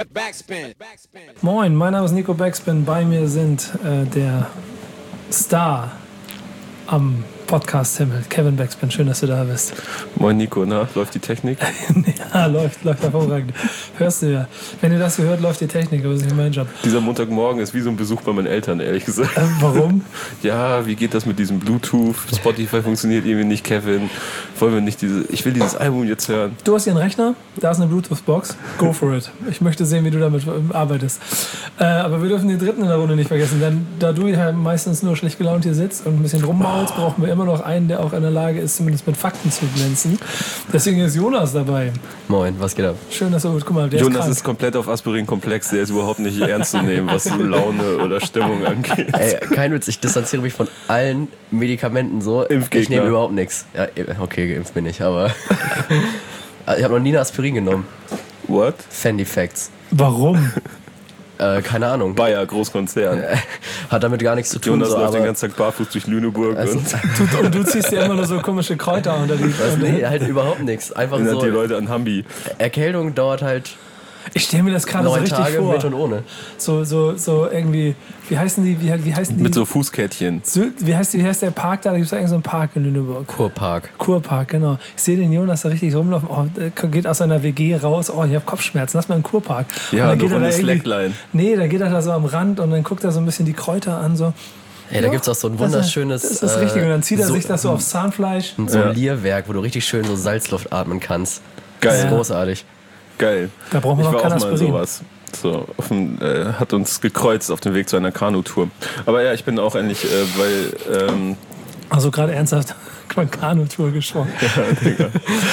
Backspin. Moin, mein Name ist Nico Backspin. Bei mir sind der Star am Podcast-Himmel, Kevin Backspin. Schön, dass du da bist. Moin Nico, na, läuft die Technik? Ja, läuft hervorragend. Hörst du ja. Wenn ihr das gehört, läuft die Technik, aber das ist nicht mein Job. Dieser Montagmorgen ist wie so ein Besuch bei meinen Eltern, ehrlich gesagt. Warum? Ja, wie geht das mit diesem Bluetooth? Spotify funktioniert irgendwie nicht, Kevin. Wollen wir nicht ich will dieses Album jetzt hören. Du hast hier einen Rechner, da ist eine Bluetooth-Box. Go for it. Ich möchte sehen, wie du damit arbeitest. Aber wir dürfen den dritten in der Runde nicht vergessen, denn da du ja meistens nur schlecht gelaunt hier sitzt und ein bisschen rummaulst, brauchen wir immer noch einen, der auch in der Lage ist, zumindest mit Fakten zu glänzen. Deswegen ist Jonas dabei. Moin, was geht ab? Schön, dass du guck mal, der Jonas ist ist komplett auf Aspirin-Komplex, der ist überhaupt nicht ernst zu nehmen, was Laune oder Stimmung angeht. Ey, kein Witz, ich distanziere mich von allen Medikamenten so. Impfgegner. Ich nehme überhaupt nichts. Ja, okay, geimpft bin ich, aber ich habe noch nie eine Aspirin genommen. What? Fendi Facts. Warum? Keine Ahnung. Bayer, Großkonzern. Hat damit gar nichts zu tun. Jonas so, läuft aber den ganzen Tag barfuß durch Lüneburg Und du ziehst dir immer nur so komische Kräuter unter die... nee, halt überhaupt nichts. Einfach erinnert so. die Leute an Hambi. Erkältung dauert halt Ich stelle mir das gerade so 9 richtig Tage vor. mit und ohne. So irgendwie, wie heißen die? Mit so Fußkettchen. Wie heißt der Park da? Da gibt es eigentlich so einen Park in Lüneburg. Kurpark. Kurpark, genau. Ich sehe den Jonas da richtig rumlaufen. Oh, der geht aus seiner WG raus. Oh, ich habe Kopfschmerzen. Lass mal einen Kurpark. Ja, und eine Runde Slackline. Nee, dann geht er da so am Rand und dann guckt er so ein bisschen die Kräuter an. So. Ey, da gibt's auch so ein wunderschönes. Das ist richtig. Und dann zieht er sich das so aufs Zahnfleisch. Ein Solierwerk, wo du richtig schön so Salzluft atmen kannst. Geil. Das ist großartig. Geil. Da braucht man ich noch war kein auch mal Aspirin. sowas. So, hat uns gekreuzt auf dem Weg zu einer Kanutour. Aber ja, ich bin auch endlich, Also gerade ernsthaft von Kanutour gesprochen. Ja, Digga.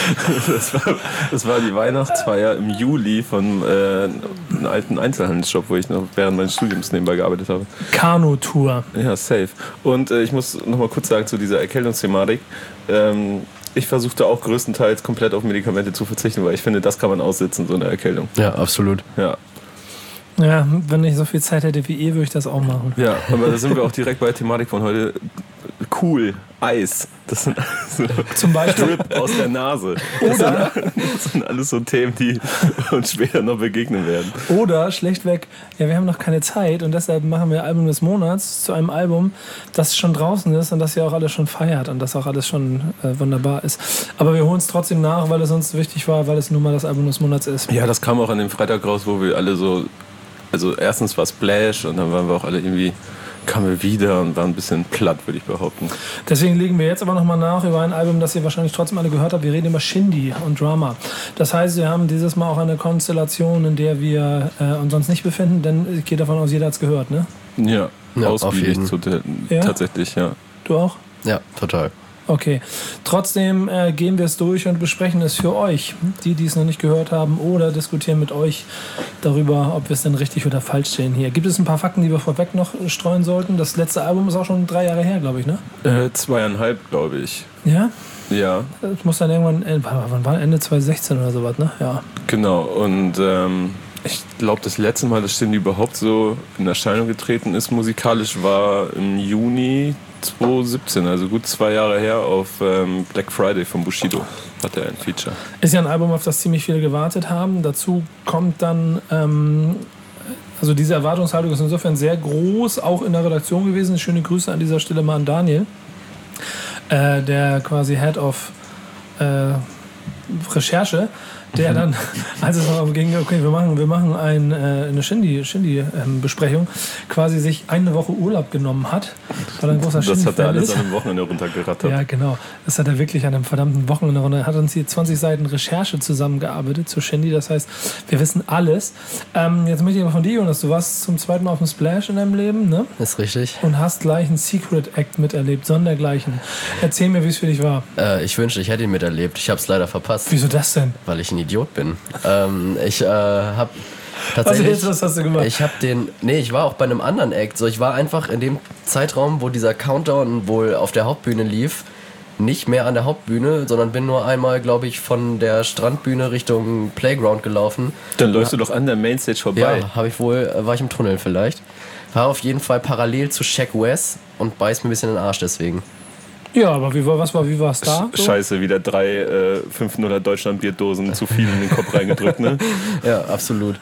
Das war die Weihnachtsfeier im Juli von einem alten Einzelhandelsshop, wo ich noch während meines Studiums nebenbei gearbeitet habe. Kanutour. Ja, safe. Und ich muss noch mal kurz sagen zu dieser Erkältungsthematik. Ich versuchte auch größtenteils komplett auf Medikamente zu verzichten, weil ich finde, das kann man aussitzen, so eine Erkältung. Ja, absolut. Ja. Ja, wenn ich so viel Zeit hätte wie ihr, würde ich das auch machen. Ja, aber da sind wir auch direkt bei der Thematik von heute. Cool, Eis. Das sind so Zum Beispiel. Drip aus der Nase. Oder, Das sind alles so Themen, die uns später noch begegnen werden. oder schlechtweg, ja, wir haben noch keine Zeit und deshalb machen wir Album des Monats zu einem Album, das schon draußen ist und das ja auch alles schon feiert und das auch alles schon wunderbar ist. Aber wir holen es trotzdem nach, weil es uns wichtig war, weil es nun mal das Album des Monats ist. Ja, das kam auch an dem Freitag raus, wo wir alle so, also erstens war Splash und dann waren wir auch alle irgendwie, kamen wir wieder und waren ein bisschen platt, würde ich behaupten. Deswegen legen wir jetzt aber nochmal nach über ein Album, das ihr wahrscheinlich trotzdem alle gehört habt. Wir reden über Shindy und Drama. Das heißt, wir haben dieses Mal auch eine Konstellation, in der wir uns sonst nicht befinden, denn ich gehe davon aus, jeder hat es gehört, ne? Ja, Ja, ausgiebig auf Ja? tatsächlich, ja. Du auch? Ja, total. Okay. Trotzdem gehen wir es durch und besprechen es für euch, die es noch nicht gehört haben, oder diskutieren mit euch darüber, ob wir es denn richtig oder falsch sehen hier. Gibt es ein paar Fakten, die wir vorweg noch streuen sollten? Das letzte Album ist auch schon 3 Jahre her, glaube ich, ne? 2,5, glaube ich. Ja? Ja, Das muss dann irgendwann, wann war Ende 2016 oder sowas, ne? Ja. genau. Und ich glaube, das letzte Mal, dass Shindy überhaupt so in Erscheinung getreten ist, musikalisch, war im Juni 2017, also gut 2 Jahre her, auf Black Friday von Bushido hat er ein Feature. Ist ja ein Album, auf das ziemlich viele gewartet haben. Dazu kommt dann, also diese Erwartungshaltung ist insofern sehr groß, auch in der Redaktion gewesen. Schöne Grüße an dieser Stelle mal an Daniel, der quasi Head of Recherche, der dann, als es darum ging, okay, wir machen eine Shindy-Besprechung, quasi sich eine Woche Urlaub genommen hat, weil er ein großer Das hat er Shindy-Fan alles ist. an einem Wochenende runtergerattert. Ja, genau. Das hat er wirklich an einem verdammten Wochenende. Und er hat uns hier 20 Seiten Recherche zusammengearbeitet zu Shindy. Das heißt, wir wissen alles. Jetzt möchte ich aber von dir, Jonas, du warst zum 2. Mal auf dem Splash in deinem Leben, ne? Ist richtig. Und hast gleich einen Secret Act miterlebt, sondergleichen. Erzähl mir, wie es für dich war. Ich wünschte, ich hätte ihn miterlebt. Ich habe es leider verpasst, Wieso das denn? weil ich ein Idiot bin. Ich habe Also was hast du gemacht? Ich war auch bei einem anderen Act. So, ich war einfach in dem Zeitraum, wo dieser Countdown wohl auf der Hauptbühne lief, nicht mehr an der Hauptbühne, sondern bin nur einmal, glaube ich, von der Strandbühne Richtung Playground gelaufen. Dann läufst du doch an der Mainstage vorbei. Ja, war ich im Tunnel vielleicht. War auf jeden Fall parallel zu Shaq West und beißt mir ein bisschen in den Arsch deswegen. Ja, aber wie war es da? So? Scheiße, wieder 3 500 Deutschland-Bierdosen zu viel in den Kopf reingedrückt, ne? Ja, absolut.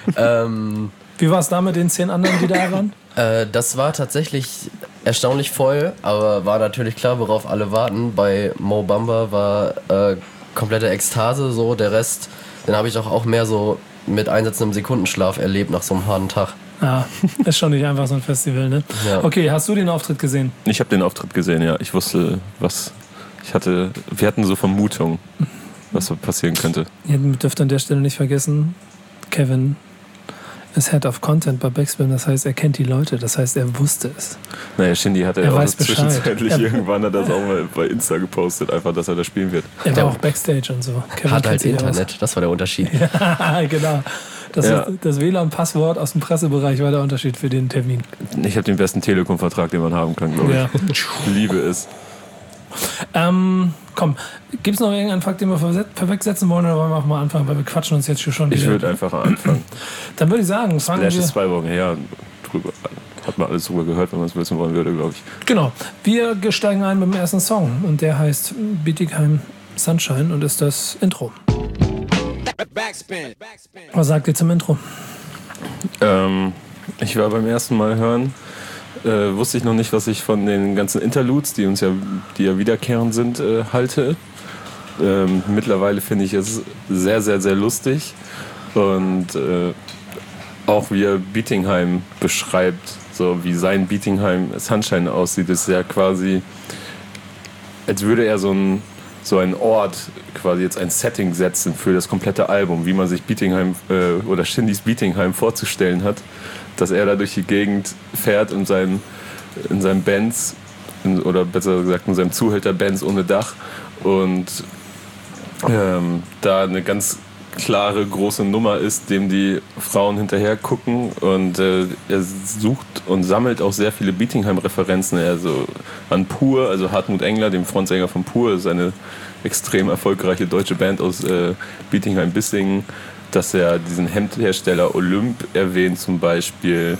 Wie war es da mit den 10 anderen, die da waren? Das war tatsächlich erstaunlich voll, aber war natürlich klar, worauf alle warten. Bei Mo Bamba war komplette Ekstase, so der Rest, den habe ich auch mehr so mit einsetzendem Sekundenschlaf erlebt nach so einem harten Tag. Ja, ist schon nicht einfach so ein Festival, ne? Ja. Okay, hast du den Auftritt gesehen? Ich habe den Auftritt gesehen, ja. Ich wusste, wir hatten so Vermutungen, was so passieren könnte. Ihr dürft an der Stelle nicht vergessen, Kevin ist Head of Content bei Backspin, das heißt, er kennt die Leute, das heißt, er wusste es. Naja, Shindy hat Er auch weiß Bescheid. zwischenzeitlich irgendwann hat das auch mal bei Insta gepostet, einfach, dass er da spielen wird. Er war auch Backstage und so. Kevin Hat kennt halt sich Internet, das war der Unterschied. Ja, genau. Ja. Das WLAN-Passwort aus dem Pressebereich war der Unterschied für den Termin. Ich habe den besten Telekom-Vertrag, den man haben kann, glaube ich. Ja. Ich liebe es. Komm, gibt es noch irgendeinen Fakt, den wir vorwegsetzen wollen, oder wollen wir auch mal anfangen, weil wir quatschen uns jetzt hier schon Ich wieder. würde einfach anfangen. Dann würde ich sagen, fangen Splash wir... ist 2 Wochen her. Drüber, hat man alles drüber gehört, wenn man es wissen wollen würde, glaube ich. Genau, wir steigen ein mit dem ersten Song und der heißt Bietigheim Sunshine und ist das Intro. Was sagt ihr zum Intro? Ich war beim ersten Mal hören, wusste ich noch nicht, was ich von den ganzen Interludes, die ja wiederkehrend sind, halte. Mittlerweile finde ich es sehr, sehr, sehr lustig und auch wie er Bietigheim beschreibt, so wie sein Bietigheim Sunshine aussieht, ist ja quasi, als würde er so ein Ort, quasi jetzt ein Setting setzen für das komplette Album, wie man sich Bietigheim oder Shindys Bietigheim vorzustellen hat, dass er da durch die Gegend fährt in seinem Benz, oder besser gesagt in seinem Zuhälter-Benz ohne Dach und da eine ganz klare, große Nummer ist, dem die Frauen hinterher gucken und er sucht und sammelt auch sehr viele Bietigheim-Referenzen, also an Pur, also Hartmut Engler, dem Frontsänger von Pur, ist eine extrem erfolgreiche deutsche Band aus Bietigheim-Bissingen, dass er diesen Hemdhersteller Olymp erwähnt zum Beispiel,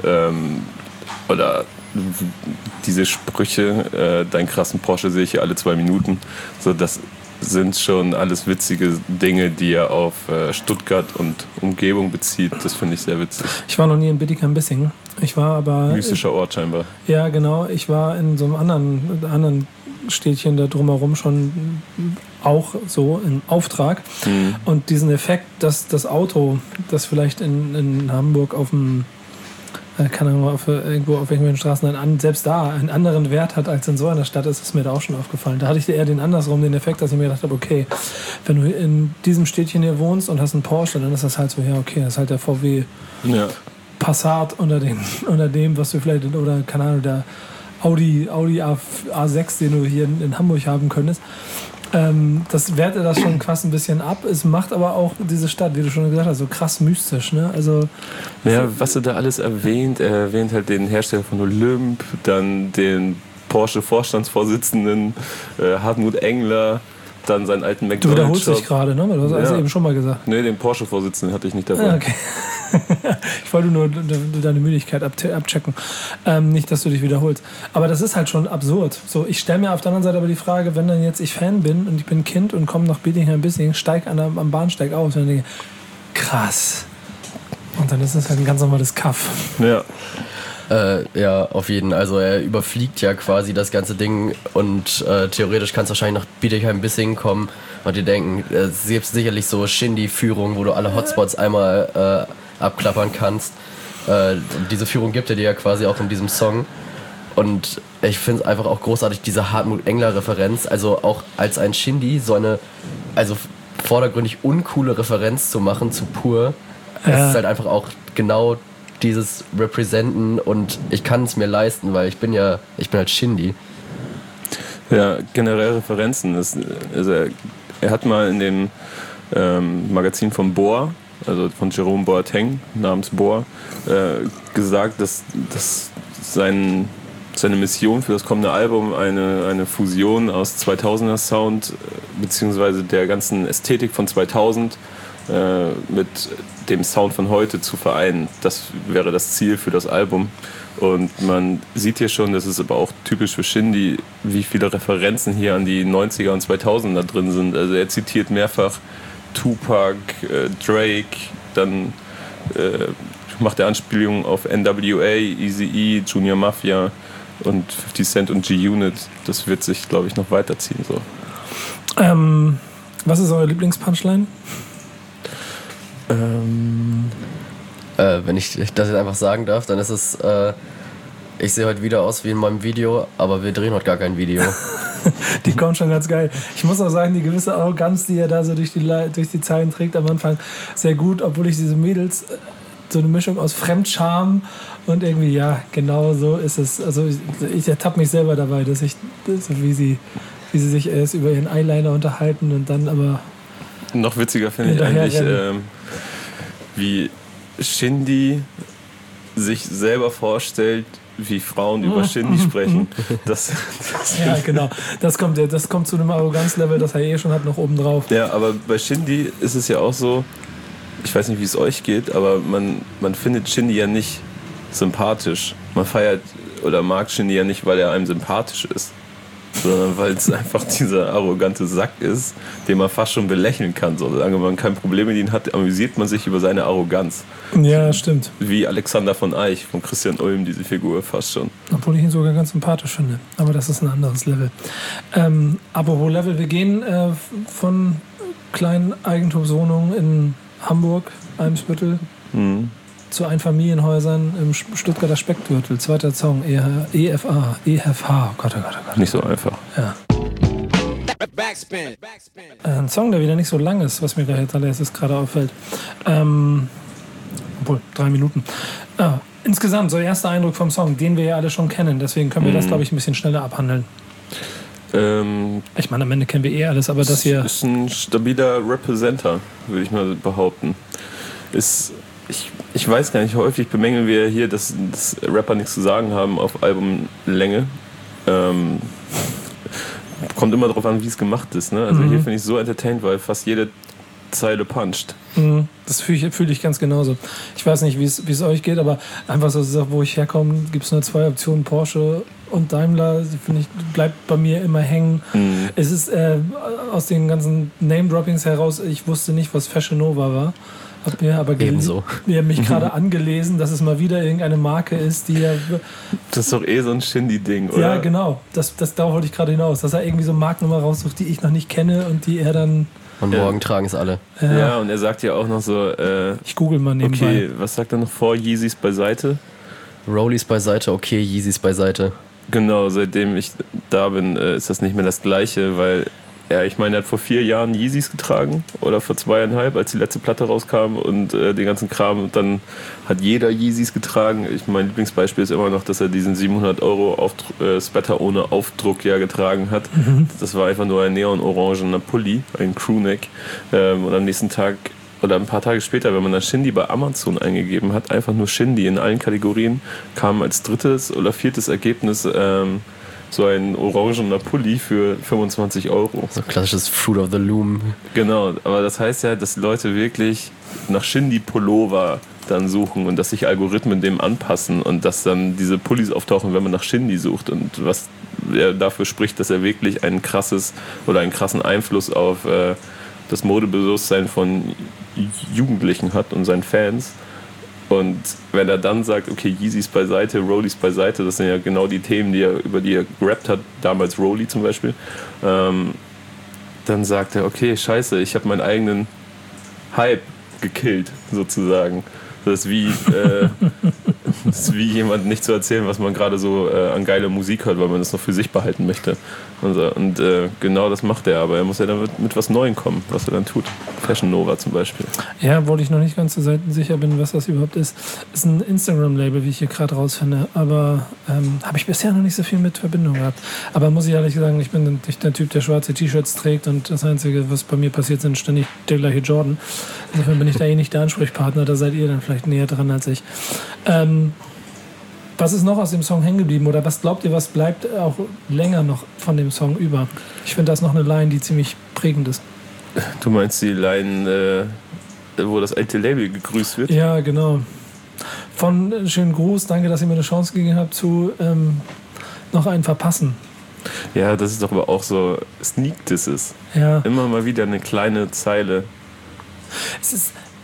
oder diese Sprüche, deinen krassen Porsche sehe ich hier alle 2 Minuten, so das sind schon alles witzige Dinge, die er auf Stuttgart und Umgebung bezieht. Das finde ich sehr witzig. Ich war noch nie in Bietigheim-Bissingen. Ich war aber... Mystischer Ort scheinbar. Ja, genau. Ich war in so einem anderen Städtchen da drumherum schon auch so im Auftrag. Mhm. Und diesen Effekt, dass das Auto, das vielleicht in Hamburg auf dem keine Ahnung, irgendwo auf irgendwelchen Straßen selbst da einen anderen Wert hat als in so einer Stadt, ist mir da auch schon aufgefallen. Da hatte ich eher den Effekt, dass ich mir gedacht habe, okay, wenn du in diesem Städtchen hier wohnst und hast einen Porsche, dann ist das halt so, ja okay, das ist halt der VW Passat unter dem, was du vielleicht, oder keine Ahnung, der Audi A6, den du hier in Hamburg haben könntest. Das wertet das schon krass ein bisschen ab. Es macht aber auch diese Stadt, wie du schon gesagt hast, so krass mystisch. Ne? Also, ja, was er da alles erwähnt, er erwähnt halt den Hersteller von Olymp, dann den Porsche-Vorstandsvorsitzenden Hartmut Engler, dann seinen alten McDonald's-Shop. Du wiederholst dich gerade, ne? Du hast alles eben schon mal gesagt. Nee, den Porsche-Vorsitzenden hatte ich nicht dabei. Okay. Ich wollte nur deine Müdigkeit abchecken. Nicht, dass du dich wiederholst. Aber das ist halt schon absurd. So, ich stelle mir auf der anderen Seite aber die Frage, wenn dann jetzt ich Fan bin und ich bin Kind und komme nach Bietigheim-Bissingen, steige am Bahnsteig aus und denke, krass. Und dann ist es halt ein ganz normales Kaff. Ja. Ja, auf jeden Fall. Also er überfliegt ja quasi das ganze Ding und theoretisch kann es wahrscheinlich nach Bietigheim-Bissingen kommen und die denken, es gibt sicherlich so Shindy-Führungen, wo du alle Hotspots einmal abklappern kannst. Diese Führung gibt er dir ja quasi auch in diesem Song und ich finde es einfach auch großartig, diese Hartmut Engler-Referenz, also auch als ein Shindy so eine, also vordergründig uncoole Referenz zu machen zu Pur. Es ist halt einfach auch genau dieses Representen und ich kann es mir leisten, weil ich bin halt Shindy. Ja, generell Referenzen. Er hat mal in dem Magazin von Bohr, also von Jerome Boateng namens Bohr, gesagt, dass seine Mission für das kommende Album eine Fusion aus 2000er Sound beziehungsweise der ganzen Ästhetik von 2000 mit dem Sound von heute zu vereinen. Das wäre das Ziel für das Album. Und man sieht hier schon, das ist aber auch typisch für Shindy, wie viele Referenzen hier an die 90er und 2000er drin sind. Also er zitiert mehrfach Tupac, Drake, dann macht er Anspielungen auf NWA, Eazy-E, Junior Mafia und 50 Cent und G-Unit. Das wird sich, glaube ich, noch weiterziehen. So. Was ist eure Lieblingspunchline? Wenn ich das jetzt einfach sagen darf, dann ist es, ich sehe heute wieder aus wie in meinem Video, aber wir drehen heute gar kein Video. Die kommt schon ganz geil. Ich muss auch sagen, die gewisse Arroganz, die er da so durch die Zeilen trägt am Anfang, sehr gut, obwohl ich diese Mädels, so eine Mischung aus Fremdscham und irgendwie, ja, genau so ist es. Also ich ertappe mich selber dabei, dass wie sie sich erst über ihren Eyeliner unterhalten und dann aber... Noch witziger finde ich eigentlich, wie Shindy sich selber vorstellt, wie Frauen über Shindy sprechen. Ja, genau. Das kommt zu einem Arroganzlevel, das er schon hat, noch oben drauf. Ja, aber bei Shindy ist es ja auch so, ich weiß nicht, wie es euch geht, aber man findet Shindy ja nicht sympathisch. Man feiert oder mag Shindy ja nicht, weil er einem sympathisch ist, sondern weil es einfach dieser arrogante Sack ist, den man fast schon belächeln kann. Solange man kein Problem mit ihm hat, amüsiert man sich über seine Arroganz. Ja, stimmt. Wie Alexander von Eich von Christian Ulm, diese Figur fast schon. Obwohl ich ihn sogar ganz sympathisch finde. Aber das ist ein anderes Level. Apropos Level, wir gehen von kleinen Eigentumswohnungen in Hamburg, Eimsbüttel, zu Einfamilienhäusern im Stuttgarter Speckgürtel. Zweiter Song, EFH. Oh Gott. Nicht so einfach. Ja. Ein Song, der wieder nicht so lang ist, was mir gleich jetzt allererstes gerade auffällt. Obwohl, 3 Minuten. Insgesamt, so erster Eindruck vom Song, den wir ja alle schon kennen. Deswegen können wir das, glaube ich, ein bisschen schneller abhandeln. Ich meine, am Ende kennen wir alles, aber das hier... Ist ein stabiler Representer, würde ich mal behaupten. Ich weiß gar nicht, häufig bemängeln wir hier, dass Rapper nichts zu sagen haben auf Albumlänge. Kommt immer darauf an, wie es gemacht ist. Ne? Also hier finde ich so entertained, weil fast jede Zeile puncht. Das fühle ich ganz genauso. Ich weiß nicht, wie es euch geht, aber einfach so, wo ich herkomme, gibt es nur 2 Optionen, Porsche und Daimler, finde ich, bleibt bei mir immer hängen. Es ist aus den ganzen Name-Droppings heraus, ich wusste nicht, was Fashion Nova war. Hab mir aber mich gerade angelesen, dass es mal wieder irgendeine Marke ist, die ja... Das ist doch so ein Shindy-Ding, oder? Ja, genau. Darauf wollte ich gerade hinaus. Dass er irgendwie so Markennummer raussucht, die ich noch nicht kenne und die er dann... Und morgen tragen es alle. Ja, und er sagt ja auch noch so... ich google mal nebenbei. Okay, was sagt er noch vor? Yeezys beiseite? Rollies beiseite, okay, Yeezys beiseite. Genau, seitdem ich da bin, ist das nicht mehr das Gleiche, weil... Ja, ich meine, er hat vor 4 Jahren Yeezys getragen oder vor 2,5, als die letzte Platte rauskam und den ganzen Kram. Und dann hat jeder Yeezys getragen. Mein Lieblingsbeispiel ist immer noch, dass er diesen 700 € Sweater ohne Aufdruck ja getragen hat. Das war einfach nur ein neon-orangener Pulli, ein Crewneck. Und am nächsten Tag oder ein paar Tage später, wenn man dann Shindy bei Amazon eingegeben hat, einfach nur Shindy in allen Kategorien, kam als 3. oder 4. Ergebnis so ein orangener Pulli für 25 €. So klassisches Fruit of the Loom. Genau, aber das heißt ja, dass Leute wirklich nach Shindy-Pullover dann suchen und dass sich Algorithmen dem anpassen und dass dann diese Pullis auftauchen, wenn man nach Shindy sucht. Und was er dafür spricht, dass er wirklich einen krassen Einfluss auf das Modebewusstsein von Jugendlichen hat und seinen Fans. Und wenn er dann sagt, okay, Yeezys beiseite, Rollies beiseite, das sind ja genau die Themen, über die er gerappt hat, damals Rollie zum Beispiel, dann sagt er, okay, scheiße, ich habe meinen eigenen Hype gekillt, sozusagen. Das ist wie jemand nicht zu erzählen, was man gerade so an geile Musik hört, weil man das noch für sich behalten möchte. Und genau das macht er, aber er muss ja dann mit was Neuem kommen, was er dann tut. Fashion Nova zum Beispiel. Ja, obwohl ich noch nicht ganz so sicher bin, was das überhaupt ist. Ist ein Instagram-Label, wie ich hier gerade rausfinde, aber habe ich bisher noch nicht so viel mit Verbindung gehabt. Aber muss ich ehrlich sagen, ich bin nicht der Typ, der schwarze T-Shirts trägt und das Einzige, was bei mir passiert, sind ständig der gleiche Jordan. Insofern bin ich da nicht der Ansprechpartner, da seid ihr dann vielleicht näher dran als ich. Was ist noch aus dem Song hängen geblieben oder was glaubt ihr, was bleibt auch länger noch von dem Song über? Ich finde, da ist noch eine Line, die ziemlich prägend ist. Du meinst die Line, wo das alte Label gegrüßt wird? Ja, genau. Von schönen Gruß, danke, dass ihr mir eine Chance gegeben habt, zu noch einen verpassen. Ja, das ist doch aber auch so Sneak Disses. Ja. Immer mal wieder eine kleine Zeile. Es ist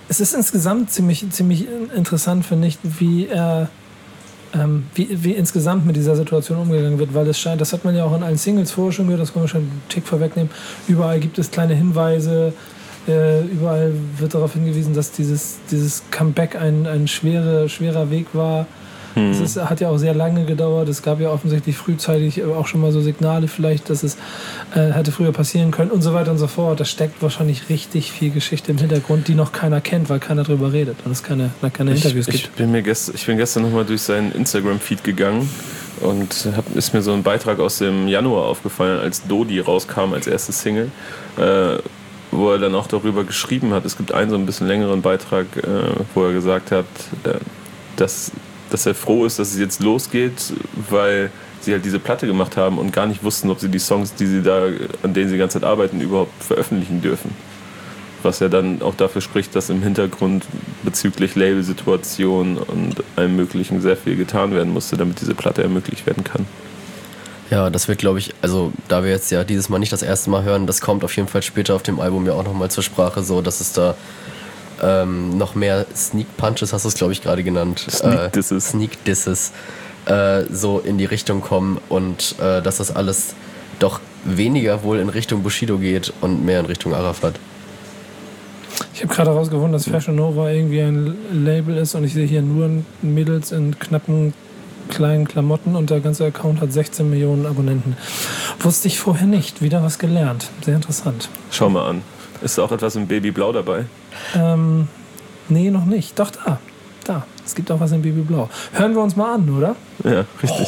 Es ist insgesamt ziemlich interessant, finde ich, wie er wie insgesamt mit dieser Situation umgegangen wird, weil es scheint, das hat man ja auch in allen Singles vorher schon gehört, das können wir schon einen Tick vorwegnehmen, überall gibt es kleine Hinweise, überall wird darauf hingewiesen, dass dieses Comeback ein schwerer Weg war. Es hat ja auch sehr lange gedauert. Es gab ja offensichtlich frühzeitig auch schon mal so Signale vielleicht, dass es hätte früher passieren können und so weiter und so fort. Da steckt wahrscheinlich richtig viel Geschichte im Hintergrund, die noch keiner kennt, weil keiner drüber redet und es keine Interviews gibt. Ich bin gestern nochmal durch seinen Instagram-Feed gegangen und ist mir so ein Beitrag aus dem Januar aufgefallen, als Dodi rauskam als erste Single, wo er dann auch darüber geschrieben hat. Es gibt einen so ein bisschen längeren Beitrag, wo er gesagt hat, dass er froh ist, dass es jetzt losgeht, weil sie halt diese Platte gemacht haben und gar nicht wussten, ob sie die Songs, an denen sie die ganze Zeit arbeiten, überhaupt veröffentlichen dürfen. Was ja dann auch dafür spricht, dass im Hintergrund bezüglich Labelsituation und allem Möglichen sehr viel getan werden musste, damit diese Platte ermöglicht werden kann. Ja, das wird, glaube ich, also da wir jetzt ja dieses Mal nicht das erste Mal hören, das kommt auf jeden Fall später auf dem Album ja auch nochmal zur Sprache, so dass es da noch mehr Sneak Punches, hast du es glaube ich gerade genannt. Sneak Disses. So in die Richtung kommen und dass das alles doch weniger wohl in Richtung Bushido geht und mehr in Richtung Arafat. Ich habe gerade herausgefunden, dass Fashion Nova irgendwie ein Label ist und ich sehe hier nur Mädels in knappen kleinen Klamotten und der ganze Account hat 16 Millionen Abonnenten. Wusste ich vorher nicht. Wieder was gelernt. Sehr interessant. Schau mal an. Ist da auch etwas im Babyblau dabei? Nee, noch nicht. Doch, da. Es gibt auch was in Babyblau. Hören wir uns mal an, oder? Ja, richtig.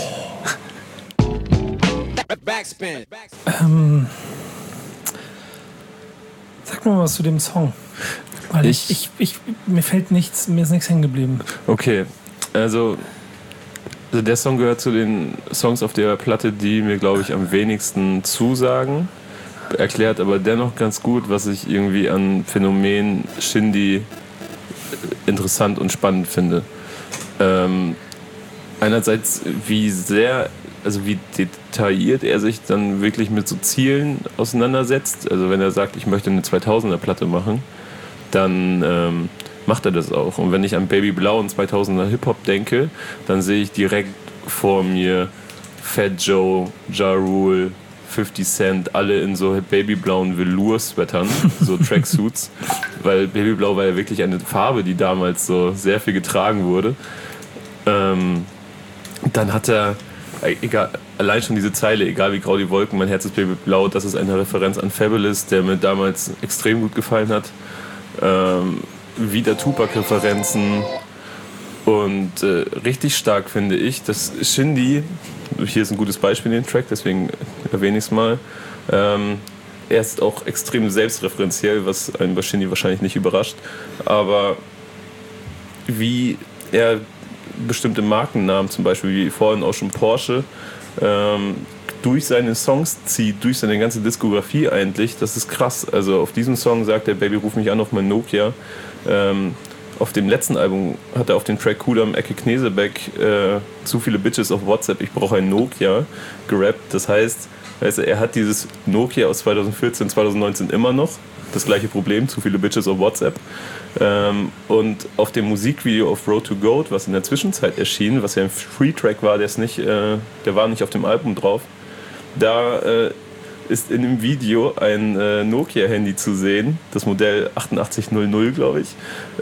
Sag mal was zu dem Song. Weil mir ist nichts hängen geblieben. Okay, also der Song gehört zu den Songs auf der Platte, die mir, glaube ich, am wenigsten zusagen. Erklärt aber dennoch ganz gut, was ich irgendwie an Phänomen Shindy interessant und spannend finde. Einerseits, wie detailliert er sich dann wirklich mit so Zielen auseinandersetzt. Also wenn er sagt, ich möchte eine 2000er-Platte machen, dann macht er das auch. Und wenn ich an Baby Blau und 2000er Hip-Hop denke, dann sehe ich direkt vor mir Fat Joe, Ja Rule, 50 Cent, alle in so babyblauen Velour-Sweatern, so Tracksuits, weil Babyblau war ja wirklich eine Farbe, die damals so sehr viel getragen wurde. Dann hat er, allein schon diese Zeile, egal wie grau die Wolken, mein Herz ist babyblau, das ist eine Referenz an Fabulous, der mir damals extrem gut gefallen hat. Wieder Tupac-Referenzen und richtig stark finde ich, dass Shindy, hier ist ein gutes Beispiel in dem Track, deswegen erwähne ich es mal, er ist auch extrem selbstreferenziell, was einen bei Shindy wahrscheinlich nicht überrascht, aber wie er bestimmte Markennamen, zum Beispiel wie vorhin auch schon Porsche, durch seine Songs zieht, durch seine ganze Diskografie eigentlich, das ist krass. Also auf diesem Song sagt er, Baby, ruf mich an auf mein Nokia. Auf dem letzten Album hat er auf den Track Kudam Ecke Knesebeck zu viele Bitches auf WhatsApp, ich brauche ein Nokia gerappt. Das heißt, er hat dieses Nokia aus 2014, 2019 immer noch. Das gleiche Problem, zu viele Bitches auf WhatsApp. Und auf dem Musikvideo auf Road to Gold, was in der Zwischenzeit erschien, was ja ein Free-Track war, der war nicht auf dem Album drauf, da ist in dem Video ein Nokia-Handy zu sehen, das Modell 8800, glaube ich,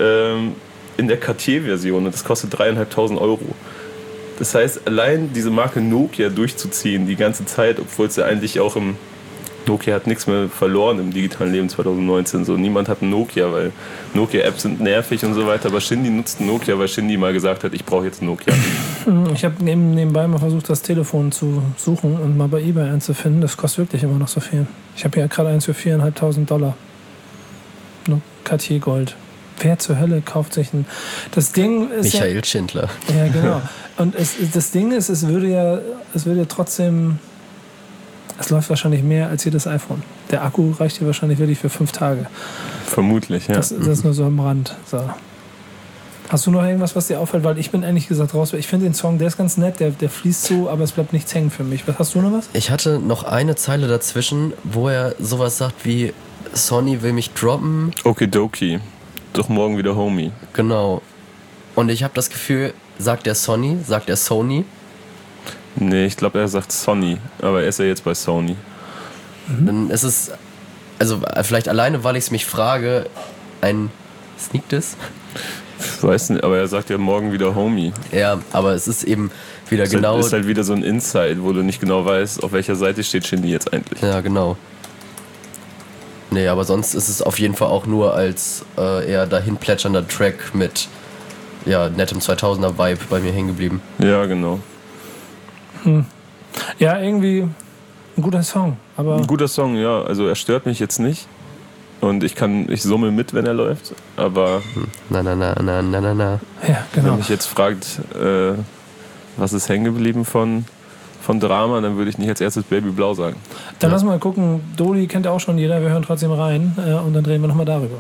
in der Cartier-Version und das kostet 3.500 €. Das heißt, allein diese Marke Nokia durchzuziehen die ganze Zeit, obwohl es ja eigentlich auch Nokia hat nichts mehr verloren im digitalen Leben 2019. So, niemand hat ein Nokia, weil Nokia-Apps sind nervig und so weiter. Aber Shindy nutzt ein Nokia, weil Shindy mal gesagt hat, ich brauche jetzt ein Nokia. Ich habe nebenbei mal versucht, das Telefon zu suchen und mal bei eBay einzufinden. Das kostet wirklich immer noch so viel. Ich habe hier gerade eins für $4.500. Nur Cartier Gold. Wer zur Hölle kauft sich ein... Das Ding ist Michael Schindler. Ja, genau. Und das Ding ist, es würde ja trotzdem... Es läuft wahrscheinlich mehr als jedes iPhone. Der Akku reicht hier wahrscheinlich wirklich für 5 Tage. Vermutlich, ja. Das ist nur so am Rand. So. Hast du noch irgendwas, was dir auffällt? Weil ich bin ehrlich gesagt raus. Ich finde den Song, der ist ganz nett, der fließt so, aber es bleibt nichts hängen für mich. Hast du noch was? Ich hatte noch eine Zeile dazwischen, wo er sowas sagt wie Sonny will mich droppen. Okidoki. Doch morgen wieder Homie. Genau. Und ich habe das Gefühl, sagt er Sony? Sagt er Sony? Nee, ich glaube, er sagt Sony. Aber er ist ja jetzt bei Sony. Dann ist es, also vielleicht alleine, weil ich es mich frage, ein Sneak Diss? Ich weiß nicht, aber er sagt ja morgen wieder Homie. Ja, aber es ist eben wieder genau... Ist halt wieder so ein Insight, wo du nicht genau weißt, auf welcher Seite steht Shindy jetzt eigentlich. Ja, genau. Nee, aber sonst ist es auf jeden Fall auch nur als eher dahin plätschernder Track mit nettem 2000er-Vibe bei mir hängen geblieben. Ja, genau. Ja, irgendwie ein guter Song. Aber Ein guter Song, ja. Also er stört mich jetzt nicht. Und ich summe mit, wenn er läuft. Aber Na. ja, genau. wenn mich jetzt fragt, was ist hängen geblieben von Drama, dann würde ich nicht als erstes Baby Blau sagen. Dann lass mal gucken. Doli kennt ja auch schon jeder. Wir hören trotzdem rein. Und dann reden wir nochmal darüber.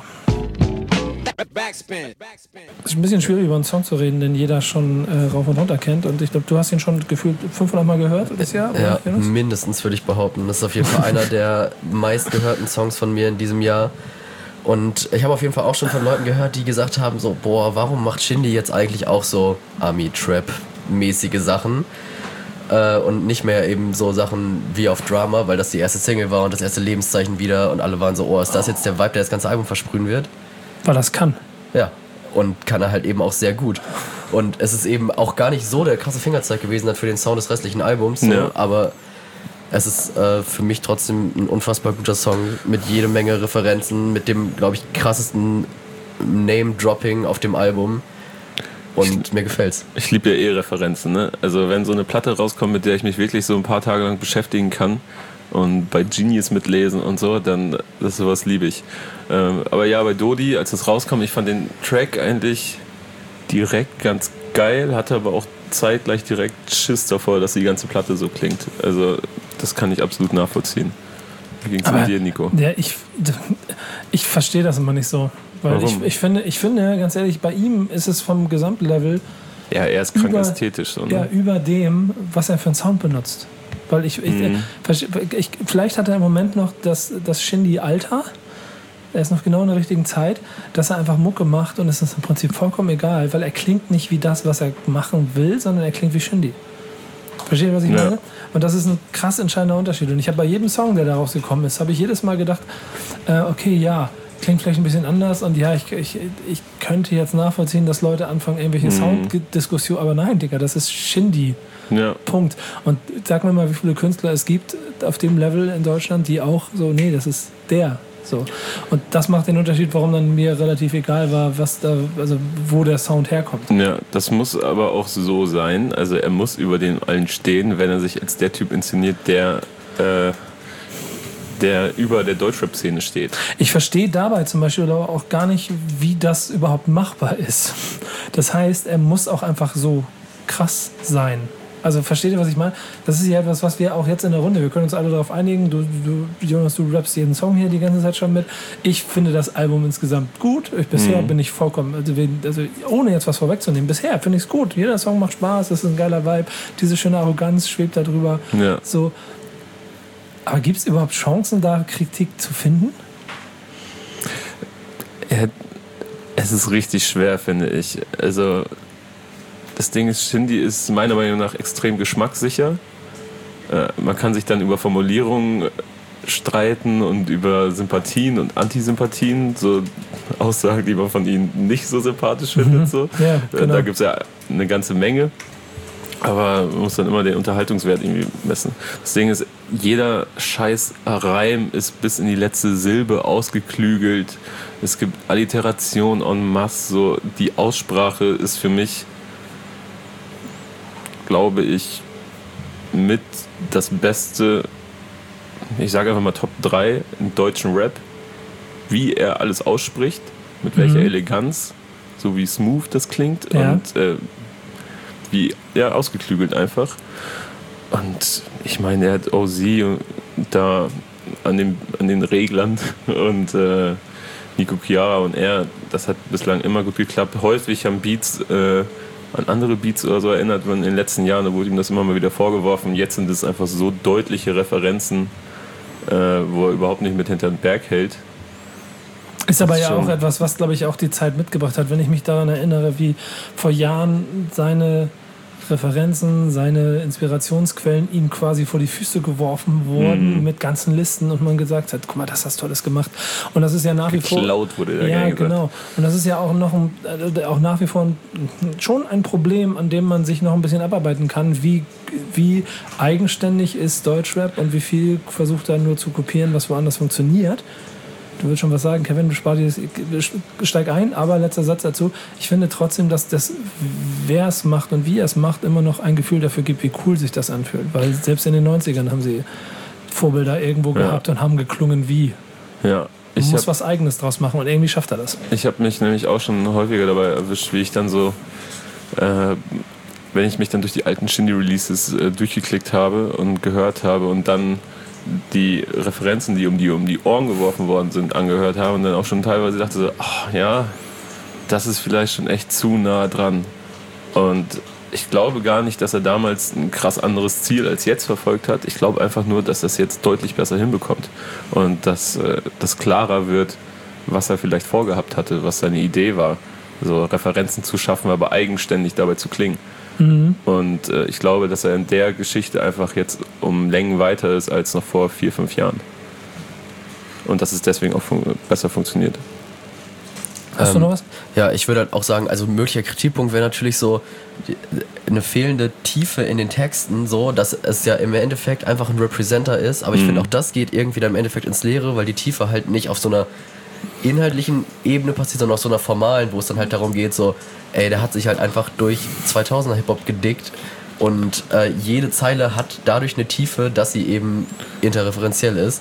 Backspin. Es ist ein bisschen schwierig, über einen Song zu reden, den jeder schon rauf und runter kennt. Und ich glaube, du hast ihn schon gefühlt 500 Mal gehört das Jahr. Ja, oder? mindestens würde ich behaupten. Das ist auf jeden Fall einer der meistgehörten Songs von mir in diesem Jahr. Und ich habe auf jeden Fall auch schon von Leuten gehört, die gesagt haben, so, boah, warum macht Shindy jetzt eigentlich auch so Army-Trap-mäßige Sachen? Und nicht mehr eben so Sachen wie auf Drama, weil das die erste Single war und das erste Lebenszeichen wieder. Und alle waren so, oh, ist das jetzt der Vibe, der das ganze Album versprühen wird? Weil das kann. Ja, und kann er halt eben auch sehr gut. Und es ist eben auch gar nicht so der krasse Fingerzeig gewesen für den Sound des restlichen Albums, so, Ja. aber es ist für mich trotzdem ein unfassbar guter Song mit jede Menge Referenzen, mit dem, glaube ich, krassesten Name-Dropping auf dem Album. Und mir gefällt's. Ich liebe ja Referenzen, ne? Also wenn so eine Platte rauskommt, mit der ich mich wirklich so ein paar Tage lang beschäftigen kann und bei Genius mitlesen und so, dann das sowas liebe ich. Aber ja, bei Dodi, als es rauskam, ich fand den Track eigentlich direkt ganz geil, hatte aber auch zeitgleich direkt Schiss davor, dass die ganze Platte so klingt. Also das kann ich absolut nachvollziehen. Wie ging's mit dir, Nico? Ja, ich verstehe das immer nicht so. Weil Warum? ich finde, ganz ehrlich, bei ihm ist es vom Gesamtlevel Ja, er ist krank über- ästhetisch. So, ne? ja, über dem, was er für einen Sound benutzt. Weil vielleicht hat er im Moment noch das Shindy-Alter, er ist noch genau in der richtigen Zeit, dass er einfach Mucke macht und es ist im Prinzip vollkommen egal, weil er klingt nicht wie das, was er machen will, sondern er klingt wie Shindy. Versteht ihr, was ich Ja. meine? Und das ist ein krass entscheidender Unterschied. Und ich habe bei jedem Song, der da rausgekommen ist, habe ich jedes Mal gedacht, okay, ja, klingt vielleicht ein bisschen anders und ja, ich könnte jetzt nachvollziehen, dass Leute anfangen, irgendwelche Sounddiskussionen, aber nein, Digga, das ist Shindy. Ja. Punkt. Und sag mir mal, wie viele Künstler es gibt auf dem Level in Deutschland, die auch so, nee, das ist der. So. Und das macht den Unterschied, warum dann mir relativ egal war, wo der Sound herkommt. Ja, das muss aber auch so sein. Also er muss über den allen stehen, wenn er sich als der Typ inszeniert, der über der Deutschrap-Szene steht. Ich verstehe dabei zum Beispiel aber auch gar nicht, wie das überhaupt machbar ist. Das heißt, er muss auch einfach so krass sein. Also versteht ihr, was ich meine? Das ist ja etwas, was wir auch jetzt in der Runde, wir können uns alle darauf einigen, du Jonas, du rappst jeden Song hier die ganze Zeit schon mit. Ich finde das Album insgesamt gut. Bisher bin ich vollkommen, also ohne jetzt was vorwegzunehmen, bisher finde ich es gut. Jeder Song macht Spaß, das ist ein geiler Vibe, diese schöne Arroganz schwebt da drüber. Ja. So. Aber gibt es überhaupt Chancen, da Kritik zu finden? Es ist richtig schwer, finde ich. Also das Ding ist, Shindy ist meiner Meinung nach extrem geschmackssicher. Man kann sich dann über Formulierungen streiten und über Sympathien und Antisympathien, so Aussagen, die man von ihnen nicht so sympathisch findet. So. Ja, genau. Da gibt es ja eine ganze Menge. Aber man muss dann immer den Unterhaltungswert irgendwie messen. Das Ding ist, jeder scheiß Reim ist bis in die letzte Silbe ausgeklügelt. Es gibt Alliteration en masse. So. Die Aussprache ist für mich, glaube ich, mit das Beste, ich sage einfach mal Top 3 im deutschen Rap. Wie er alles ausspricht, mit welcher Eleganz, so wie smooth das klingt Ja. und wie ausgeklügelt einfach. Und ich meine, er hat OZ da an den Reglern und Nico Chiara und er, das hat bislang immer gut geklappt. Häufig haben Beats an andere Beats oder so erinnert man in den letzten Jahren, da wurde ihm das immer mal wieder vorgeworfen. Jetzt sind es einfach so deutliche Referenzen, wo er überhaupt nicht mit hinterm Berg hält. Ist aber Das ja schon. auch etwas, was, glaube ich, auch die Zeit mitgebracht hat. Wenn ich mich daran erinnere, wie vor Jahren seine Referenzen, seine Inspirationsquellen ihm quasi vor die Füße geworfen wurden mit ganzen Listen und man gesagt hat, guck mal, das hast du Tolles gemacht. Und das ist ja nach wie vor... Geklaut wurde da Ja, gerne gesagt. genau. Und das ist ja auch noch auch nach wie vor schon ein Problem, an dem man sich noch ein bisschen abarbeiten kann. Wie eigenständig ist Deutschrap und wie viel versucht er nur zu kopieren, was woanders funktioniert. Du willst schon was sagen, Kevin, steig ein, aber letzter Satz dazu. Ich finde trotzdem, dass das, wer es macht und wie er es macht, immer noch ein Gefühl dafür gibt, wie cool sich das anfühlt. Weil selbst in den 90ern haben sie Vorbilder irgendwo gehabt und haben geklungen wie. Ja. Man muss was Eigenes draus machen und irgendwie schafft er das. Ich habe mich nämlich auch schon häufiger dabei erwischt, wie ich dann so, wenn ich mich dann durch die alten Shindy-Releases durchgeklickt habe und gehört habe und dann die Referenzen, die um die Ohren geworfen worden sind, angehört habe und dann auch schon teilweise dachte so, ach ja, das ist vielleicht schon echt zu nah dran. Und ich glaube gar nicht, dass er damals ein krass anderes Ziel als jetzt verfolgt hat. Ich glaube einfach nur, dass er es jetzt deutlich besser hinbekommt und dass das klarer wird, was er vielleicht vorgehabt hatte, was seine Idee war, so Referenzen zu schaffen, aber eigenständig dabei zu klingen. Und ich glaube, dass er in der Geschichte einfach jetzt um Längen weiter ist als noch vor 4-5 Jahren. Und dass es deswegen auch besser funktioniert. Hast du noch was? Ja, ich würde halt auch sagen, also möglicher Kritikpunkt wäre natürlich so eine fehlende Tiefe in den Texten, so, dass es ja im Endeffekt einfach ein Representer ist, aber ich finde auch das geht irgendwie dann im Endeffekt ins Leere, weil die Tiefe halt nicht auf so einer inhaltlichen Ebene passiert, sondern auf so einer formalen, wo es dann halt darum geht, so, ey, der hat sich halt einfach durch 2000er Hip-Hop gedickt und jede Zeile hat dadurch eine Tiefe, dass sie eben interreferenziell ist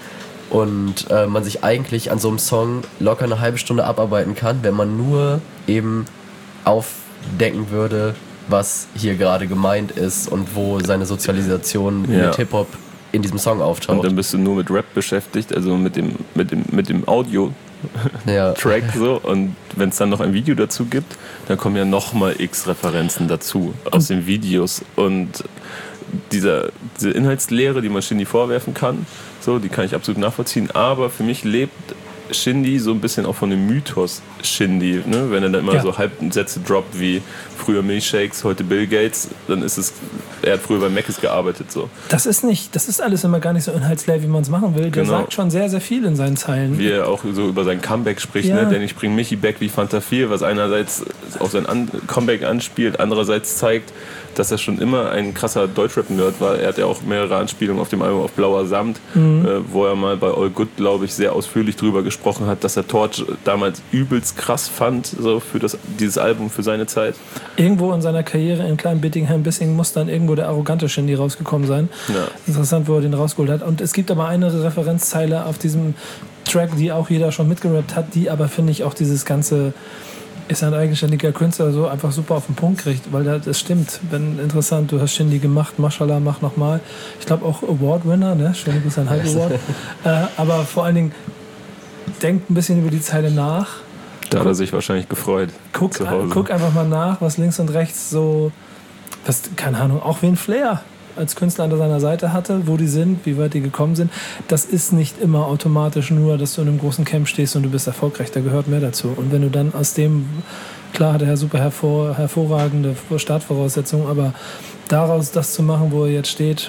und man sich eigentlich an so einem Song locker eine halbe Stunde abarbeiten kann, wenn man nur eben aufdecken würde, was hier gerade gemeint ist und wo seine Sozialisation mit Hip-Hop in diesem Song auftaucht. Und dann bist du nur mit Rap beschäftigt, also mit dem Audio-Track so. Und wenn es dann noch ein Video dazu gibt, dann kommen ja nochmal x Referenzen dazu aus den Videos. Und diese Inhaltslehre, die man Shindy vorwerfen kann, so, die kann ich absolut nachvollziehen. Aber für mich lebt Shindy so ein bisschen auch von dem Mythos Shindy, ne? Wenn er dann immer so Halbsätze droppt wie früher Milkshakes, heute Bill Gates, dann ist es, er hat früher bei Mc's gearbeitet so. Das ist alles immer gar nicht so inhaltsleer, wie man es machen will. Der sagt schon sehr, sehr viel in seinen Zeilen. Wie er auch so über sein Comeback spricht, ne? Denn ich bringe Michi back wie Fanta 4, was einerseits auf sein Comeback anspielt, andererseits zeigt, dass er schon immer ein krasser Deutschrap-Nerd war. Er hat ja auch mehrere Anspielungen auf dem Album auf Blauer Samt, wo er mal bei All Good, glaube ich, sehr ausführlich drüber gesprochen hat, dass er Torch damals übelst krass fand, so für dieses Album, für seine Zeit. Irgendwo in seiner Karriere in Klein-Bittingham-Bissing muss dann irgendwo der arrogante Shindy rausgekommen sein. Ja. Interessant, wo er den rausgeholt hat. Und es gibt aber eine Referenzzeile auf diesem Track, die auch jeder schon mitgerappt hat, die aber, finde ich, auch dieses ganze ist ein eigenständiger Künstler so einfach super auf den Punkt kriegt, weil das stimmt. Wenn interessant, du hast Shindy gemacht, Mashallah, mach nochmal. Ich glaube auch Award-Winner, ne? Schöne Grüße an Hype Award. Aber vor allen Dingen denkt ein bisschen über die Zeile nach. Da hat er sich wahrscheinlich gefreut. Guck einfach mal nach, was links und rechts so, keine Ahnung, auch wen Flair als Künstler an seiner Seite hatte, wo die sind, wie weit die gekommen sind. Das ist nicht immer automatisch nur, dass du in einem großen Camp stehst und du bist erfolgreich, da gehört mehr dazu. Und wenn du dann aus dem, klar hat er super hervorragende Startvoraussetzungen, aber daraus das zu machen, wo er jetzt steht,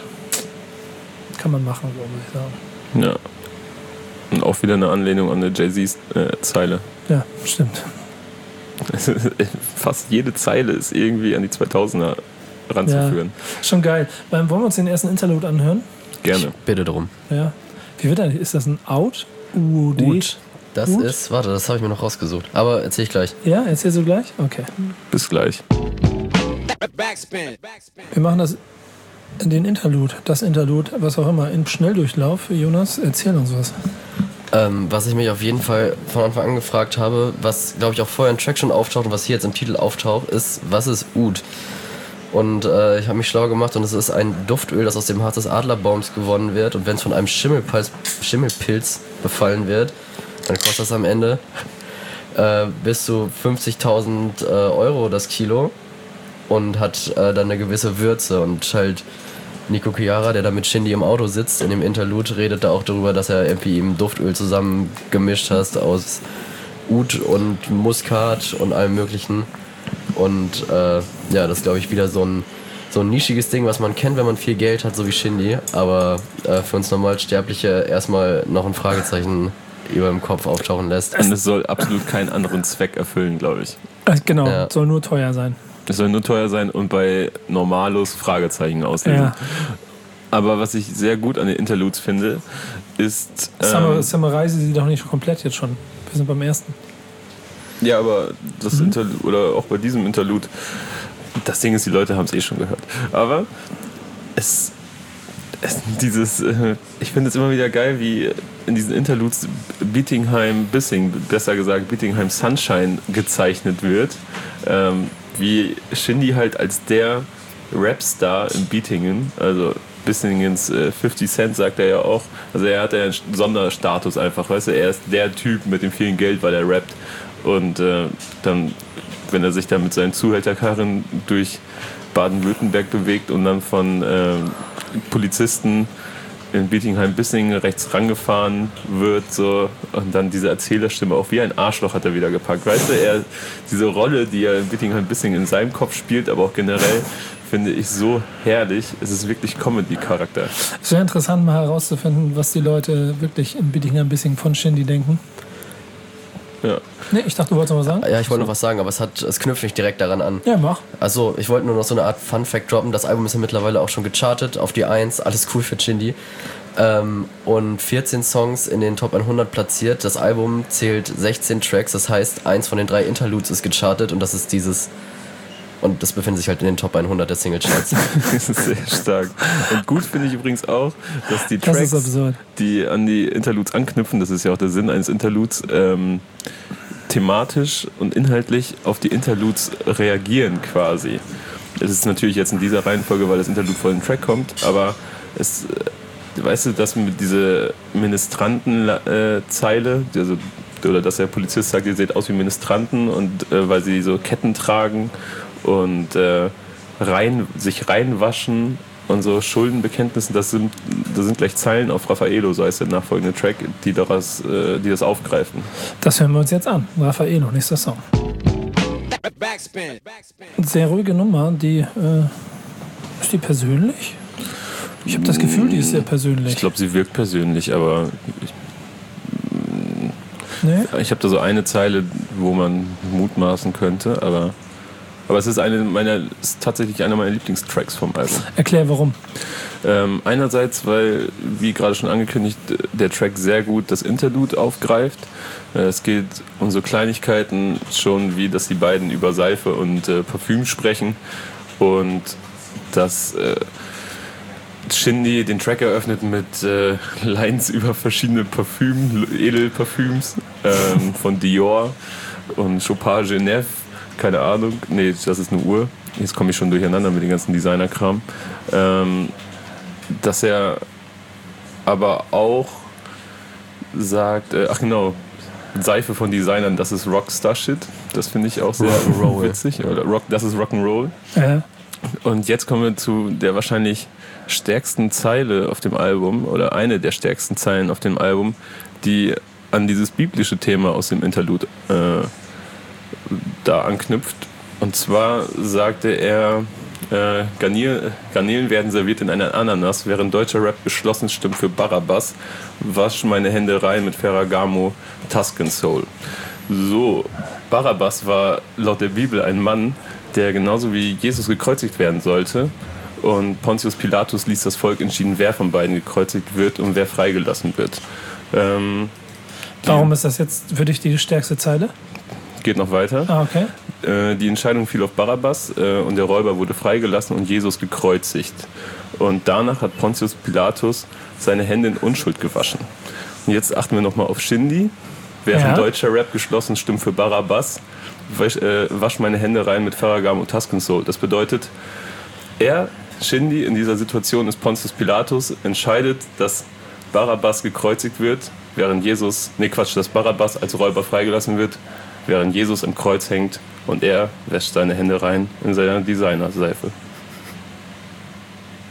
kann man machen, glaube ich sagen. Ja. Und auch wieder eine Anlehnung an eine Jay-Z-Zeile. Ja, stimmt. Fast jede Zeile ist irgendwie an die 2000er ranzuführen. Ja, schon geil. Wollen wir uns den ersten Interlude anhören? Gerne. Ich bitte drum. Ja. Wie wird das? Ist das ein Out? Ud. Das ist, warte, das habe ich mir noch rausgesucht. Aber erzähl ich gleich. Ja, erzählst du gleich? Okay. Bis gleich. Wir machen den Interlude, das Interlude, was auch immer, in Schnelldurchlauf. Jonas, erzähl uns was. Was ich mich auf jeden Fall von Anfang an gefragt habe, was glaube ich auch vorher in Track schon auftaucht und was hier jetzt im Titel auftaucht, ist, was ist Oud? Und ich habe mich schlau gemacht und es ist ein Duftöl, das aus dem Harz des Adlerbaums gewonnen wird. Und wenn es von einem Schimmelpilz befallen wird, dann kostet das am Ende bis zu 50.000 Euro das Kilo und hat dann eine gewisse Würze und halt Nico Chiara, der da mit Shindy im Auto sitzt, in dem Interlude, redet da auch darüber, dass er irgendwie ihm Duftöl zusammengemischt hat aus Oud und Muskat und allem möglichen. Und ja, das ist, glaube ich, wieder so ein nischiges Ding, was man kennt, wenn man viel Geld hat, so wie Shindy. Aber für uns Normalsterbliche erstmal noch ein Fragezeichen über dem Kopf auftauchen lässt. Und es soll absolut keinen anderen Zweck erfüllen, glaube ich. Genau, Ja. soll nur teuer sein. Es soll nur teuer sein und bei Normalos Fragezeichen auslösen. Ja. Aber was ich sehr gut an den Interludes finde, ist... Samurai sie doch nicht komplett jetzt schon. Wir sind beim ersten. Ja, aber das Interlude, oder auch bei diesem Interlude, das Ding ist, die Leute haben es eh schon gehört. Aber ich finde es immer wieder geil, wie in diesen Interludes Bietigheim-Bissing, besser gesagt Bietigheim Sunshine gezeichnet wird. Wie Shindy halt als der Rapstar in Bietingen, also Bissingens 50 Cent sagt er ja auch, also er hat ja einen Sonderstatus einfach, weißt du, er ist der Typ mit dem vielen Geld, weil er rappt. Und dann, wenn er sich dann mit seinen Zuhälterkarren durch Baden-Württemberg bewegt und dann von Polizisten in Bietigheim-Bissingen rechts rangefahren wird, so, und dann diese Erzählerstimme, auch wie ein Arschloch hat er wieder gepackt. Weißt du, diese Rolle, die er in Bietigheim-Bissingen in seinem Kopf spielt, aber auch generell, finde ich so herrlich. Es ist wirklich Comedy-Charakter. Es wäre interessant, mal herauszufinden, was die Leute wirklich in Bietigheim-Bissingen von Shindy denken. Ja. Nee, ich dachte, du wolltest noch was sagen? Ja, ich wollte noch was sagen, aber es knüpft nicht direkt daran an. Ja, mach. Also, ich wollte nur noch so eine Art Fun-Fact droppen. Das Album ist ja mittlerweile auch schon gechartet auf die 1. Alles cool für Shindy. Und 14 Songs in den Top 100 platziert. Das Album zählt 16 Tracks. Das heißt, eins von den 3 Interludes ist gechartet und das ist dieses... Und das befindet sich halt in den Top 100 der Singlecharts. Das ist sehr stark. Und gut finde ich übrigens auch, dass die Das ist Tracks, absurd. die an die Interludes anknüpfen, das ist ja auch der Sinn eines Interludes, thematisch und inhaltlich auf die Interludes reagieren quasi. Es ist natürlich jetzt in dieser Reihenfolge, weil das Interlude vor dem Track kommt, aber es, weißt du, dass mit dieser Ministranten-Zeile, also, oder dass der Polizist sagt, ihr seht aus wie Ministranten und weil sie so Ketten tragen und sich reinwaschen und so Schuldenbekenntnisse, das sind gleich Zeilen auf Raffaello, so heißt der nachfolgende Track, die das aufgreifen. Das hören wir uns jetzt an. Raffaello, nächster Song. Backspin. Sehr ruhige Nummer, ist die persönlich? Ich habe das Gefühl, die ist sehr persönlich. Ich glaube, sie wirkt persönlich, aber Nee? ich habe da so eine Zeile, wo man mutmaßen könnte, aber es ist tatsächlich einer meiner Lieblingstracks vom Album. Erklär warum. Einerseits, weil, wie gerade schon angekündigt, der Track sehr gut das Interlude aufgreift. Es geht um so Kleinigkeiten schon, wie dass die beiden über Seife und Parfüm sprechen und dass Shindy den Track eröffnet mit Lines über verschiedene Edelparfüms von Dior und Chopin Genève. Keine Ahnung, nee, das ist eine Uhr. Jetzt komme ich schon durcheinander mit dem ganzen Designerkram. Dass er aber auch sagt, Seife von Designern, das ist Rockstar-Shit. Das finde ich auch sehr witzig. Oder das ist Rock'n'Roll. Und jetzt kommen wir zu der wahrscheinlich stärksten Zeile auf dem Album, oder eine der stärksten Zeilen auf dem Album, die an dieses biblische Thema aus dem Interlude da anknüpft. Und zwar sagte er, Garnelen werden serviert in einer Ananas, während deutscher Rap geschlossen stimmt für Barabbas. Wasch meine Hände rein mit Ferragamo, Tuscan Soul. So, Barabbas war laut der Bibel ein Mann, der genauso wie Jesus gekreuzigt werden sollte. Und Pontius Pilatus ließ das Volk entschieden, wer von beiden gekreuzigt wird und wer freigelassen wird. Warum ist das jetzt für dich die stärkste Zeile? Geht noch weiter. Okay. Die Entscheidung fiel auf Barabbas und der Räuber wurde freigelassen und Jesus gekreuzigt. Und danach hat Pontius Pilatus seine Hände in Unschuld gewaschen. Und jetzt achten wir nochmal auf Shindy. Während deutscher Rap geschlossen stimmt für Barabbas, wasch meine Hände rein mit Ferragamo und Tuscan Soul. Das bedeutet, Shindy, in dieser Situation ist Pontius Pilatus, entscheidet, dass Barabbas gekreuzigt wird, dass Barabbas als Räuber freigelassen wird, während Jesus im Kreuz hängt und er wäscht seine Hände rein in seiner Designerseife.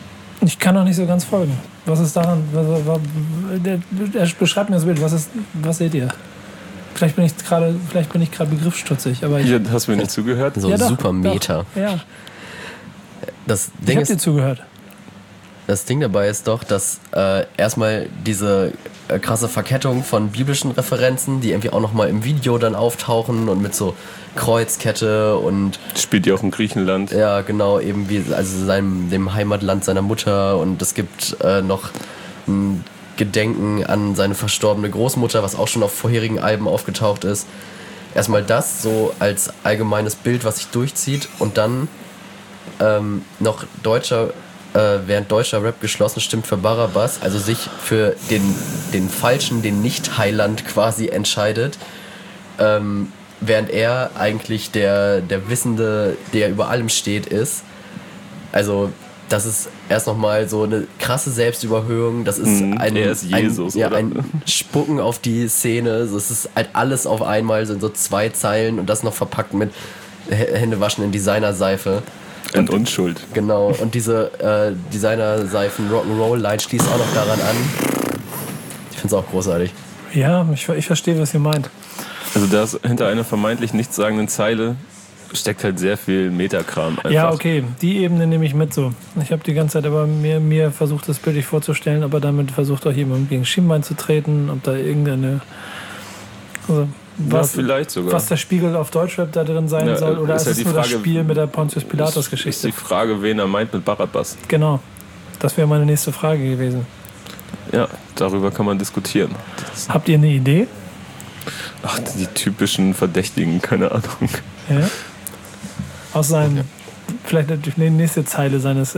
Ich kann noch nicht so ganz folgen. Was ist daran? Er beschreibt mir das Bild. Was seht ihr? Vielleicht bin ich gerade begriffsstutzig. Aber Hier, hast du mir nicht zugehört? So Ja, doch, super Meta. doch, ja, Das ich Ding hab dir ist, zugehört. das Ding dabei ist doch, dass erstmal diese krasse Verkettung von biblischen Referenzen, die irgendwie auch nochmal im Video dann auftauchen und mit so Kreuzkette und Spielt ja auch in Griechenland. ja, genau, eben wie also dem Heimatland seiner Mutter, und es gibt noch ein Gedenken an seine verstorbene Großmutter, was auch schon auf vorherigen Alben aufgetaucht ist. Erstmal das so als allgemeines Bild, was sich durchzieht, und dann noch während deutscher Rap geschlossen stimmt für Barabbas, also sich für den falschen, den Nicht-Heiland quasi entscheidet, während er eigentlich der Wissende, der über allem steht, ist. Also das ist erst nochmal so eine krasse Selbstüberhöhung, das ist er ist Jesus, oder? ein Spucken auf die Szene, es ist halt alles auf einmal, sind so 2 Zeilen und das noch verpackt mit Händewaschen in Designerseife. Und Unschuld. Genau, und diese Designerseifen Rock'n'Roll-Line schließt auch noch daran an. Ich finde es auch großartig. Ja, ich verstehe, was ihr meint. Also da ist hinter einer vermeintlich nichtssagenden Zeile steckt halt sehr viel Metakram einfach. Ja, okay, die Ebene nehme ich mit so. Ich habe die ganze Zeit aber mir versucht, das bildlich vorzustellen, aber damit versucht auch jemand gegen Schienbein zu treten, ob da irgendeine... Also, ja, vielleicht sogar. Was der Spiegel auf Deutschrap da drin sein soll, oder ist halt es nur das Spiel mit der Pontius Ist Pilatus-Geschichte? die Frage, wen er meint mit Barabbas. Genau, das wäre meine nächste Frage gewesen. Ja, darüber kann man diskutieren. Habt ihr eine Idee? Ach, die typischen Verdächtigen, keine Ahnung. Ja? Aus seinem, vielleicht die nächste Zeile seines,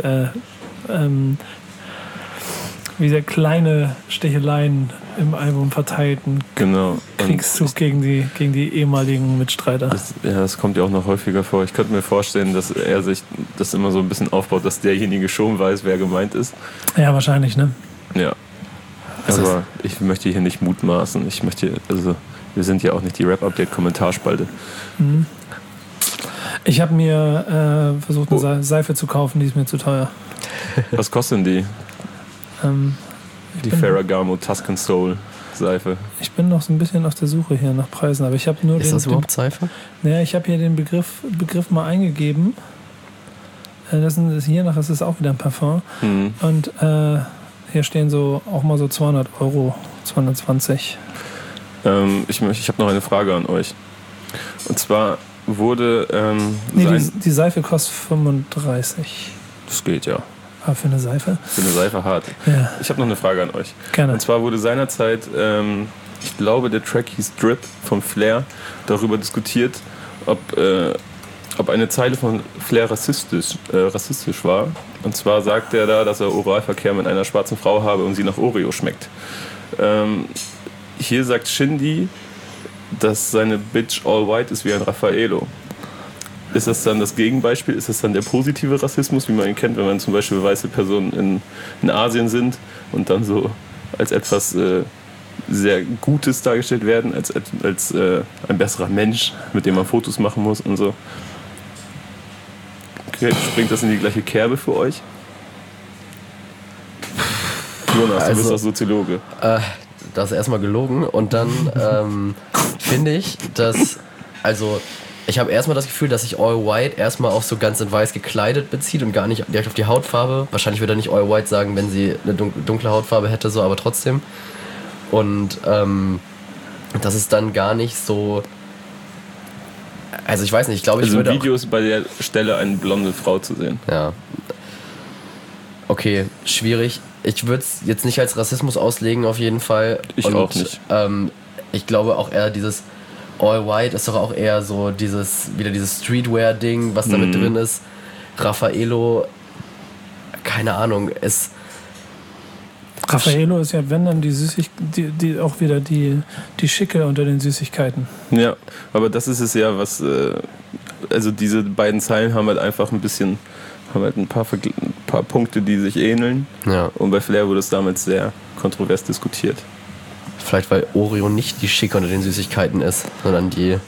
wie sehr kleine Sticheleien im Album verteilten Genau. Kriegszug gegen die ehemaligen Mitstreiter. Das kommt ja auch noch häufiger vor. Ich könnte mir vorstellen, dass er sich das immer so ein bisschen aufbaut, dass derjenige schon weiß, wer gemeint ist. Ja, wahrscheinlich, ne? Ja. Aber ich möchte hier nicht mutmaßen. Wir sind ja auch nicht die Rap-Update-Kommentarspalte. Ich habe mir versucht, eine Seife zu kaufen, die ist mir zu teuer. Was kostet denn die? Die Ferragamo Tuscan Soul Seife. Ich bin noch so ein bisschen auf der Suche hier nach Preisen, aber ich habe nur Ist das überhaupt Seife? Naja, ich habe hier den Begriff mal eingegeben. Das ist auch wieder ein Parfum. Und hier stehen so auch mal so 200 €, 220. Ich habe noch eine Frage an euch. Und zwar wurde die Seife kostet 35. Das geht ja. Aber für eine Seife? Für eine Seife hart. Ja. Ich habe noch eine Frage an euch. Gerne. Und zwar wurde seinerzeit, ich glaube, der Track hieß Drip vom Flair, darüber diskutiert, ob eine Zeile von Flair rassistisch war. Und zwar sagt er da, dass er Oralverkehr mit einer schwarzen Frau habe und sie nach Oreo schmeckt. Hier sagt Shindy, dass seine Bitch all white ist wie ein Raffaello. Ist das dann das Gegenbeispiel? Ist das dann der positive Rassismus, wie man ihn kennt, wenn man zum Beispiel weiße Personen in Asien sind und dann so als etwas sehr Gutes dargestellt werden, als ein besserer Mensch, mit dem man Fotos machen muss und so? Okay, springt das in die gleiche Kerbe für euch? Jonas, du bist doch Soziologe. Das ist erstmal gelogen, und dann finde ich, dass, also ich habe erstmal das Gefühl, dass sich All White erstmal auf so ganz in weiß gekleidet bezieht und gar nicht direkt auf die Hautfarbe. Wahrscheinlich würde er nicht All White sagen, wenn sie eine dunkle Hautfarbe hätte, so, aber trotzdem. Und das ist dann gar nicht so. Also ich weiß nicht, ich glaube, ich würde. Im Video ist bei der Stelle eine blonde Frau zu sehen. Ja. Okay, schwierig. Ich würde es jetzt nicht als Rassismus auslegen, auf jeden Fall. Ich auch nicht. Ich glaube auch eher dieses All White ist doch auch eher so dieses Streetwear-Ding, was da mit drin ist. Raffaello, keine Ahnung, ist. Raffaello ist ja, wenn dann die auch wieder die Schicke unter den Süßigkeiten. Ja, aber das ist es ja, was. Also diese beiden Zeilen haben halt einfach ein paar Punkte, die sich ähneln. Ja. Und bei Flair wurde es damals sehr kontrovers diskutiert. Vielleicht, weil Oreo nicht die Schicke unter den Süßigkeiten ist, sondern die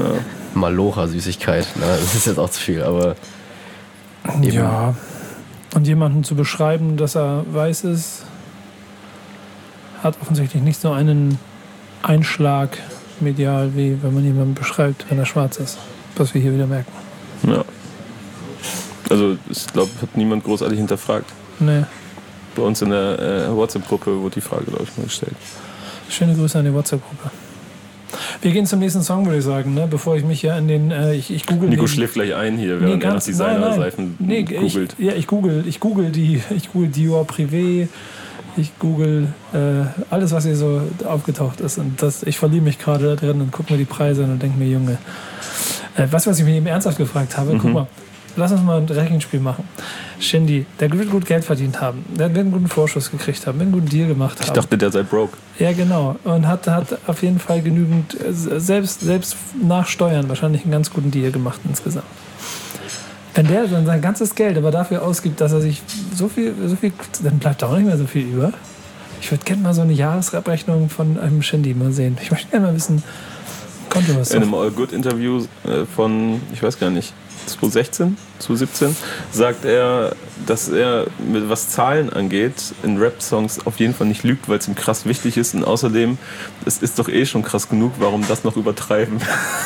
Malocha-Süßigkeit. Na, das ist jetzt auch zu viel, aber. Ja, Und jemanden zu beschreiben, dass er weiß ist, hat offensichtlich nicht so einen Einschlag medial, wie wenn man jemanden beschreibt, wenn er schwarz ist. Was wir hier wieder merken. Ja. Also ich glaube, hat niemand großartig hinterfragt. Nee. Bei uns in der WhatsApp-Gruppe wurde die Frage, glaube ich, mal gestellt. Schöne Grüße an die WhatsApp-Gruppe. Wir gehen zum nächsten Song, würde ich sagen, ne? Bevor ich mich hier an den... ich google Nico schläft gleich ein hier, während er nach Designer-Seifen googelt. Ich google Dior Privé, ich google alles, was hier so aufgetaucht ist. Und ich verliebe mich gerade da drin und gucke mir die Preise an und denke mir, Junge... was ich mich eben ernsthaft gefragt habe, guck mal, lass uns mal ein Rechenspiel machen. Shindy, der wird gut Geld verdient haben, der wird einen guten Vorschuss gekriegt haben, wird einen guten Deal gemacht haben. Ich dachte, der sei broke. Ja, genau. Und hat auf jeden Fall genügend, selbst nach Steuern wahrscheinlich einen ganz guten Deal gemacht insgesamt. Wenn der dann sein ganzes Geld aber dafür ausgibt, dass er sich so viel, dann bleibt da auch nicht mehr so viel über. Ich würde gerne mal so eine Jahresabrechnung von einem Shindy mal sehen. Ich möchte gerne mal wissen, Konto was. In einem All Good Interview von, ich weiß gar nicht, 2017 sagt er, dass er mit was Zahlen angeht in Rap-Songs auf jeden Fall nicht lügt, weil es ihm krass wichtig ist und außerdem, es ist doch eh schon krass genug, warum das noch übertreiben?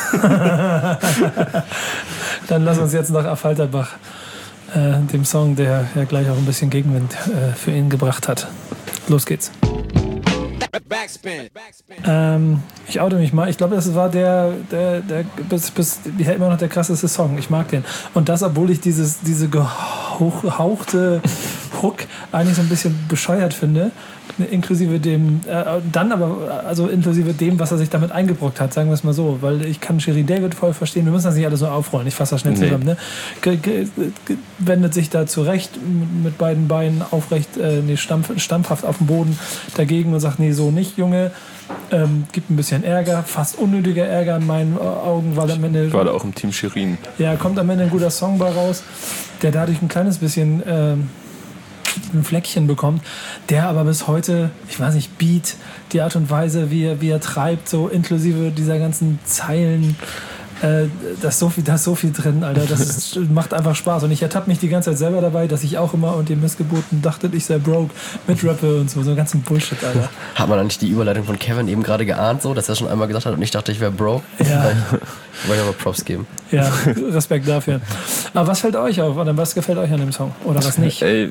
Dann lass uns jetzt nach Affalterbach, dem Song, der ja gleich auch ein bisschen Gegenwind für ihn gebracht hat. Los geht's. Backspin. Ich oute mich mal. Ich glaube, das war der immer noch der krasseste Song. Ich mag den. Und das, obwohl ich diese gehauchte Hook eigentlich so ein bisschen bescheuert finde. Inklusive dem, inklusive dem, was er sich damit eingebrockt hat, sagen wir es mal so. Weil ich kann Sherry David voll verstehen. Wir müssen das nicht alles so aufrollen. Ich fasse das schnell zusammen. Ne? Wendet sich da zurecht mit beiden Beinen aufrecht, stampfhaft auf dem Boden dagegen und sagt, nee, so nicht, Junge. Gibt ein bisschen Ärger, fast unnötiger Ärger in meinen Augen, weil am Ende... Ich war da auch im Team Shirin. Ja, kommt am Ende ein guter Song bei raus, der dadurch ein kleines bisschen ein Fleckchen bekommt, der aber bis heute, ich weiß nicht, Beat, die Art und Weise, wie er treibt, so inklusive dieser ganzen Zeilen, da ist so viel drin, Alter, macht einfach Spaß. Und ich ertappe mich die ganze Zeit selber dabei, dass ich auch immer und dem Missgeboten dachte, ich sei broke, mitrappe und so einen ganzen Bullshit, Alter. Hat man eigentlich die Überleitung von Kevin eben gerade geahnt, so, dass er schon einmal gesagt hat und ich dachte, ich wäre broke? Ja. Wollte ich aber Props geben. Ja, Respekt dafür. Aber was fällt euch auf, oder was gefällt euch an dem Song? Oder was nicht? Ey,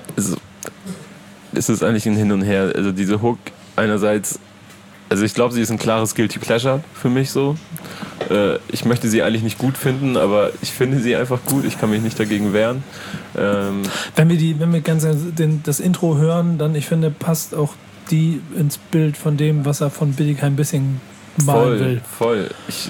es ist eigentlich ein Hin und Her. Also diese Hook einerseits, also ich glaube, sie ist ein klares Guilty Pleasure für mich so. Ich möchte sie eigentlich nicht gut finden, aber ich finde sie einfach gut. Ich kann mich nicht dagegen wehren. Wenn wir das Intro hören, dann, ich finde, passt auch die ins Bild von dem, was er von Bietigheim Bissing malen will. Voll.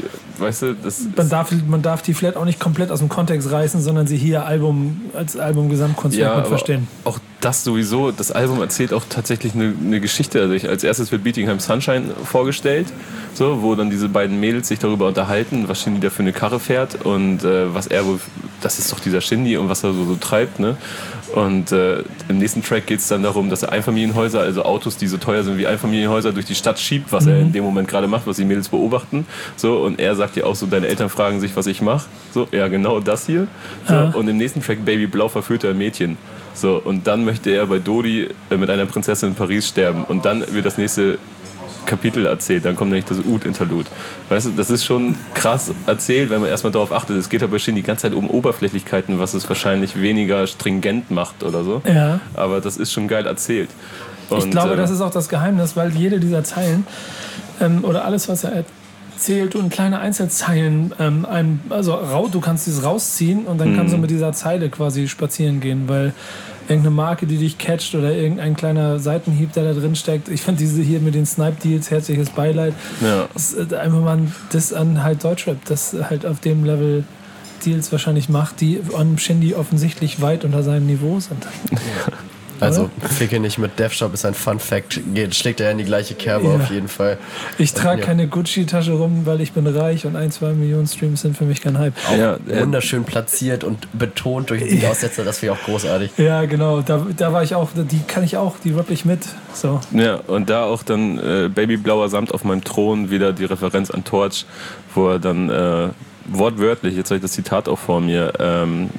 Man darf die vielleicht auch nicht komplett aus dem Kontext reißen, sondern sie hier als Album-Gesamtkunstwerk mit verstehen. Auch das sowieso, das Album erzählt auch tatsächlich eine Geschichte. Also als erstes wird Bietigheim Sunshine vorgestellt, so, wo dann diese beiden Mädels sich darüber unterhalten, was Shindy da für eine Karre fährt und was er wohl, das ist doch dieser Shindy und was er so treibt, ne? Und im nächsten Track geht es dann darum, dass er Einfamilienhäuser, also Autos, die so teuer sind wie Einfamilienhäuser, durch die Stadt schiebt, was er in dem Moment gerade macht, was die Mädels beobachten. So, und er sagt ja auch so, deine Eltern fragen sich, was ich mache. So, ja, genau das hier. So, und im nächsten Track, Baby Blau, verführt er ein Mädchen. So, und dann möchte er bei Dodi mit einer Prinzessin in Paris sterben. Und dann wird das nächste Kapitel erzählt, dann kommt nämlich das Oud-Interlude. Weißt du, das ist schon krass erzählt, wenn man erstmal darauf achtet. Es geht aber schon die ganze Zeit um Oberflächlichkeiten, was es wahrscheinlich weniger stringent macht oder so. Ja. Aber das ist schon geil erzählt. Und, ich glaube, das ist auch das Geheimnis, weil jede dieser Zeilen oder alles, was er erzählt und kleine Einzelzeilen, du kannst dieses rausziehen und dann kannst du mit dieser Zeile quasi spazieren gehen, weil irgendeine Marke, die dich catcht oder irgendein kleiner Seitenhieb, der da drin steckt. Ich finde diese hier mit den Snipe-Deals, herzliches Beileid. Ja. Das ist einfach mal das an halt Deutschrap, das halt auf dem Level Deals wahrscheinlich macht, die an Shindy offensichtlich weit unter seinem Niveau sind. Ja. Also, Ficke nicht mit DevShop ist ein Fun-Fact. Schlägt er in die gleiche Kerbe auf jeden Fall. Ich trage keine Gucci-Tasche rum, weil ich bin reich und 1-2 Millionen Streams sind für mich kein Hype. Auch wunderschön platziert und betont durch den Aussetzer, das finde ich auch großartig. Ja, genau. Da war ich auch, die rapp ich mit. So. Ja, und da auch dann Babyblauer Samt auf meinem Thron, wieder die Referenz an Torch, wo er dann wortwörtlich, jetzt habe ich das Zitat auch vor mir,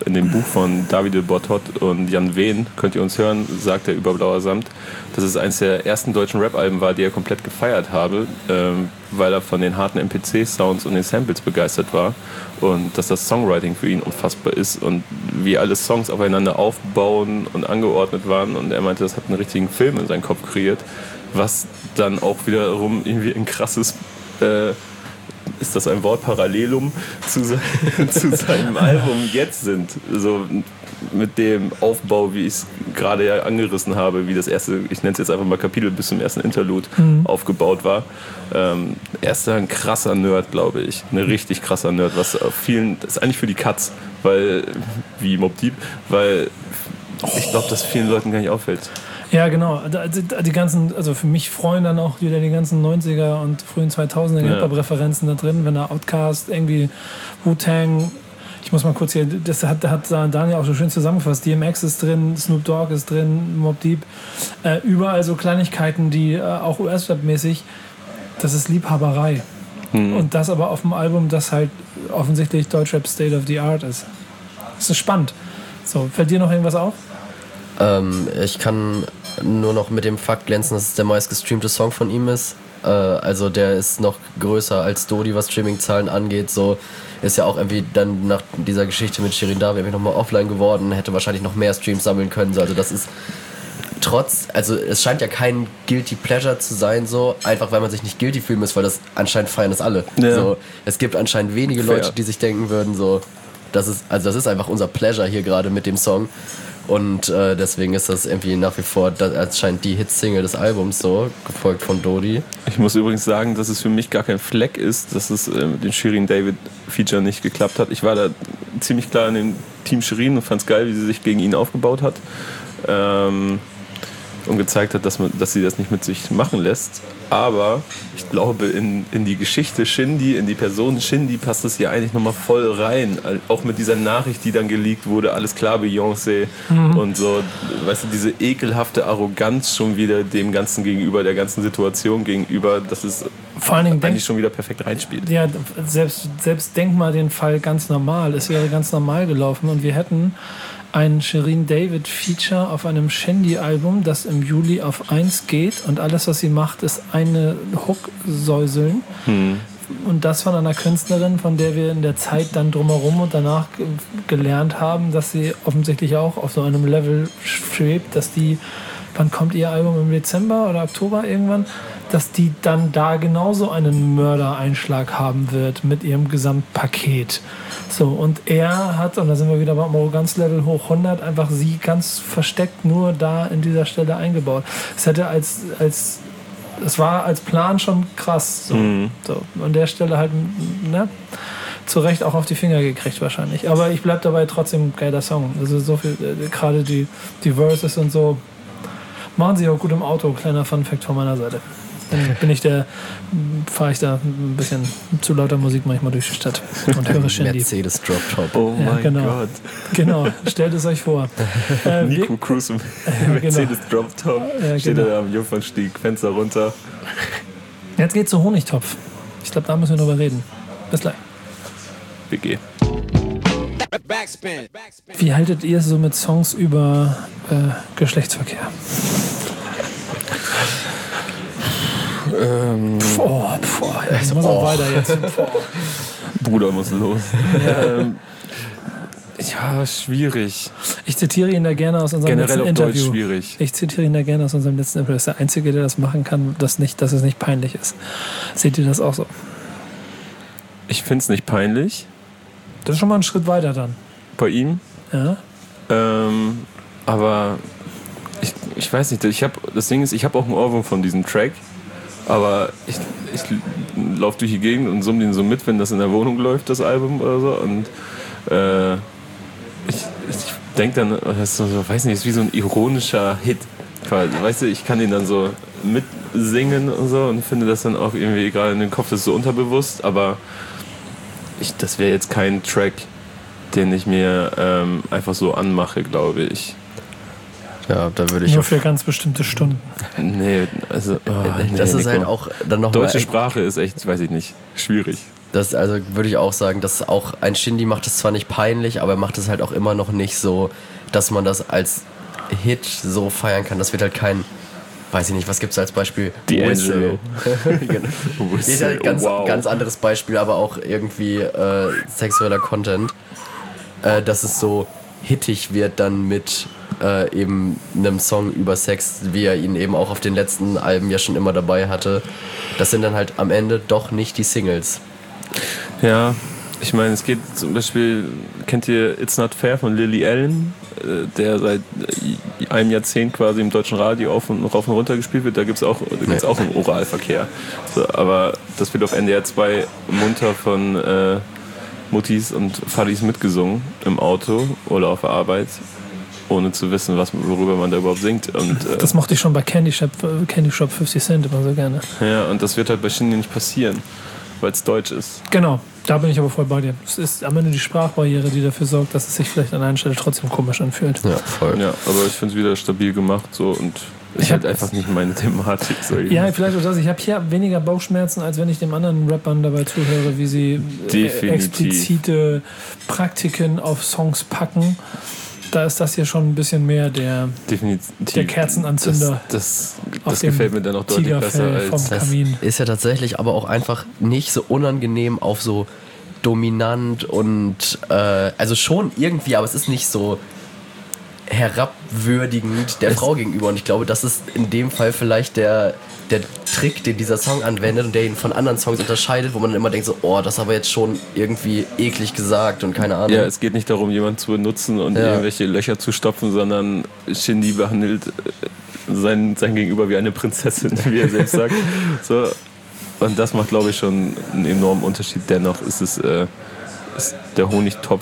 in dem Buch von Davide Bortot und Jan Wehn, könnt ihr uns hören, sagt er über Blauer Samt, dass es eines der ersten deutschen Rap-Alben war, die er komplett gefeiert habe, weil er von den harten MPC-Sounds und den Samples begeistert war und dass das Songwriting für ihn unfassbar ist und wie alle Songs aufeinander aufbauen und angeordnet waren und er meinte, das hat einen richtigen Film in seinen Kopf kreiert, was dann auch wiederum irgendwie ein krasses ist das ein Wort, Parallelum zu seinem Album jetzt sind. So mit dem Aufbau, wie ich es gerade ja angerissen habe, wie das erste, ich nenne es jetzt einfach mal Kapitel bis zum ersten Interlude aufgebaut war. Er ist da ein krasser Nerd, glaube ich. Ein richtig krasser Nerd, was auf vielen, das ist eigentlich für die Katz, weil, wie Mobb Deep, weil ich glaube, dass vielen Leuten gar nicht auffällt. Ja, genau. Die ganzen, also für mich freuen dann auch wieder die ganzen 90er und frühen 2000er Hip-Hop-Referenzen da drin, wenn da Outkast, irgendwie Wu-Tang, ich muss mal kurz hier, das hat Daniel auch so schön zusammengefasst, DMX ist drin, Snoop Dogg ist drin, Mobb Deep, überall so Kleinigkeiten, die auch US-Rap-mäßig, das ist Liebhaberei. Und das aber auf dem Album, das halt offensichtlich Deutschrap State of the Art ist. Das ist spannend. So, fällt dir noch irgendwas auf? Ich kann nur noch mit dem Fakt glänzen, dass es der meistgestreamte Song von ihm ist. Also der ist noch größer als Dodi, was Streaming-Zahlen angeht. So ist ja auch irgendwie dann nach dieser Geschichte mit Shirin Davi irgendwie nochmal offline geworden, hätte wahrscheinlich noch mehr Streams sammeln können. So, also das ist also es scheint ja kein Guilty Pleasure zu sein, so einfach weil man sich nicht guilty fühlen muss, weil das anscheinend feiern das alle. Ja. So, es gibt anscheinend wenige Leute, die sich denken würden, so das ist einfach unser Pleasure hier gerade mit dem Song. Und deswegen ist das irgendwie nach wie vor anscheinend die Hitsingle des Albums, so gefolgt von Dodi. Ich muss übrigens sagen, dass es für mich gar kein Fleck ist, dass es mit dem Shirin David Feature nicht geklappt hat. Ich war da ziemlich klar in dem Team Shirin und fand es geil, wie sie sich gegen ihn aufgebaut hat und gezeigt hat, dass sie das nicht mit sich machen lässt. Aber ich glaube, in die Geschichte Shindy, in die Person Shindy passt es hier eigentlich nochmal voll rein. Auch mit dieser Nachricht, die dann geleakt wurde, alles klar, Beyoncé und so. Weißt du, diese ekelhafte Arroganz schon wieder dem Ganzen gegenüber, der ganzen Situation gegenüber, dass es vor allen Dingen eigentlich schon wieder perfekt reinspielt. Ja, selbst denk mal den Fall ganz normal. Es wäre ganz normal gelaufen und wir hätten ein Shirin David Feature auf einem Shindy-Album, das im Juli auf 1 geht und alles, was sie macht, ist eine Hook säuseln. Und das von einer Künstlerin, von der wir in der Zeit dann drumherum und danach gelernt haben, dass sie offensichtlich auch auf so einem Level schwebt, dass die, wann kommt ihr Album, im Dezember oder Oktober irgendwann, dass die dann da genauso einen Mördereinschlag haben wird mit ihrem Gesamtpaket. So, und er hat, und da sind wir wieder beim Arroganzlevel hoch 100, einfach sie ganz versteckt nur da in dieser Stelle eingebaut. Es hätte es war als Plan schon krass. So, an der Stelle halt, ne, zu Recht auch auf die Finger gekriegt wahrscheinlich. Aber ich bleib dabei, trotzdem geiler Song. Also so viel, gerade die Verses und so, machen sie auch gut im Auto. Kleiner Funfact von meiner Seite. Dann fahre ich da ein bisschen zu lauter Musik manchmal durch die Stadt und höre Shindy. Mercedes Drop Top. Oh mein Gott. Genau, stellt es euch vor. Nico Cruz im Mercedes Drop Top. Steht da am Jungfernstieg, Fenster runter. Jetzt geht's zu Honigtopf. Ich glaube, da müssen wir drüber reden. Bis gleich. WG. Backspin. Wie haltet ihr es so mit Songs über Geschlechtsverkehr? Ich muss auch weiter jetzt. Bruder muss los. Ja, schwierig. Ich zitiere ihn da gerne aus unserem Generell letzten auf Interview. Deutsch schwierig. Ich zitiere ihn da gerne aus unserem letzten Interview. Das ist der Einzige, der das machen kann, dass es nicht peinlich ist. Seht ihr das auch so? Ich finde es nicht peinlich. Das ist schon mal ein Schritt weiter dann. Bei ihm? Ja. Aber ich weiß nicht, das Ding ist, ich habe auch einen Ohrwurm von diesem Track, aber ich laufe durch die Gegend und summe den so mit, wenn das in der Wohnung läuft, das Album oder so, und ich denke dann, das ist so, weiß nicht, ist wie so ein ironischer Hit. Weißt du, ich kann den dann so mitsingen und so und finde das dann auch irgendwie gerade in den Kopf, das ist so unterbewusst, aber das wäre jetzt kein Track, den ich mir einfach so anmache, glaube ich. Ja, da würde ich nur für ganz bestimmte Stunden. Nee, also das ist halt auch dann noch deutsche Sprache ist echt, weiß ich nicht, schwierig. Das also würde ich auch sagen, dass auch ein Shindy macht es zwar nicht peinlich, aber er macht es halt auch immer noch nicht so, dass man das als Hit so feiern kann. Das wird halt kein, weiß ich nicht, was gibt's als Beispiel? D'Angelo. Genau. Das ist ja ein ganz anderes Beispiel, aber auch irgendwie sexueller Content, dass es so hittig wird dann mit eben einem Song über Sex, wie er ihn eben auch auf den letzten Alben ja schon immer dabei hatte. Das sind dann halt am Ende doch nicht die Singles. Ja, ich meine, es geht zum Beispiel, kennt ihr It's Not Fair von Lily Allen, der seit einem Jahrzehnt quasi im deutschen Radio rauf und runter gespielt wird, da gibt's auch einen Oralverkehr. So, aber das wird auf NDR 2 munter von Muttis und Fadis mitgesungen im Auto oder auf der Arbeit, ohne zu wissen, worüber man da überhaupt singt. Und, das mochte ich schon bei Candy Shop 50 Cent immer so gerne. Ja, und das wird halt bei Shindy nicht passieren, weil es deutsch ist. Genau, da bin ich aber voll bei dir. Es ist am Ende die Sprachbarriere, die dafür sorgt, dass es sich vielleicht an einer Stelle trotzdem komisch anfühlt. Ja, voll. Ja, aber ich finde es wieder stabil gemacht so und ist halt einfach nicht meine Thematik. So ja, vielleicht auch das. Ich habe hier weniger Bauchschmerzen, als wenn ich dem anderen Rappern dabei zuhöre, wie sie explizite Praktiken auf Songs packen. Da ist das hier schon ein bisschen mehr der Kerzenanzünder. Das gefällt mir dann auch deutlich besser als das Kamin. Ist ja tatsächlich aber auch einfach nicht so unangenehm auf so dominant und also schon irgendwie, aber es ist nicht so herabwürdigend der Frau gegenüber. Und ich glaube, das ist in dem Fall vielleicht der Trick, den dieser Song anwendet und der ihn von anderen Songs unterscheidet, wo man dann immer denkt so, oh, das ist aber jetzt schon irgendwie eklig gesagt und keine Ahnung. Ja, es geht nicht darum, jemanden zu benutzen und irgendwelche Löcher zu stopfen, sondern Shindy behandelt sein Gegenüber wie eine Prinzessin, wie er selbst sagt. So. Und das macht, glaube ich, schon einen enormen Unterschied. Dennoch ist es ist der Honigtopf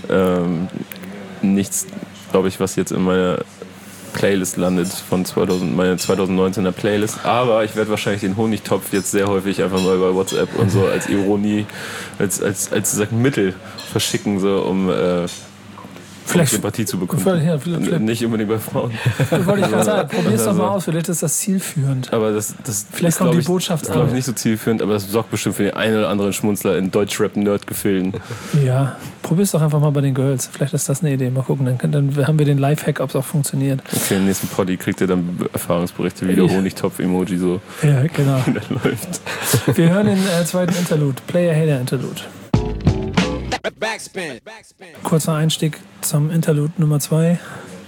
nichts, glaube ich, was jetzt in meiner Playlist landet von meiner 2019er Playlist, aber ich werde wahrscheinlich den Honigtopf jetzt sehr häufig einfach mal bei WhatsApp und so als Ironie, als Mittel verschicken, so um vielleicht Sympathie zu bekommen. Vielleicht. Nicht unbedingt bei Frauen. Wollte ich gerade sagen, probier's doch mal aus, vielleicht ist das zielführend. Aber das vielleicht kommt die Botschaft an. Glaube ich nicht so zielführend, aber das sorgt bestimmt für den einen oder anderen Schmunzler in Deutschrap-Nerd-Gefilden. Ja, probier's doch einfach mal bei den Girls. Vielleicht ist das eine Idee. Mal gucken, dann haben wir den Lifehack, ob es auch funktioniert. Okay, im nächsten Poddy kriegt ihr dann Erfahrungsberichte, wie der Honigtopf-Emoji so genau. läuft. Wir hören den zweiten Interlude, Player-Hater-Interlude. Backspin. Kurzer Einstieg zum Interlude Nummer 2.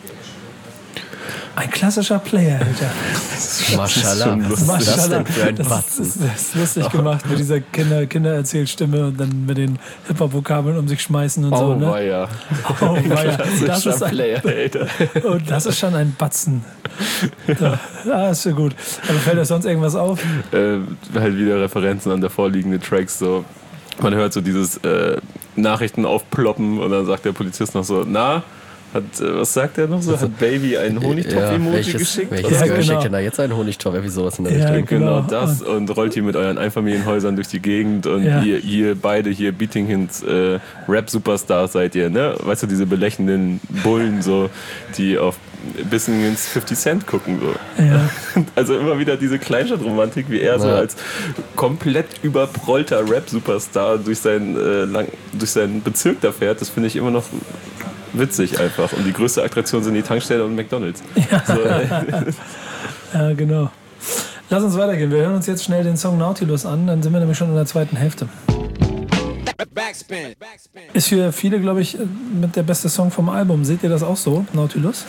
Ein klassischer Player-Hater. Mashallah. Was ist das denn für ein Batzen? Das ist lustig gemacht mit dieser Kindererzählstimme und dann mit den Hip-Hop-Vokabeln um sich schmeißen und so. Ne? Weia. Oh weia. Das ist ein Player-Hater. Und das ist schon ein Batzen. Ist ja gut. Aber fällt euch sonst irgendwas auf? Halt wieder Referenzen an davor liegende Tracks so. Man hört so dieses Nachrichten aufploppen und dann sagt der Polizist noch so, was sagt er noch so? Hat Baby einen Honigtopf-Emoji geschickt? Welches schickt denn da jetzt einen Honigtopf? Irgendwie sowas in der Richtung. Genau das und rollt hier mit euren Einfamilienhäusern durch die Gegend und ihr beide hier Beating Hints Rap-Superstars seid ihr, ne? Weißt du, diese belächelnden Bullen so, die auf bisschen ins 50 Cent gucken. So. Ja. Also immer wieder diese Kleinstadtromantik, wie er so als komplett überprollter Rap-Superstar durch seinen Bezirk da fährt, das finde ich immer noch witzig einfach. Und die größte Attraktion sind die Tankstelle und McDonalds. Ja, so. Ja, genau. Lass uns weitergehen. Wir hören uns jetzt schnell den Song Nautilus an, dann sind wir nämlich schon in der zweiten Hälfte. Backspin. Ist für viele, glaube ich, mit der beste Song vom Album. Seht ihr das auch so, Nautilus?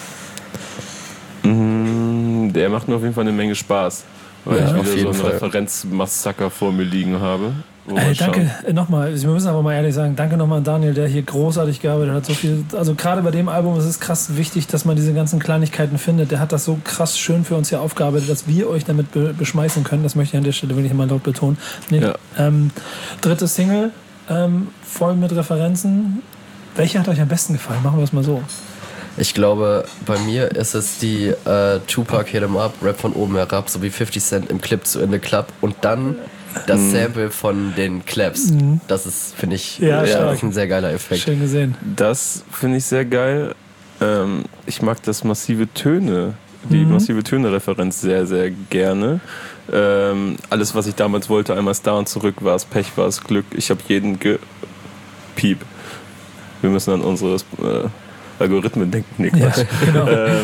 Der macht mir auf jeden Fall eine Menge Spaß, weil ich wieder so einen Referenzmassaker vor mir liegen habe. Danke nochmal, wir müssen aber mal ehrlich sagen, danke nochmal an Daniel, der hier großartig gearbeitet hat. So viel, also gerade bei dem Album ist es krass wichtig, dass man diese ganzen Kleinigkeiten findet. Der hat das so krass schön für uns hier aufgearbeitet, dass wir euch damit beschmeißen können. Das möchte ich an der Stelle wirklich mal laut betonen. Dritte Single, voll mit Referenzen. Welche hat euch am besten gefallen? Machen wir es mal so. Ich glaube, bei mir ist es die Tupac Hit 'em Up, Rap von oben herab, sowie 50 Cent im Clip zu In the Club und dann das Sample von den Claps. Das ist, finde ich, das ist ein sehr geiler Effekt. Schön gesehen. Das finde ich sehr geil. Ich mag das massive Töne die massive Töne-Referenz sehr, sehr gerne. Alles, was ich damals wollte, einmal da und zurück, war es Pech, war es Glück. Ich habe jeden Piep. Wir müssen an unsere Algorithmen denken. Nee, Quatsch. Ja, genau.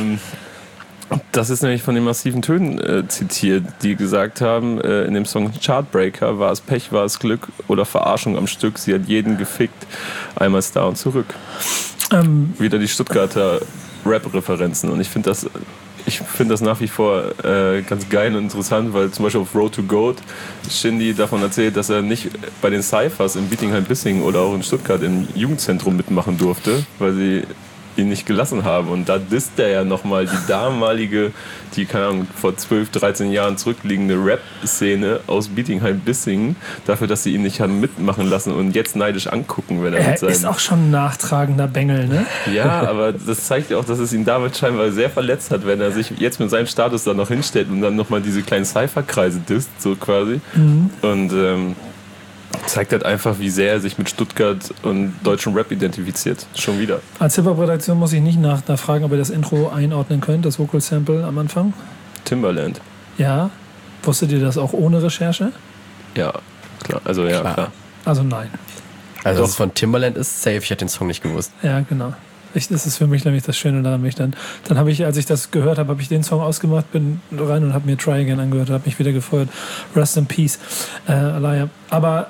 Das ist nämlich von den massiven Tönen zitiert, die gesagt haben, in dem Song Chartbreaker, war es Pech, war es Glück oder Verarschung am Stück. Sie hat jeden gefickt, einmal da und zurück. Wieder die Stuttgarter Rap-Referenzen. Und ich finde das nach wie vor ganz geil und interessant, weil zum Beispiel auf Road to Goat Shindy davon erzählt, dass er nicht bei den Cyphers in Bietigheim-Bissingen oder auch in Stuttgart im Jugendzentrum mitmachen durfte, weil sie ihn nicht gelassen haben. Und da disst er ja nochmal die damalige, die, keine Ahnung, vor 12, 13 Jahren zurückliegende Rap-Szene aus Bietigheim-Bissingen dafür, dass sie ihn nicht haben mitmachen lassen und jetzt neidisch angucken, wenn er mit seinem... ist auch schon ein nachtragender Bengel, ne? Ja, aber das zeigt ja auch, dass es ihn damals scheinbar sehr verletzt hat, wenn er sich jetzt mit seinem Status da noch hinstellt und dann nochmal diese kleinen Cypher-Kreise disst, so quasi. Und zeigt halt einfach, wie sehr er sich mit Stuttgart und deutschem Rap identifiziert. Schon wieder. Als Hip-Hop-Redaktion muss ich nicht nachfragen, ob ihr das Intro einordnen könnt, das Vocal-Sample am Anfang. Timbaland. Ja. Wusstet ihr das auch ohne Recherche? Ja, klar. Also ja, klar. Also nein. Also dass es von Timbaland ist, safe. Ich hätte den Song nicht gewusst. Ja, genau. Das ist für mich nämlich das Schöne daran. Dann habe ich, als ich das gehört habe, habe ich den Song ausgemacht, bin rein und habe mir Try Again angehört, habe mich wieder gefeuert. Rest in Peace, Alaya. Aber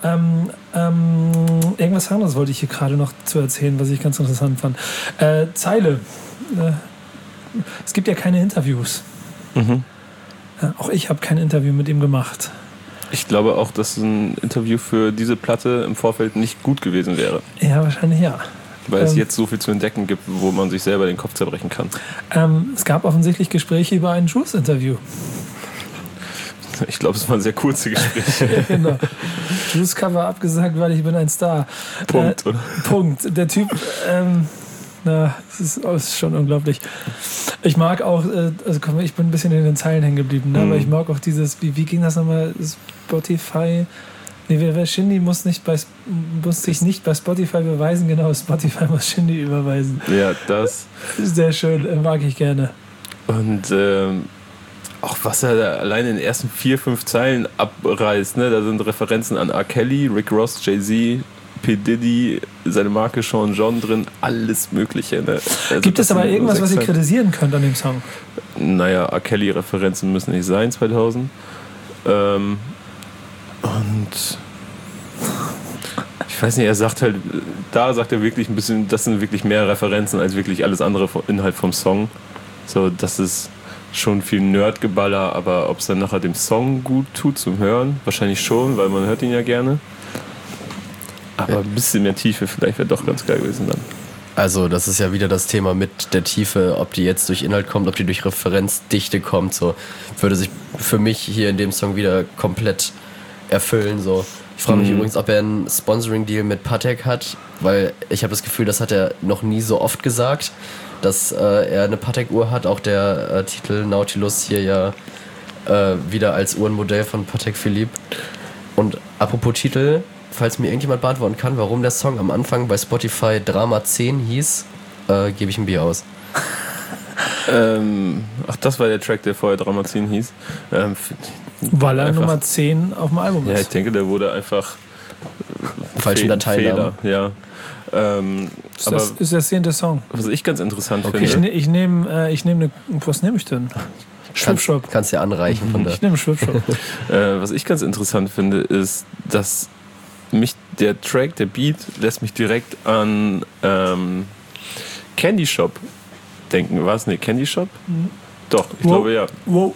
irgendwas anderes wollte ich hier gerade noch zu erzählen, was ich ganz interessant fand. Zeile. Es gibt ja keine Interviews. Auch ich habe kein Interview mit ihm gemacht. Ich glaube auch, dass ein Interview für diese Platte im Vorfeld nicht gut gewesen wäre. Ja, wahrscheinlich ja. Weil es jetzt so viel zu entdecken gibt, wo man sich selber den Kopf zerbrechen kann. Es gab offensichtlich Gespräche über ein Juice-Interview. Ich glaube, es waren sehr kurze Gespräche. Ja, genau. Juice-Cover abgesagt, weil ich bin ein Star. Punkt, oder? Punkt. Der Typ, es ist schon unglaublich. Ich mag auch, ich bin ein bisschen in den Zeilen hängen geblieben, ne? Aber ich mag auch dieses, wie ging das nochmal? Spotify... Nee, Shindy muss sich nicht bei Spotify beweisen, genau, Spotify muss Shindy überweisen. Ja, das. Sehr schön, mag ich gerne. Und auch was er da allein in den ersten 4, 5 Zeilen abreißt, ne? Da sind Referenzen an R. Kelly, Rick Ross, Jay-Z, P. Diddy, seine Marke Sean John drin, alles Mögliche. Ne? Also gibt es aber irgendwas, was ihr kritisieren könnt an dem Song? Naja, R. Kelly-Referenzen müssen nicht sein, 2000. Und ich weiß nicht, da sagt er wirklich ein bisschen, das sind wirklich mehr Referenzen als wirklich alles andere Inhalt vom Song. So, das ist schon viel Nerdgeballer, aber ob es dann nachher dem Song gut tut zum Hören, wahrscheinlich schon, weil man hört ihn ja gerne. Aber ein bisschen mehr Tiefe vielleicht wäre doch ganz geil gewesen dann. Also das ist ja wieder das Thema mit der Tiefe, ob die jetzt durch Inhalt kommt, ob die durch Referenzdichte kommt, so würde sich für mich hier in dem Song wieder komplett erfüllen. So. Ich frage mich übrigens, ob er einen Sponsoring-Deal mit Patek hat, weil ich habe das Gefühl, das hat er noch nie so oft gesagt, dass er eine Patek-Uhr hat. Auch der Titel Nautilus hier ja wieder als Uhrenmodell von Patek Philippe. Und apropos Titel, falls mir irgendjemand beantworten kann, warum der Song am Anfang bei Spotify Drama 10 hieß, gebe ich ein Bier aus. Das war der Track, der vorher Drama 10 hieß. Weil er Nummer 10 auf dem Album ist. Ja, ich denke, der wurde einfach falschen Dateinamen. Ja. Das ist der 10. Song. Was ich ganz interessant finde. Ich nehme was nehme ich denn? Schwipshop. Kannst du ja anreichen von der. Ich nehme Schwipshop. Was ich ganz interessant finde, ist, dass mich der Track, der Beat, lässt mich direkt an Candy Shop denken. War es nicht Candy Shop? Doch, ich glaube ja. Wow.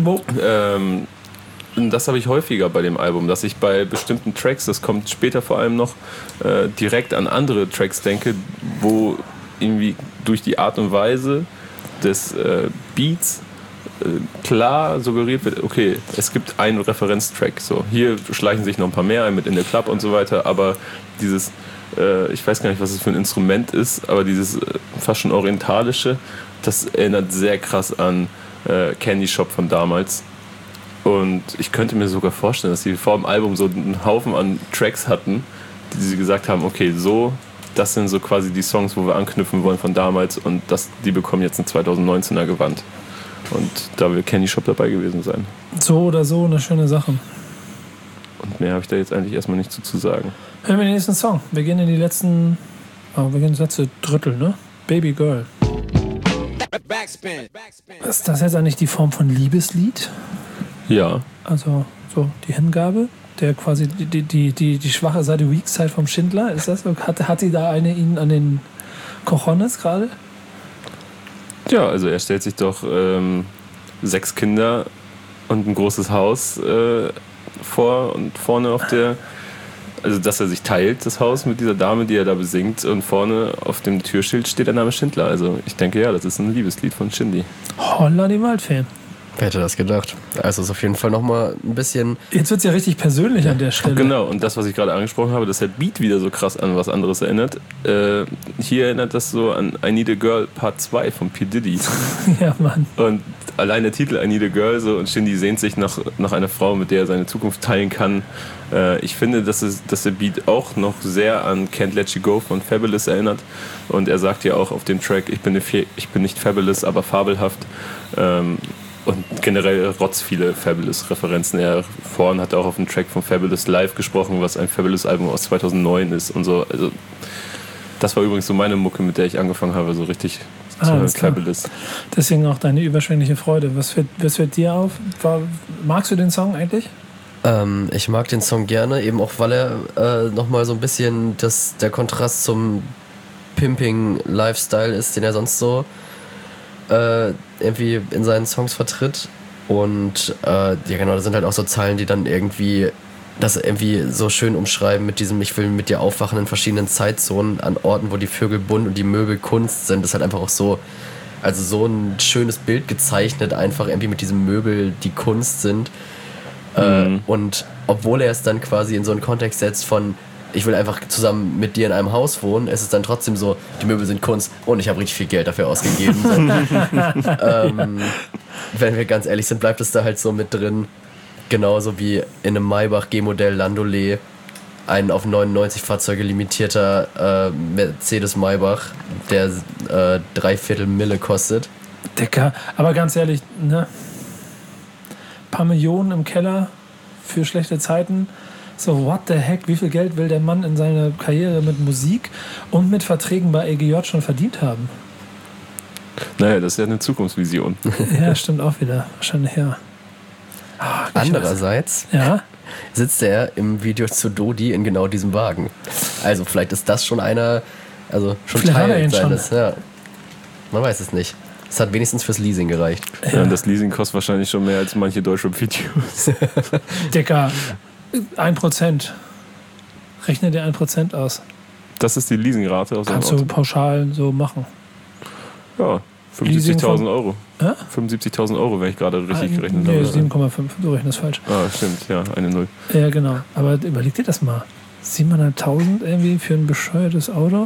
Das habe ich häufiger bei dem Album, dass ich bei bestimmten Tracks, das kommt später vor allem noch, direkt an andere Tracks denke, wo irgendwie durch die Art und Weise des Beats klar suggeriert wird, okay, es gibt einen Referenztrack. So, hier schleichen sich noch ein paar mehr ein mit In the Club und so weiter, aber dieses, ich weiß gar nicht, was es für ein Instrument ist, aber dieses fast schon orientalische, das erinnert sehr krass an Candy Shop von damals. Und ich könnte mir sogar vorstellen, dass sie vor dem Album so einen Haufen an Tracks hatten, die sie gesagt haben, okay, das sind so quasi die Songs, wo wir anknüpfen wollen von damals und die bekommen jetzt ein 2019er Gewand. Und da will Candy Shop dabei gewesen sein. So oder so eine schöne Sache. Und mehr habe ich da jetzt eigentlich erstmal nicht zu sagen. Hören wir den nächsten Song. Wir gehen in die letzten... wir gehen ins letzte Drittel, ne? Baby Girl. Backspin. Ist das jetzt eigentlich die Form von Liebeslied? Ja. Also so die Hingabe, der quasi die schwache Seite, Weak Side vom Schindler, ist das so? Hat sie da eine ihn an den Cojones gerade? Ja, also er stellt sich doch 6 Kinder und ein großes Haus vor und vorne auf der, also dass er sich teilt, das Haus mit dieser Dame, die er da besingt, und vorne auf dem Türschild steht der Name Schindler. Also ich denke, ja, das ist ein Liebeslied von Shindy. Holla die Waldfee. Wer hätte das gedacht? Also ist auf jeden Fall nochmal ein bisschen... Jetzt wird es ja richtig persönlich an der Stelle. Genau, und das, was ich gerade angesprochen habe, dass der Beat wieder so krass an was anderes erinnert. Hier erinnert das so an I Need a Girl Part 2 von P. Diddy. Ja, Mann. Und allein der Titel I Need a Girl, so, und Shindy sehnt sich nach einer Frau, mit der er seine Zukunft teilen kann. Ich finde, dass der Beat auch noch sehr an Can't Let You Go von Fabulous erinnert. Und er sagt ja auch auf dem Track, ich bin nicht Fabulous, aber fabelhaft. Und generell rotz viele Fabulous-Referenzen. Er vorhin hat auch auf dem Track von Fabulous Live gesprochen, was ein Fabulous-Album aus 2009 ist und so. Also das war übrigens so meine Mucke, mit der ich angefangen habe, so richtig zu hören, Fabulous. Deswegen auch deine überschwängliche Freude. Was fällt dir auf? Magst du den Song eigentlich? Ich mag den Song gerne, eben auch, weil er nochmal so ein bisschen der Kontrast zum Pimping-Lifestyle ist, den er sonst so irgendwie in seinen Songs vertritt. Und ja genau, da sind halt auch so Zeilen, die dann irgendwie das irgendwie so schön umschreiben mit diesem, ich will mit dir aufwachen in verschiedenen Zeitzonen an Orten, wo die Vögel bunt und die Möbel Kunst sind. Das ist halt einfach auch so, also so ein schönes Bild gezeichnet, einfach irgendwie mit diesem Möbel, die Kunst sind. Und obwohl er es dann quasi in so einen Kontext setzt von, ich will einfach zusammen mit dir in einem Haus wohnen, es ist dann trotzdem so, die Möbel sind Kunst und ich habe richtig viel Geld dafür ausgegeben. So. Wenn wir ganz ehrlich sind, bleibt es da halt so mit drin. Genauso wie in einem Maybach G-Modell Landaulet ein auf 99 Fahrzeuge limitierter Mercedes Maybach, der 3/4 Mille kostet. Dicker, aber ganz ehrlich, ne? Paar Millionen im Keller für schlechte Zeiten. So, what the heck, wie viel Geld will der Mann in seiner Karriere mit Musik und mit Verträgen bei EGJ schon verdient haben? Naja, das ist ja eine Zukunftsvision. Ja, stimmt auch wieder. Wahrscheinlich, ja. Andererseits sitzt er im Video zu Dodi in genau diesem Wagen. Also vielleicht ist das schon einer, also schon vielleicht Teil seines. Ja. Man weiß es nicht. Es hat wenigstens fürs Leasing gereicht. Ja, und das Leasing kostet wahrscheinlich schon mehr als manche Deutschrap-Videos. Dicker, 1%. Rechne dir 1% aus. Das ist die Leasingrate aus Kannst du pauschal so machen. Ja, 75.000 Euro. 75.000 Euro, wenn ich gerade richtig gerechnet habe. Nee, 7,5, du rechnest falsch. Ah, stimmt, ja, eine Null. Ja, genau. Aber überleg dir das mal. 700.000 irgendwie für ein bescheuertes Auto?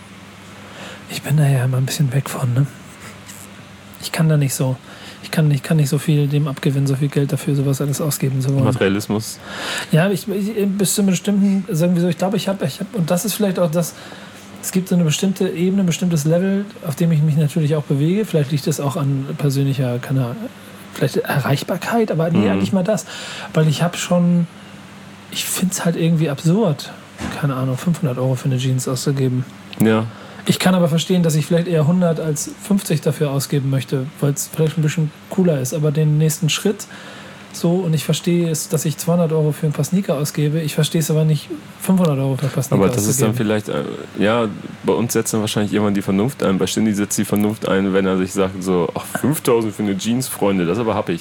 Ich bin da ja immer ein bisschen weg von, ne? Ich kann da nicht so. Ich kann nicht so viel dem abgewinnen, so viel Geld dafür, sowas alles ausgeben zu wollen. Materialismus. Ja, ich bis zu einem bestimmten, sagen wir so, ich glaube, ich habe, und das ist vielleicht auch das, es gibt so eine bestimmte Ebene, ein bestimmtes Level, auf dem ich mich natürlich auch bewege. Vielleicht liegt es auch an persönlicher, vielleicht Erreichbarkeit, aber nee, eigentlich mal das. Weil ich habe schon, ich finde es halt irgendwie absurd, keine Ahnung, 500 Euro für eine Jeans auszugeben. Ja. Ich kann aber verstehen, dass ich vielleicht eher 100 als 50 dafür ausgeben möchte, weil es vielleicht ein bisschen cooler ist. Aber den nächsten Schritt so, und ich verstehe es, dass ich 200 Euro für ein paar Sneaker ausgebe, ich verstehe es aber nicht, 500 Euro für ein paar Sneaker aber das auszugeben. Ist dann vielleicht, ja, bei uns setzt dann wahrscheinlich jemand die Vernunft ein. Bei Shindy setzt die Vernunft ein, wenn er sich sagt, so, ach, 5.000 für eine Jeans, Freunde, das aber hab ich.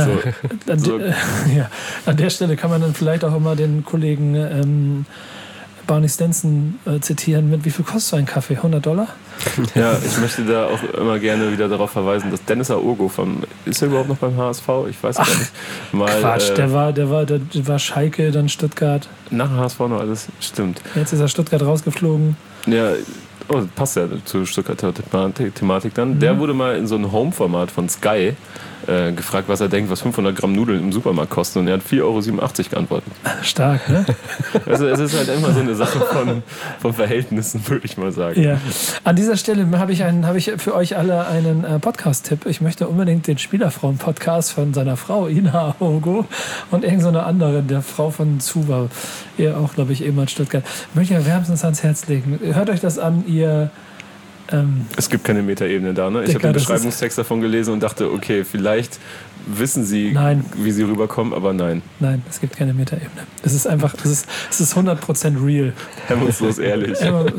Ja, an der Stelle kann man dann vielleicht auch immer den Kollegen Barney Stenson zitieren mit, wie viel kostet so ein Kaffee? $100? Ja, ich möchte da auch immer gerne wieder darauf verweisen, dass Dennis Aogo ist er überhaupt noch beim HSV? Ich weiß gar nicht. Quatsch, der war Schalke, dann Stuttgart. Nach dem HSV noch alles, stimmt. Jetzt ist er Stuttgart rausgeflogen. Ja, passt ja zur Stuttgarter Thematik dann. Der wurde mal in so ein Home-Format von Sky gefragt, was er denkt, was 500 Gramm Nudeln im Supermarkt kosten, und er hat 4,87 Euro geantwortet. Stark, ne? Also es ist halt immer so eine Sache von Verhältnissen, würde ich mal sagen. Ja. An dieser Stelle habe ich für euch alle einen Podcast-Tipp. Ich möchte unbedingt den Spielerfrauen-Podcast von seiner Frau Ina Ogo und irgend so eine andere, der Frau von Zuba, ihr auch, glaube ich, ehemals Stuttgart. Möchte ich wärmstens ans Herz legen. Hört euch das an, ihr... Es gibt keine Metaebene da, ne? Ich habe den Beschreibungstext davon gelesen und dachte, okay, vielleicht wissen sie, wie sie rüberkommen, aber nein. Nein, es gibt keine Metaebene. Es ist einfach, es ist 100% real. Hemmungslos ehrlich.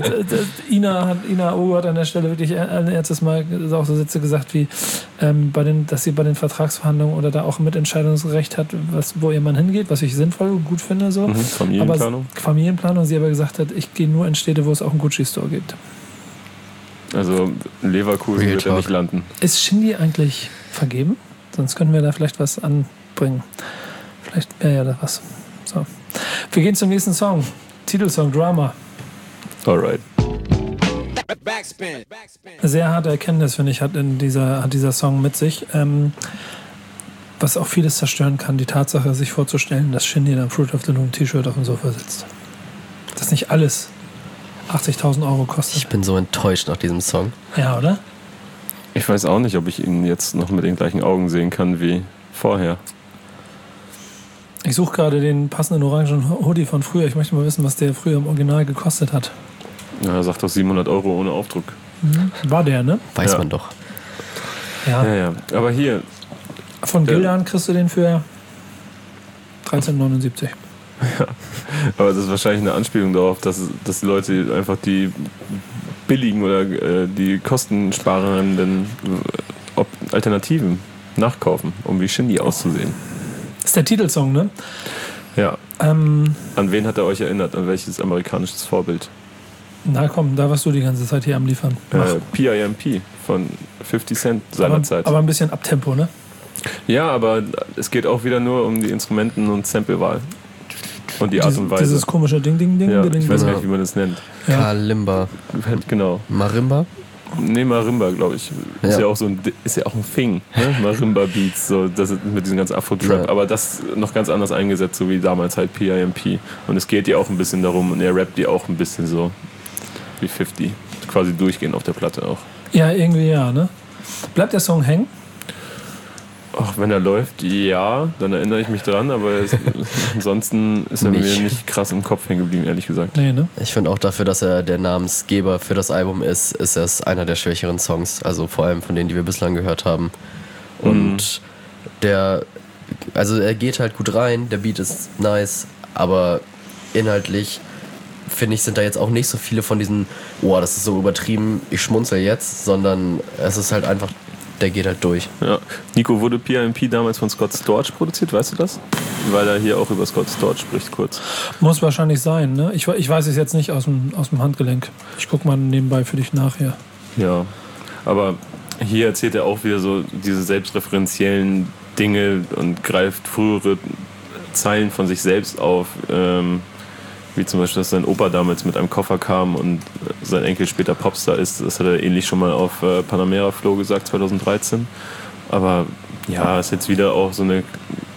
Ina Ogo hat an der Stelle wirklich ein erstes Mal auch so Sätze gesagt wie, dass sie bei den Vertragsverhandlungen oder da auch Mitentscheidungsrecht hat, wo ihr Mann hingeht, was ich sinnvoll und gut finde. So. Familienplanung. Aber Familienplanung, sie aber gesagt hat, ich gehe nur in Städte, wo es auch einen Gucci-Store gibt. Also Leverkusen wird er nicht landen. Ist Shindy eigentlich vergeben? Sonst können wir da vielleicht was anbringen. Vielleicht wäre ja da was. So. Wir gehen zum nächsten Song. Titelsong Drama. Alright. Backspin. Sehr harte Erkenntnis, finde ich, hat dieser Song mit sich. Was auch vieles zerstören kann. Die Tatsache, sich vorzustellen, dass Shindy in einem Fruit of the Loom T-Shirt auf dem Sofa sitzt. Dass nicht alles 80.000 Euro kostet. Ich bin so enttäuscht nach diesem Song. Ja, oder? Ich weiß auch nicht, ob ich ihn jetzt noch mit den gleichen Augen sehen kann wie vorher. Ich suche gerade den passenden orangen Hoodie von früher. Ich möchte mal wissen, was der früher im Original gekostet hat. Ja, er sagt doch 700 Euro ohne Aufdruck. War der, ne? Weiß man doch. Ja. Aber hier... Von Gildan kriegst du den für 13,79. Ja, aber das ist wahrscheinlich eine Anspielung darauf, dass die Leute einfach die billigen oder die kostensparenden Alternativen nachkaufen, um wie Shindy auszusehen. Das ist der Titelsong, ne? Ja. An wen hat er euch erinnert? An welches amerikanisches Vorbild? Na komm, da warst du die ganze Zeit hier am Liefern. PIMP von 50 Cent seinerzeit. Aber ein bisschen Abtempo, ne? Ja, aber es geht auch wieder nur um die Instrumenten- und Samplewahl. Und die Art und Weise. Dieses komische Ding. Ja, ich weiß gar nicht, wie man das nennt. Ja. Kalimba. Genau. Marimba? Nee, Marimba, glaube ich. Ist ja auch so ein Thing, ne? Marimba-Beats, so, das ist mit diesem ganzen Afro-Trap. Ja. Aber das noch ganz anders eingesetzt, so wie damals halt PIMP. Und es geht ja auch ein bisschen darum, und er rappt ja auch ein bisschen so wie 50. Quasi durchgehend auf der Platte auch. Ja, irgendwie ja, ne? Bleibt der Song hängen? Ach, wenn er läuft, ja, dann erinnere ich mich dran, aber ansonsten ist er mir nicht krass im Kopf hängen geblieben, ehrlich gesagt. Nee, ne? Ich finde auch dafür, dass er der Namensgeber für das Album ist es einer der schwächeren Songs, also vor allem von denen, die wir bislang gehört haben. Und er geht halt gut rein, der Beat ist nice, aber inhaltlich finde ich, sind da jetzt auch nicht so viele von diesen, das ist so übertrieben, ich schmunzel jetzt, sondern es ist halt einfach, der geht halt durch. Ja. Nico, wurde PIMP damals von Scott Storch produziert, weißt du das? Weil er hier auch über Scott Storch spricht, kurz. Muss wahrscheinlich sein, ne? Ich weiß es jetzt nicht aus dem Handgelenk. Ich guck mal nebenbei für dich nachher. Ja, aber hier erzählt er auch wieder so diese selbstreferenziellen Dinge und greift frühere Zeilen von sich selbst auf, wie zum Beispiel, dass sein Opa damals mit einem Koffer kam und sein Enkel später Popstar ist. Das hat er ähnlich schon mal auf Panamera Flow gesagt, 2013. Aber ja, ist jetzt wieder auch so ein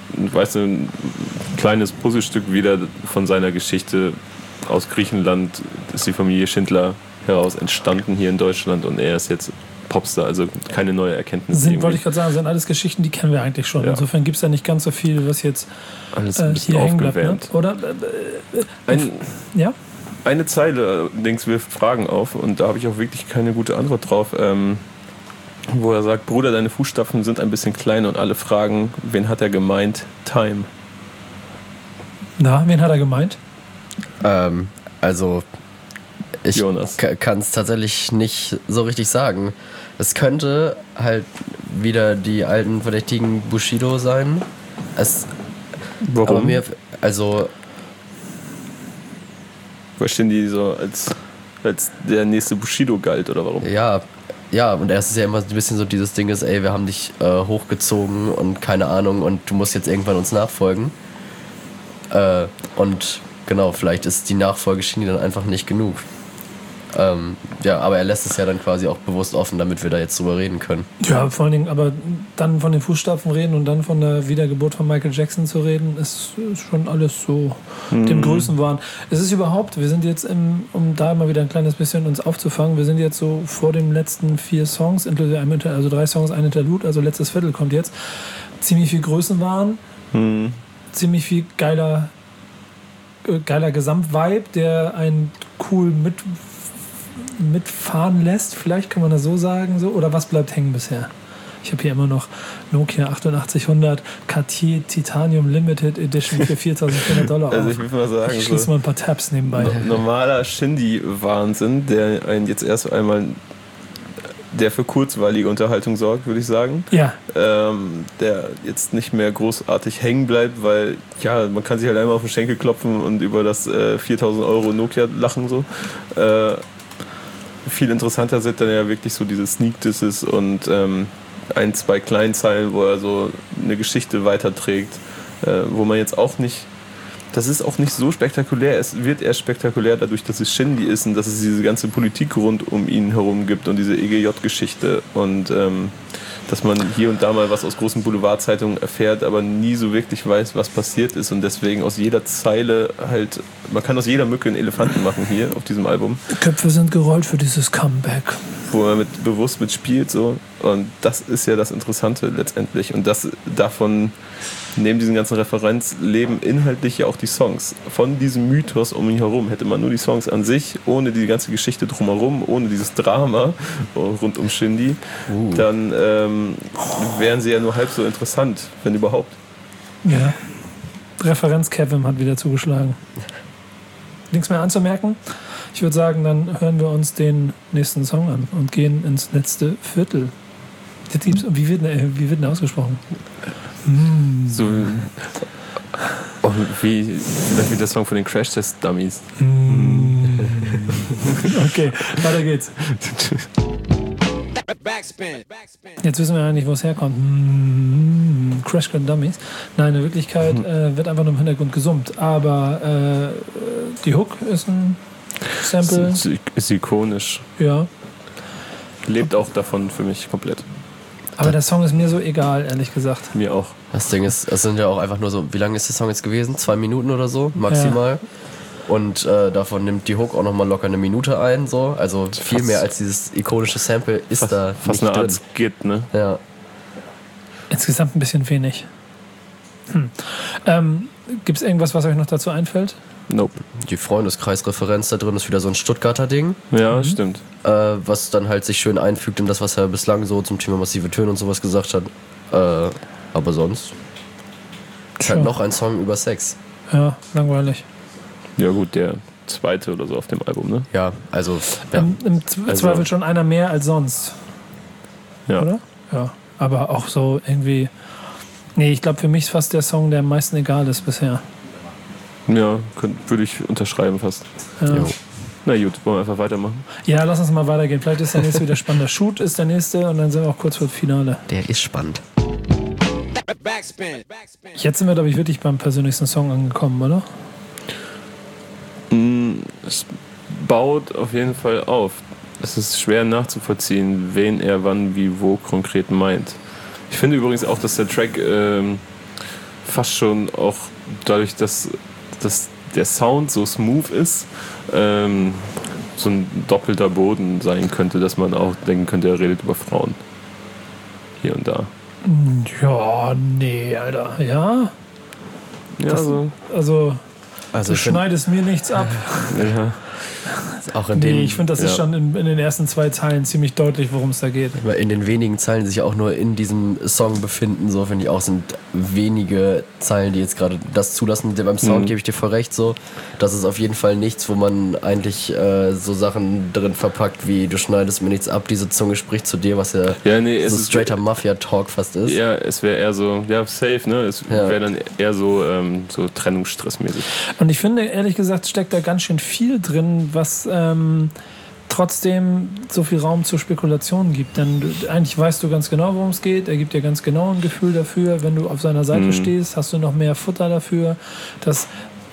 kleines Puzzlestück wieder von seiner Geschichte. Aus Griechenland ist die Familie Schindler heraus entstanden hier in Deutschland und er ist jetzt Popstar, also keine neue Erkenntnis. Wollte ich gerade sagen, sind alles Geschichten, die kennen wir eigentlich schon. Ja. Insofern gibt es ja nicht ganz so viel, was jetzt alles ein bisschen hier hängen bleibt. Ne? Oder? Ja? Eine Zeile allerdings wirft Fragen auf und da habe ich auch wirklich keine gute Antwort drauf, wo er sagt, Bruder, deine Fußstapfen sind ein bisschen klein und alle fragen, wen hat er gemeint? Time. Na, wen hat er gemeint? Ich kann es tatsächlich nicht so richtig sagen. Es könnte halt wieder die alten verdächtigen Bushido sein. Warum? Aber verstehen die so als der nächste Bushido galt, oder warum? Ja, und erst ist ja immer ein bisschen so dieses Ding ist, ey, wir haben dich hochgezogen und keine Ahnung und du musst jetzt irgendwann uns nachfolgen. Und genau, vielleicht ist die Nachfolgeschiene dann einfach nicht genug. Ja, aber er lässt es ja dann quasi auch bewusst offen, damit wir da jetzt drüber reden können. Ja, vor allen Dingen, aber dann von den Fußstapfen reden und dann von der Wiedergeburt von Michael Jackson zu reden, ist schon alles so dem Größenwahn. Es ist überhaupt, wir sind jetzt, um da mal wieder ein kleines bisschen uns aufzufangen, wir sind jetzt so vor den letzten 4 Songs, also 3 Songs, ein Interlude, also letztes Viertel kommt jetzt, ziemlich viel Größenwahn, ziemlich viel geiler Gesamtvibe, der einen cool mitfahren lässt, vielleicht kann man das so sagen, so, oder was bleibt hängen bisher? Ich habe hier immer noch Nokia 8800 Cartier Titanium Limited Edition für $4.400 Also ich würde mal sagen, ich schließe mal ein paar Tabs nebenbei. Normaler Shindy-Wahnsinn, der einen jetzt erst einmal, der für kurzweilige Unterhaltung sorgt, würde ich sagen. Ja. Der jetzt nicht mehr großartig hängen bleibt, weil ja, man kann sich halt einmal auf den Schenkel klopfen und über das 4.000 Euro Nokia lachen so. Viel interessanter sind dann ja wirklich so diese Sneak-Disses und 1, 2 Kleinzeilen, wo er so eine Geschichte weiterträgt, wo man jetzt auch nicht, das ist auch nicht so spektakulär, es wird erst spektakulär dadurch, dass es Shindy ist und dass es diese ganze Politik rund um ihn herum gibt und diese EGJ-Geschichte und dass man hier und da mal was aus großen Boulevardzeitungen erfährt, aber nie so wirklich weiß, was passiert ist und deswegen aus jeder Zeile halt, man kann aus jeder Mücke einen Elefanten machen hier auf diesem Album. Köpfe sind gerollt für dieses Comeback. Wo er bewusst mitspielt so und das ist ja das Interessante letztendlich und das davon, neben diesen ganzen Referenz leben inhaltlich ja auch die Songs. Von diesem Mythos um ihn herum hätte man nur die Songs an sich, ohne die ganze Geschichte drumherum, ohne dieses Drama rund um Shindy, dann wären sie ja nur halb so interessant, wenn überhaupt. Ja. Referenz Kevin hat wieder zugeschlagen. Nichts mehr anzumerken. Ich würde sagen, dann hören wir uns den nächsten Song an und gehen ins letzte Viertel. Wie wird denn ausgesprochen? So wie der Song von den Crash Test Dummies. Okay, weiter geht's. Backspin. Jetzt wissen wir eigentlich, wo es herkommt. Crash Test Dummies. Nein, in Wirklichkeit wird einfach nur im Hintergrund gesummt. Aber die Hook ist ein Sample. Ist ikonisch. Ja. Lebt auch davon für mich komplett. Aber der Song ist mir so egal, ehrlich gesagt. Mir auch. Das Ding ist, es sind ja auch einfach nur so, wie lange ist der Song jetzt gewesen? 2 Minuten oder so, maximal. Ja. Und davon nimmt die Hook auch nochmal locker 1 Minute ein, so. Also viel mehr als dieses ikonische Sample ist fast, da fast nicht eine Art drin. Skit, ne? Ja. Insgesamt ein bisschen wenig. Gibt es irgendwas, was euch noch dazu einfällt? Nope. Die Freundeskreisreferenz da drin ist wieder so ein Stuttgarter Ding. Ja, stimmt. Was dann halt sich schön einfügt in das, was er bislang so zum Thema massive Töne und sowas gesagt hat. Aber sonst ist halt noch ein Song über Sex. Ja, langweilig. Ja gut, der 2. oder so auf dem Album, ne? Ja, also... Ja. Im Zweifel schon einer mehr als sonst. Ja. Oder? Ja, aber auch so irgendwie... Nee, ich glaube, für mich ist fast der Song, der am meisten egal ist bisher. Ja, würde ich unterschreiben fast. Ja. Na gut, wollen wir einfach weitermachen? Ja, lass uns mal weitergehen. Vielleicht ist der nächste wieder spannender. Shoot ist der nächste und dann sind wir auch kurz vor dem Finale. Der ist spannend. Backspin. Jetzt sind wir, glaube ich, wirklich beim persönlichsten Song angekommen, oder? Es baut auf jeden Fall auf. Es ist schwer nachzuvollziehen, wen er wann, wie, wo konkret meint. Ich finde übrigens auch, dass der Track fast schon auch dadurch, dass der Sound so smooth ist, so ein doppelter Boden sein könnte, dass man auch denken könnte, er redet über Frauen. Hier und da. Ja, nee, Alter. Ja? Ja, das, also du schneidest mir nichts ab. Ja. Auch in den, ich finde, das ist schon in den ersten 2 Zeilen ziemlich deutlich, worum es da geht. In den wenigen Zeilen, die sich auch nur in diesem Song befinden, so finde ich auch, sind wenige Zeilen, die jetzt gerade das zulassen. Beim Sound gebe ich dir voll recht, so. Das ist auf jeden Fall nichts, wo man eigentlich so Sachen drin verpackt, wie du schneidest mir nichts ab, diese Zunge spricht zu dir, was ja so straighter Mafia-Talk fast ist. Ja, es wäre eher so, safe, ne? Es wäre dann eher so Trennungsstressmäßig. Und ich finde, ehrlich gesagt, steckt da ganz schön viel drin, was trotzdem so viel Raum zur Spekulation gibt. Denn eigentlich weißt du ganz genau, worum es geht. Er gibt dir ganz genau ein Gefühl dafür. Wenn du auf seiner Seite stehst, hast du noch mehr Futter dafür. Das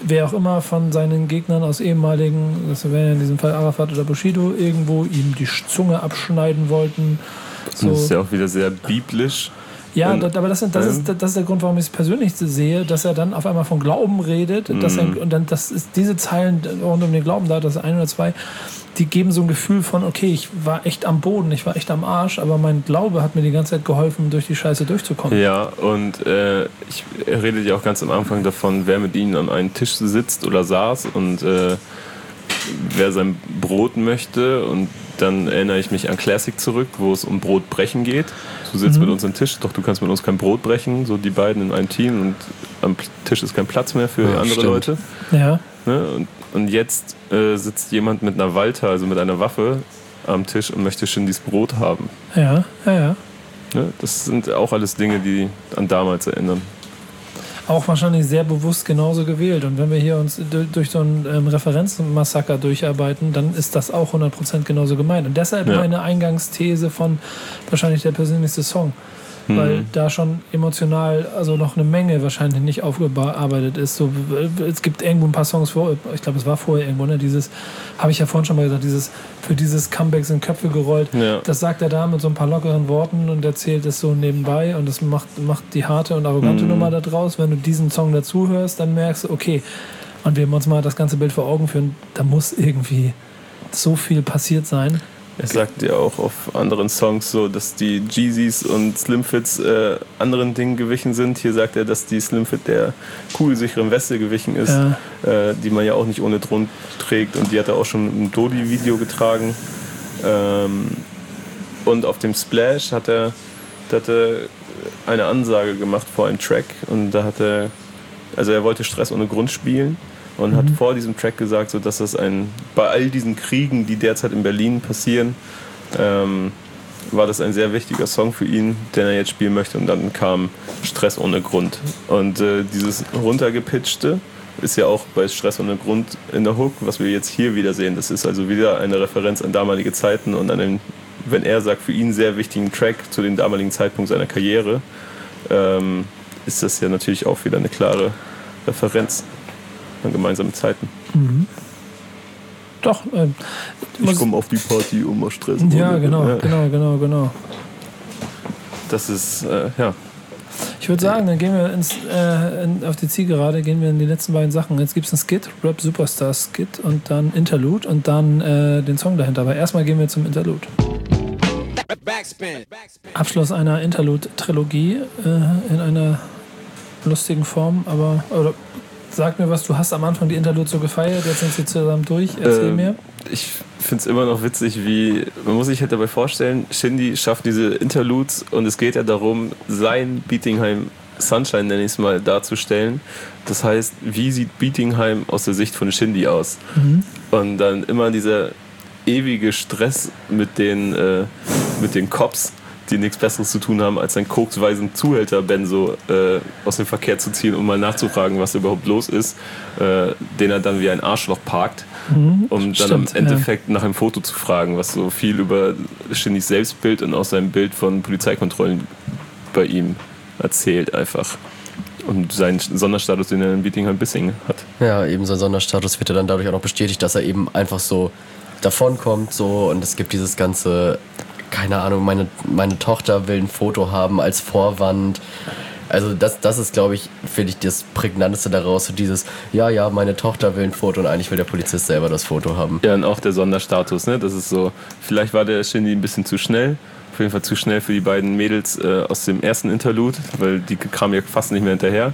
wer auch immer von seinen Gegnern aus ehemaligen, das wäre in diesem Fall Arafat oder Bushido, irgendwo ihm die Zunge abschneiden wollten. So. Das ist ja auch wieder sehr biblisch. Ja, aber das ist der Grund, warum ich es persönlich sehe, dass er dann auf einmal von Glauben redet. Dass und dann diese Zeilen rund um den Glauben da, das 1 oder 2, die geben so ein Gefühl von, okay, ich war echt am Boden, ich war echt am Arsch, aber mein Glaube hat mir die ganze Zeit geholfen, durch die Scheiße durchzukommen. Ja, und er redet ja auch ganz am Anfang davon, wer mit ihnen an einem Tisch sitzt oder saß und wer sein Brot möchte. Und dann erinnere ich mich an Classic zurück, wo es um Brotbrechen geht. Du sitzt mit uns am Tisch, doch du kannst mit uns kein Brot brechen, so die beiden in einem Team, und am Tisch ist kein Platz mehr für andere Leute. Ja. Ne? Und jetzt sitzt jemand mit einer Walter, also mit einer Waffe, am Tisch und möchte Shindys Brot haben. Ja. Ne? Das sind auch alles Dinge, die an damals erinnern. Auch wahrscheinlich sehr bewusst genauso gewählt. Und wenn wir hier uns durch so ein Referenzmassaker durcharbeiten, dann ist das auch 100% genauso gemeint. Und deshalb meine Eingangsthese von wahrscheinlich der persönlichste Song. Weil da schon emotional also noch eine Menge wahrscheinlich nicht aufgearbeitet ist. So, es gibt irgendwo ein paar Songs vor, ich glaube, es war vorher irgendwo, ne? Dieses, habe ich ja vorhin schon mal gesagt, für dieses Comeback sind Köpfe gerollt. Ja. Das sagt er da mit so ein paar lockeren Worten und erzählt es so nebenbei, und das macht die harte und arrogante Nummer da draus. Wenn du diesen Song dazu hörst, dann merkst du, okay, und wir uns mal das ganze Bild vor Augen führen, da muss irgendwie so viel passiert sein. Er sagt ja auch auf anderen Songs so, dass die Jeezys und Slimfits anderen Dingen gewichen sind. Hier sagt er, dass die Slimfit der kugelsicheren Weste gewichen ist, die man ja auch nicht ohne Grund trägt. Und die hat er auch schon im Dodi-Video getragen. Und auf dem Splash hat er eine Ansage gemacht vor einem Track. Und da er wollte Stress ohne Grund spielen. Und hat vor diesem Track gesagt, so, dass das bei all diesen Kriegen, die derzeit in Berlin passieren, war das ein sehr wichtiger Song für ihn, den er jetzt spielen möchte. Und dann kam Stress ohne Grund. Und dieses runtergepitchte ist ja auch bei Stress ohne Grund in der Hook, was wir jetzt hier wieder sehen. Das ist also wieder eine Referenz an damalige Zeiten und an den, wenn er sagt, für ihn sehr wichtigen Track zu dem damaligen Zeitpunkt seiner Karriere, ist das ja natürlich auch wieder eine klare Referenz an gemeinsame Zeiten. Doch. Ich komme auf die Party, um mal Stress. Ja, genau. Das ist, Ich würde sagen, dann gehen wir auf die Zielgerade, gehen wir in die letzten beiden Sachen. Jetzt gibt es einen Skit, Rap Superstar Skit und dann Interlude und dann den Song dahinter. Aber erstmal gehen wir zum Interlude. Backspin. Abschluss einer Interlude-Trilogie in einer lustigen Form, oder sag mir was, du hast am Anfang die Interlude so gefeiert, jetzt sind sie zusammen durch, erzähl mir. Ich finde es immer noch witzig, man muss sich halt dabei vorstellen, Shindy schafft diese Interludes und es geht ja darum, sein Bietigheim Sunshine, nenne ich es mal, darzustellen. Das heißt, wie sieht Bietigheim aus der Sicht von Shindy aus? Und dann immer dieser ewige Stress mit den Cops, die nichts Besseres zu tun haben, als einen koksweisen Zuhälter Benzo aus dem Verkehr zu ziehen, um mal nachzufragen, was überhaupt los ist, den er dann wie ein Arschloch parkt, um dann im Endeffekt nach einem Foto zu fragen, was so viel über Shindys Selbstbild und auch sein Bild von Polizeikontrollen bei ihm erzählt einfach. Und seinen Sonderstatus, den er in Bietigheim-Bissingen hat. Ja, eben sein Sonderstatus wird ja dann dadurch auch noch bestätigt, dass er eben einfach so davonkommt so, und es gibt dieses ganze, keine Ahnung, meine Tochter will ein Foto haben als Vorwand. Also das ist, glaube ich, finde ich, das Prägnanteste daraus. So dieses, ja, meine Tochter will ein Foto und eigentlich will der Polizist selber das Foto haben. Ja, und auch der Sonderstatus, ne? Das ist so, vielleicht war der Shindy ein bisschen zu schnell. Auf jeden Fall zu schnell für die beiden Mädels aus dem ersten Interlude, weil die kamen ja fast nicht mehr hinterher.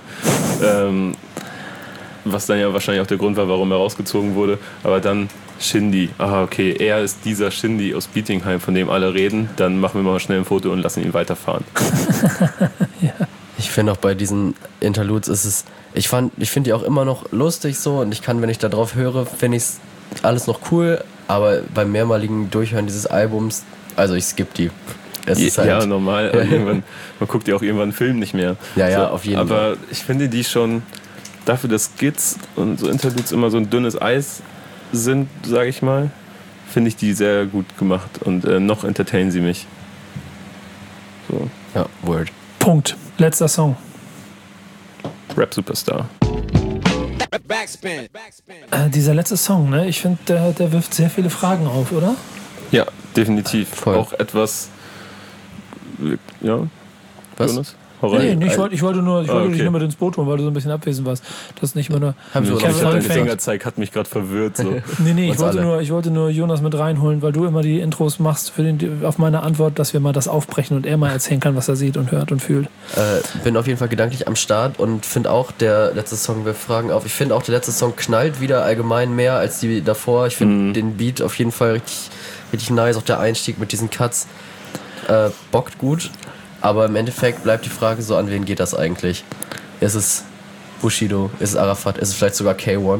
Was dann ja wahrscheinlich auch der Grund war, warum er rausgezogen wurde. Aber dann Shindy. Okay, er ist dieser Shindy aus Bietigheim, von dem alle reden. Dann machen wir mal schnell ein Foto und lassen ihn weiterfahren. Ja. Ich finde auch bei diesen Interludes ist es, ich finde die auch immer noch lustig so, und ich kann, wenn ich da drauf höre, finde ich es alles noch cool, aber beim mehrmaligen Durchhören dieses Albums, also ich skippe die. Es ist halt, ja, normal. Irgendwann, man guckt ja auch irgendwann einen Film nicht mehr. Ja, so, auf jeden Fall. Aber ich finde die schon, dafür, dass Skits und so Interludes immer so ein dünnes Eis sind, sage ich mal, finde ich die sehr gut gemacht und noch entertainen sie mich. So. Ja, Word. Punkt. Letzter Song. Rap Superstar. Backspin. Dieser letzte Song, ne? Ich finde, der wirft sehr viele Fragen auf, oder? Ja, definitiv. Voll. Auch etwas. Ja. Was? Jonas? Hau rein. Nee, ich wollte dich okay. nur mit ins Boot holen, weil du so ein bisschen abwesend warst. Das ist nicht immer nur. Haben wir Ich noch hab nicht dein Fan. Fingerzeig hat mich gerade verwirrt. So. Nee, Uns alle. ich wollte nur Jonas mit reinholen, weil du immer die Intros machst auf meine Antwort, dass wir mal das aufbrechen und er mal erzählen kann, was er sieht und hört und fühlt. Bin auf jeden Fall gedanklich am Start und finde auch, der letzte Song, wir fragen auf, ich finde auch, der letzte Song knallt wieder allgemein mehr als die davor. Ich finde den Beat auf jeden Fall richtig, richtig nice, auch der Einstieg mit diesen Cuts bockt gut. Aber im Endeffekt bleibt die Frage so, an wen geht das eigentlich? Ist es Bushido? Ist es Arafat? Ist es vielleicht sogar K1?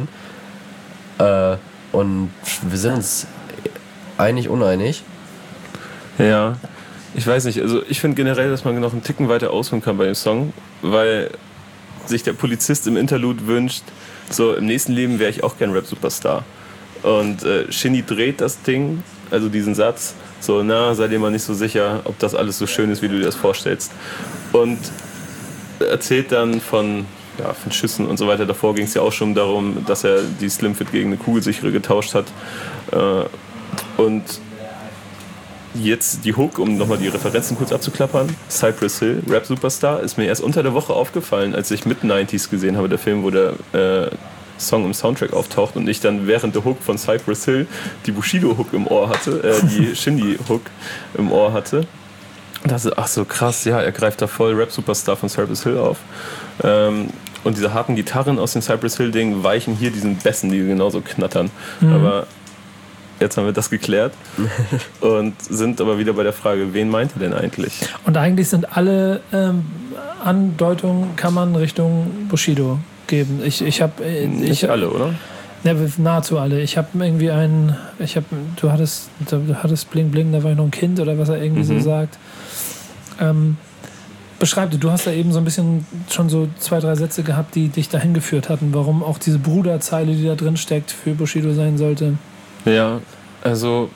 Und wir sind uns einig, uneinig. Ja, ich weiß nicht. Also ich finde generell, dass man noch einen Ticken weiter ausholen kann bei dem Song, weil sich der Polizist im Interlude wünscht, so im nächsten Leben wäre ich auch gern Rap-Superstar. Und Shindy dreht das Ding, also diesen Satz, so, na, sei dir mal nicht so sicher, ob das alles so schön ist, wie du dir das vorstellst. Und erzählt dann von Schüssen und so weiter. Davor ging es ja auch schon darum, dass er die Slimfit gegen eine kugelsichere getauscht hat. Und jetzt die Hook, um nochmal die Referenzen kurz abzuklappern. Cypress Hill, Rap-Superstar, ist mir erst unter der Woche aufgefallen, als ich Mid-90s gesehen habe, der Film, wo der Song im Soundtrack auftaucht und ich dann während der Hook von Cypress Hill die Bushido-Hook im Ohr hatte, die Shindy-Hook im Ohr hatte. Und dachte, ach so krass, ja, er greift da voll Rap-Superstar von Cypress Hill auf. Und diese harten Gitarren aus dem Cypress Hill-Ding weichen hier diesen Bässen, die genauso knattern. Aber jetzt haben wir das geklärt und sind aber wieder bei der Frage, wen meint er denn eigentlich? Und eigentlich sind alle Andeutungen, kann man Richtung Bushido geben. Ich habe Nicht alle, oder? Ja, nahezu alle. Ich habe irgendwie du hattest Bling Bling, da war ich noch ein Kind oder was er irgendwie so sagt. Beschreib du hast da eben so ein bisschen schon so 2, 3 Sätze gehabt, die dich dahin geführt hatten, warum auch diese Bruderzeile, die da drin steckt, für Bushido sein sollte. Ja, also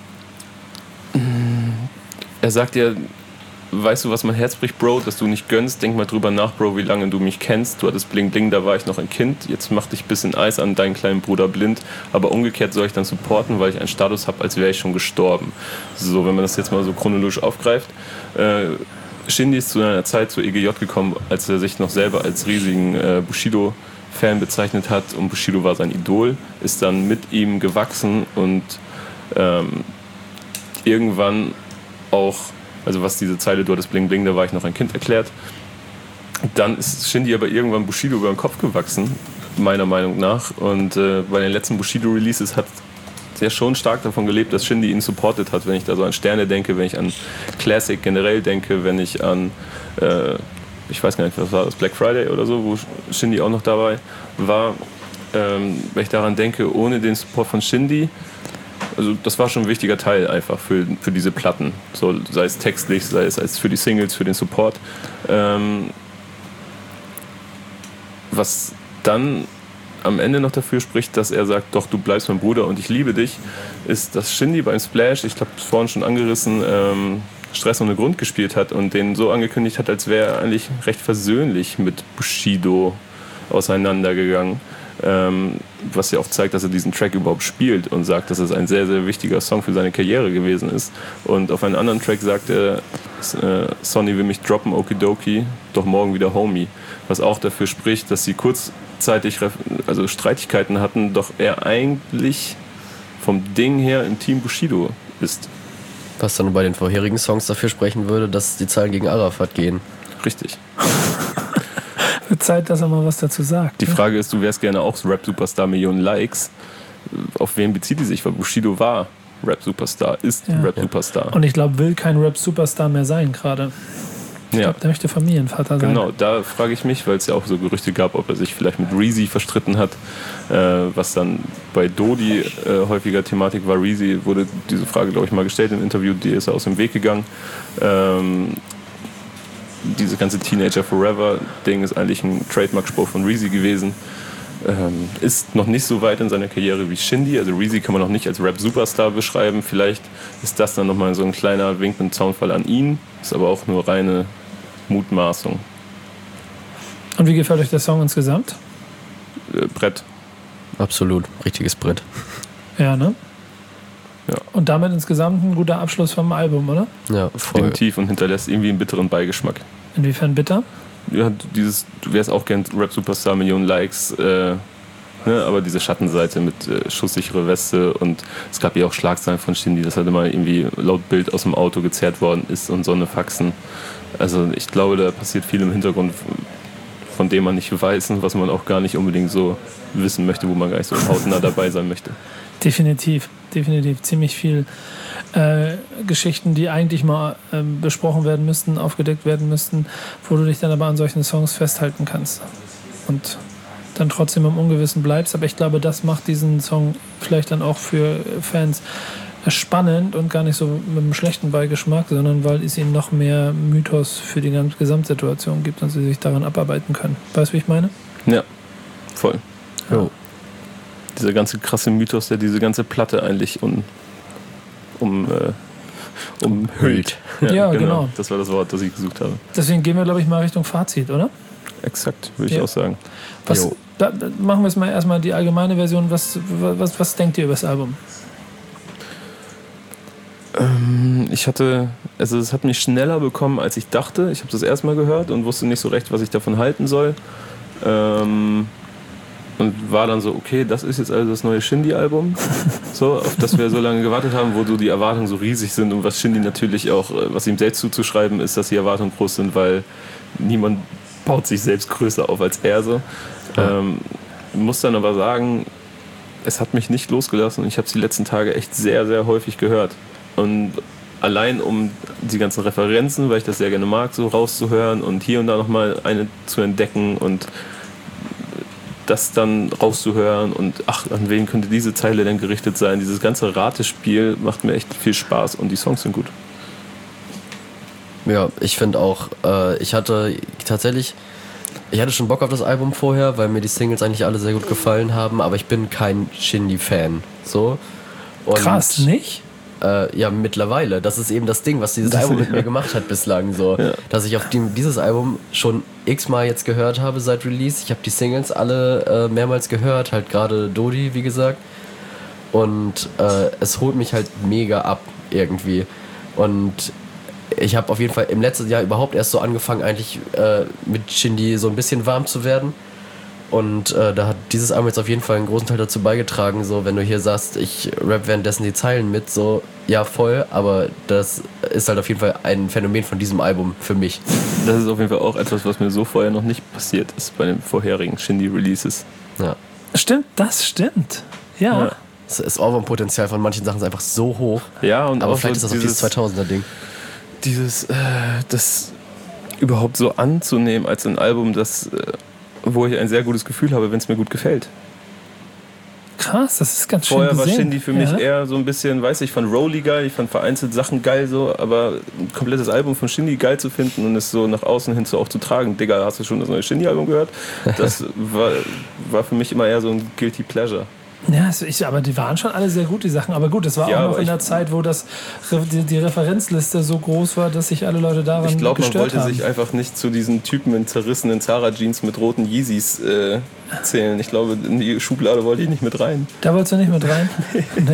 er sagt ja, weißt du, was mein Herz bricht, Bro, dass du nicht gönnst, denk mal drüber nach, Bro, wie lange du mich kennst. Du hattest Bling Bling, da war ich noch ein Kind. Jetzt mach dich ein bisschen Eis an deinen kleinen Bruder blind. Aber umgekehrt soll ich dann supporten, weil ich einen Status habe, als wäre ich schon gestorben. So, wenn man das jetzt mal so chronologisch aufgreift. Shindy ist zu einer Zeit zur EGJ gekommen, als er sich noch selber als riesigen Bushido-Fan bezeichnet hat. Und Bushido war sein Idol, ist dann mit ihm gewachsen und irgendwann auch, also was diese Zeile, du hattest Bling Bling, da war ich noch ein Kind, erklärt. Dann ist Shindy aber irgendwann Bushido über den Kopf gewachsen, meiner Meinung nach. Und bei den letzten Bushido-Releases hat er schon stark davon gelebt, dass Shindy ihn supportet hat. Wenn ich da so an Sterne denke, wenn ich an Classic generell denke, wenn ich an, ich weiß gar nicht, was war das, Black Friday oder so, wo Shindy auch noch dabei war. Wenn ich daran denke, ohne den Support von Shindy, also das war schon ein wichtiger Teil einfach für diese Platten, so, sei es textlich, sei es als für die Singles, für den Support. Was dann am Ende noch dafür spricht, dass er sagt, doch, du bleibst mein Bruder und ich liebe dich, ist, dass Shindy beim Splash, ich glaube, vorhin schon angerissen, Stress ohne Grund gespielt hat und den so angekündigt hat, als wäre er eigentlich recht versöhnlich mit Bushido auseinandergegangen. Was ja auch zeigt, dass er diesen Track überhaupt spielt und sagt, dass es ein sehr, sehr wichtiger Song für seine Karriere gewesen ist. Und auf einem anderen Track sagt er, Sonny will mich droppen, okidoki, doch morgen wieder Homie. Was auch dafür spricht, dass sie kurzzeitig Streitigkeiten hatten, doch er eigentlich vom Ding her im Team Bushido ist. Was dann bei den vorherigen Songs dafür sprechen würde, dass die Zahlen gegen Arafat gehen. Richtig. Wird Zeit, dass er mal was dazu sagt. Die Frage ist, du wärst gerne auch Rap-Superstar, Millionen Likes. Auf wen bezieht die sich? Weil Bushido war Rap-Superstar, ist Rap-Superstar. Und ich glaube, will kein Rap-Superstar mehr sein gerade. Ich glaube, der möchte Familienvater sein. Genau, da frage ich mich, weil es ja auch so Gerüchte gab, ob er sich vielleicht mit Reezy verstritten hat, was dann bei Dodi häufiger Thematik war. Reezy wurde diese Frage, glaube ich, mal gestellt im Interview, die ist aus dem Weg gegangen. Diese ganze Teenager Forever Ding ist eigentlich ein Trademark-Spruch von Reezy gewesen. Ist noch nicht so weit in seiner Karriere wie Shindy. Also Reezy kann man noch nicht als Rap-Superstar beschreiben. Vielleicht ist das dann nochmal so ein kleiner Wink und Zaunfall an ihn. Ist aber auch nur reine Mutmaßung. Und wie gefällt euch der Song insgesamt? Brett. Absolut, richtiges Brett. Ja, ne? Ja. Und damit insgesamt ein guter Abschluss vom Album, oder? Ja, voll. Definitiv und hinterlässt irgendwie einen bitteren Beigeschmack. Inwiefern bitter? Ja, du wärst auch gern Rap-Superstar, Millionen Likes, ne, aber diese Schattenseite mit schusssichere Weste und es gab ja auch Schlagzeilen von Shindy, dass halt immer irgendwie laut Bild aus dem Auto gezerrt worden ist und so eine Faxen. Also ich glaube, da passiert viel im Hintergrund, von dem man nicht weiß und was man auch gar nicht unbedingt so wissen möchte, wo man gar nicht so hautnah dabei sein möchte. Definitiv. Ziemlich viel Geschichten, die eigentlich mal besprochen werden müssten, aufgedeckt werden müssten, wo du dich dann aber an solchen Songs festhalten kannst und dann trotzdem im Ungewissen bleibst. Aber ich glaube, das macht diesen Song vielleicht dann auch für Fans spannend und gar nicht so mit einem schlechten Beigeschmack, sondern weil es ihnen noch mehr Mythos für die ganze Gesamtsituation gibt und sie sich daran abarbeiten können. Weißt du, wie ich meine? Ja, voll. Ja. Dieser ganze krasse Mythos, der diese ganze Platte eigentlich umhüllt. Ja, genau. Das war das Wort, das ich gesucht habe. Deswegen gehen wir, glaube ich, mal Richtung Fazit, oder? Exakt, würde ich Ja. auch sagen. Da machen wir jetzt mal erstmal die allgemeine Version. Was denkt ihr über das Album? Es hat mich schneller bekommen, als ich dachte. Ich habe das erstmal gehört und wusste nicht so recht, was ich davon halten soll. Und war dann so, okay, das ist jetzt also das neue Shindy-Album, so, auf das wir so lange gewartet haben, wo so die Erwartungen so riesig sind und was Shindy natürlich auch, was ihm selbst zuzuschreiben ist, dass die Erwartungen groß sind, weil niemand baut sich selbst größer auf als er so. Muss dann aber sagen, es hat mich nicht losgelassen und ich habe es die letzten Tage echt sehr, sehr häufig gehört. Und allein um die ganzen Referenzen, weil ich das sehr gerne mag, so rauszuhören und hier und da nochmal eine zu entdecken und das dann rauszuhören und ach, an wen könnte diese Zeile denn gerichtet sein? Dieses ganze Ratespiel macht mir echt viel Spaß und die Songs sind gut. Ja, ich finde auch, ich hatte schon Bock auf das Album vorher, weil mir die Singles eigentlich alle sehr gut gefallen haben, aber ich bin kein Shindy-Fan. So. Und Krass, nicht? ja, mittlerweile. Das ist eben das Ding, was dieses Album mit mir gemacht hat bislang. So. Ja. Dass ich auf dieses Album schon x-mal jetzt gehört habe seit Release. Ich habe die Singles alle mehrmals gehört, halt gerade Dodi, wie gesagt. Und es holt mich halt mega ab irgendwie. Und ich habe auf jeden Fall im letzten Jahr überhaupt erst so angefangen, eigentlich mit Shindy so ein bisschen warm zu werden. Und da hat dieses Album jetzt auf jeden Fall einen großen Teil dazu beigetragen, so wenn du hier sagst, ich rap währenddessen die Zeilen mit, so ja voll, aber das ist halt auf jeden Fall ein Phänomen von diesem Album für mich. Das ist auf jeden Fall auch etwas, was mir so vorher noch nicht passiert ist bei den vorherigen Shindy-Releases. Ja. Stimmt, das stimmt. Ja. Das Ohrwurmpotenzial von manchen Sachen ist einfach so hoch. Ja, und aber auch vielleicht so ist das auch dieses 2000er-Ding. Das überhaupt so anzunehmen als ein Album, wo ich ein sehr gutes Gefühl habe, wenn es mir gut gefällt. Krass, das ist ganz schön Vorher gesehen. war Shindy für mich eher so ein bisschen, weiß ich, fand Rolly geil, ich fand vereinzelt Sachen geil, so, aber ein komplettes Album von Shindy geil zu finden und es so nach außen hin so auch zu tragen. Digga, hast du schon das neue Shindy-Album gehört? Das war für mich immer eher so ein Guilty Pleasure. Ja, aber die waren schon alle sehr gut, die Sachen. Aber gut, es war auch noch in der Zeit, wo die Referenzliste so groß war, dass sich alle Leute daran gestört haben. Ich glaube, man wollte sich einfach nicht zu diesen Typen in zerrissenen Zara-Jeans mit roten Yeezys zählen. Ich glaube, in die Schublade wollte ich nicht mit rein. Da wolltest du nicht mit rein? Nee.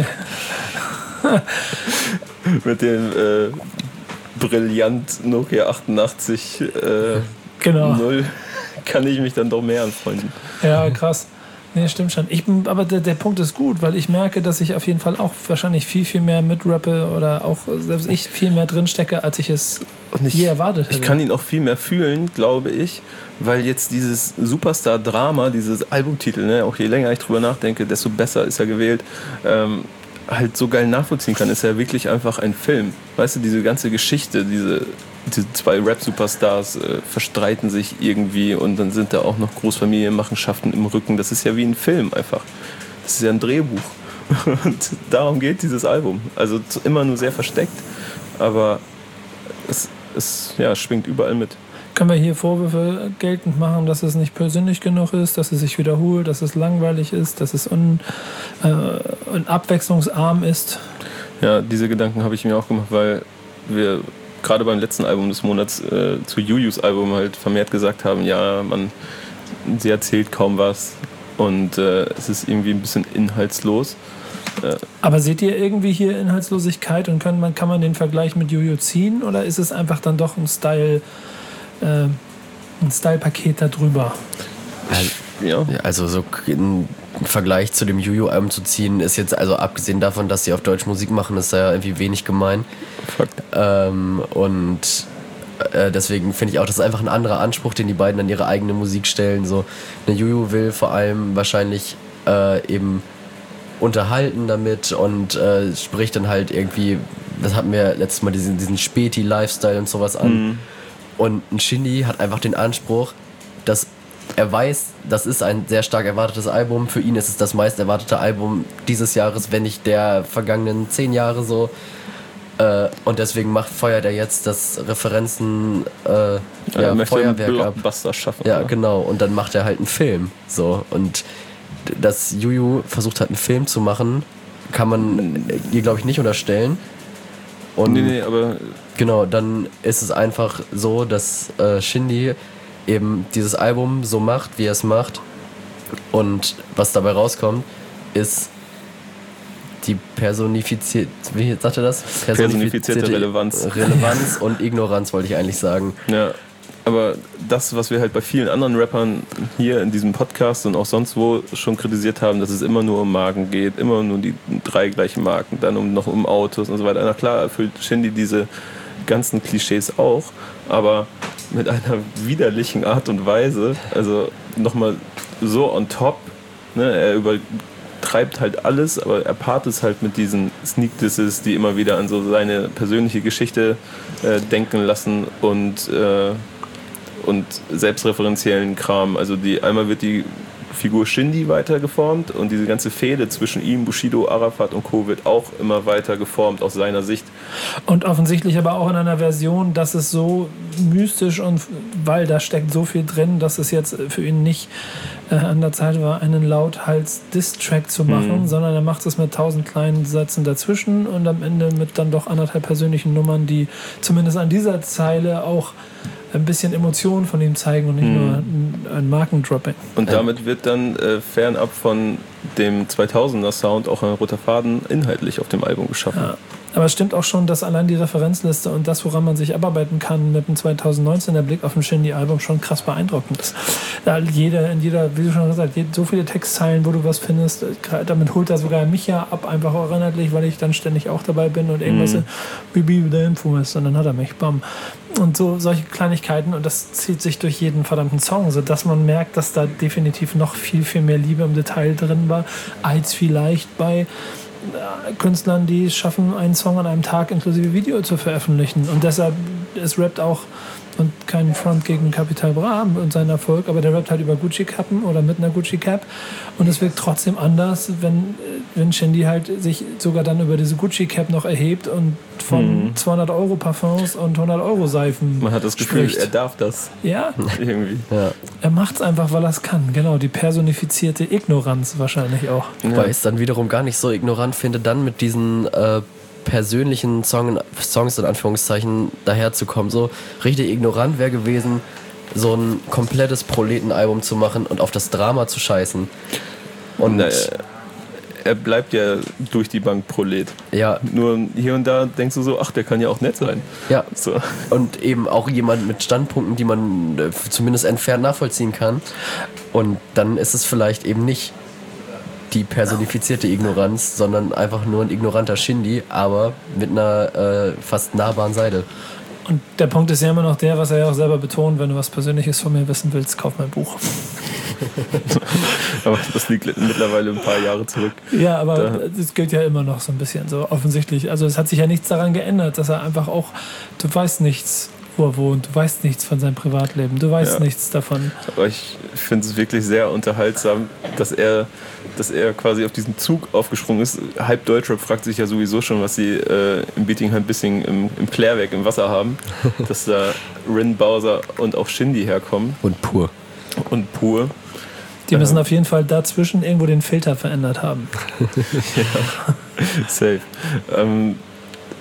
Mit dem brillant Nokia 88 genau. 0 kann ich mich dann doch mehr anfreunden. Ja, krass. Nee, stimmt schon. Aber der Punkt ist gut, weil ich merke, dass ich auf jeden Fall auch wahrscheinlich viel mehr mitrappe oder auch selbst ich viel mehr drinstecke, als ich es je erwartet hätte. Ich kann ihn auch viel mehr fühlen, glaube ich, weil jetzt dieses Superstar-Drama, dieses Albumtitel, ne, auch je länger ich drüber nachdenke, desto besser ist er gewählt, halt so geil nachvollziehen kann. Ist ja wirklich einfach ein Film. Weißt du, diese ganze Geschichte, diese zwei Rap-Superstars verstreiten sich irgendwie und dann sind da auch noch Großfamilienmachenschaften im Rücken. Das ist ja wie ein Film einfach. Das ist ja ein Drehbuch. Und darum geht dieses Album. Also immer nur sehr versteckt, aber es schwingt überall mit. Können wir hier Vorwürfe geltend machen, dass es nicht persönlich genug ist, dass es sich wiederholt, dass es langweilig ist, dass es abwechslungsarm ist? Ja, diese Gedanken habe ich mir auch gemacht, weil wir gerade beim letzten Album des Monats zu Jujus Album halt vermehrt gesagt haben, ja, sie erzählt kaum was, und es ist irgendwie ein bisschen inhaltslos. Aber seht ihr irgendwie hier Inhaltslosigkeit und kann man den Vergleich mit Juju ziehen oder ist es einfach dann doch ein Style-Paket da drüber? Ja. Also so einen Vergleich zu dem Juju-Album zu ziehen, ist jetzt, also abgesehen davon, dass sie auf Deutsch Musik machen, ist ja irgendwie wenig gemein. Deswegen finde ich auch, das ist einfach ein anderer Anspruch, den die beiden an ihre eigene Musik stellen. So, eine Juju will vor allem wahrscheinlich eben unterhalten damit und spricht dann halt irgendwie, das hatten wir letztes Mal, diesen Späti-Lifestyle und sowas an. Und ein Shindy hat einfach den Anspruch, dass er weiß, das ist ein sehr stark erwartetes Album. Für ihn ist es das meist erwartete Album dieses Jahres, wenn nicht der vergangenen 10 Jahre so. Und deswegen feuert er jetzt das Referenzen er möchte Feuerwerk einen ab. Blockbuster schaffen. Ja, genau. Und dann macht er halt einen Film. So. Und dass Juju versucht hat, einen Film zu machen, kann man ihr, glaube ich, nicht unterstellen. Und Nee, aber genau, dann ist es einfach so, dass Shindy eben dieses Album so macht, wie er es macht. Und was dabei rauskommt, ist die personifizierte, wie sagt er das? Personifizierte Relevanz. Relevanz und Ignoranz, wollte ich eigentlich sagen. Ja, aber das, was wir halt bei vielen anderen Rappern hier in diesem Podcast und auch sonst wo schon kritisiert haben, dass es immer nur um Marken geht, immer nur die 3 gleichen Marken, dann noch um Autos und so weiter. Na klar, erfüllt Shindy diese ganzen Klischees auch, aber mit einer widerlichen Art und Weise, also nochmal so on top, ne, er übertreibt halt alles, aber er paart es halt mit diesen Sneak-Disses, die immer wieder an so seine persönliche Geschichte denken lassen und selbstreferenziellen Kram. Also einmal wird die Figur Shindy weiter geformt und diese ganze Fehde zwischen ihm, Bushido, Arafat und Co. wird auch immer weiter geformt aus seiner Sicht. Und offensichtlich aber auch in einer Version, dass es so mystisch und weil da steckt so viel drin, dass es jetzt für ihn nicht an der Zeit war, einen Lauthals-Diss-Track zu machen, sondern er macht es mit 1000 kleinen Sätzen dazwischen und am Ende mit dann doch 1,5 persönlichen Nummern, die zumindest an dieser Zeile auch ein bisschen Emotionen von ihm zeigen und nicht nur ein Markendropping. Und damit wird dann fernab von dem 2000er Sound auch ein roter Faden inhaltlich auf dem Album geschaffen. Ja. Aber es stimmt auch schon, dass allein die Referenzliste und das, woran man sich abarbeiten kann mit dem 2019, der Blick auf ein Shindy-Album schon krass beeindruckend ist. Da in jeder, wie du schon gesagt hast, so viele Textzeilen, wo du was findest, damit holt er sogar mich ja ab, einfach auch inhaltlich, weil ich dann ständig auch dabei bin und irgendwas Bibi der Infamous und dann hat er mich, bam. Und so solche Kleinigkeiten und das zieht sich durch jeden verdammten Song, sodass man merkt, dass da definitiv noch viel, viel mehr Liebe im Detail drin war, als vielleicht bei Künstlern, die es schaffen, einen Song an einem Tag inklusive Video zu veröffentlichen. Und deshalb ist Rappt auch, und kein Front gegen Capital Bra und seinen Erfolg, aber der rappt halt über Gucci-Kappen oder mit einer Gucci-Cap und es wirkt trotzdem anders, wenn Shindy halt sich sogar dann über diese Gucci-Cap noch erhebt und von 200 € Parfums und 100 € Seifen Man hat das Gefühl, spricht. er darf das Ja, irgendwie. Ja. er macht's einfach, weil er es kann. Genau, die personifizierte Ignoranz wahrscheinlich auch. Wobei ich es dann wiederum gar nicht so ignorant finde, dann mit diesen persönlichen Songs in Anführungszeichen daherzukommen. So richtig ignorant wäre gewesen, so ein komplettes Proletenalbum zu machen und auf das Drama zu scheißen. Und Er bleibt ja durch die Bank Prolet. ja, Nur hier und da denkst du so, ach, der kann ja auch nett sein. ja. So. Und eben auch jemand mit Standpunkten, die man zumindest entfernt nachvollziehen kann. Und dann ist es vielleicht eben nicht die personifizierte Ignoranz, sondern einfach nur ein ignoranter Shindy, aber mit einer fast nahbaren Seite. Und der Punkt ist ja immer noch der, was er ja auch selber betont, wenn du was Persönliches von mir wissen willst, kauf mein Buch. Aber das liegt mittlerweile ein paar Jahre zurück. Ja, aber das gilt ja immer noch so ein bisschen so offensichtlich. Also es hat sich ja nichts daran geändert, dass er einfach auch, du weißt nichts, wo er wohnt, du weißt nichts von seinem Privatleben, du weißt nichts davon. Aber ich finde es wirklich sehr unterhaltsam, dass er quasi auf diesen Zug aufgesprungen ist. Halb Deutschrap fragt sich ja sowieso schon, was sie im Bietigheim-Bissing im Klärwerk im Wasser haben. Dass da Rin, Bowser und auch Shindy herkommen. Und pur. Und pur. Die müssen auf jeden Fall dazwischen irgendwo den Filter verändert haben. Safe.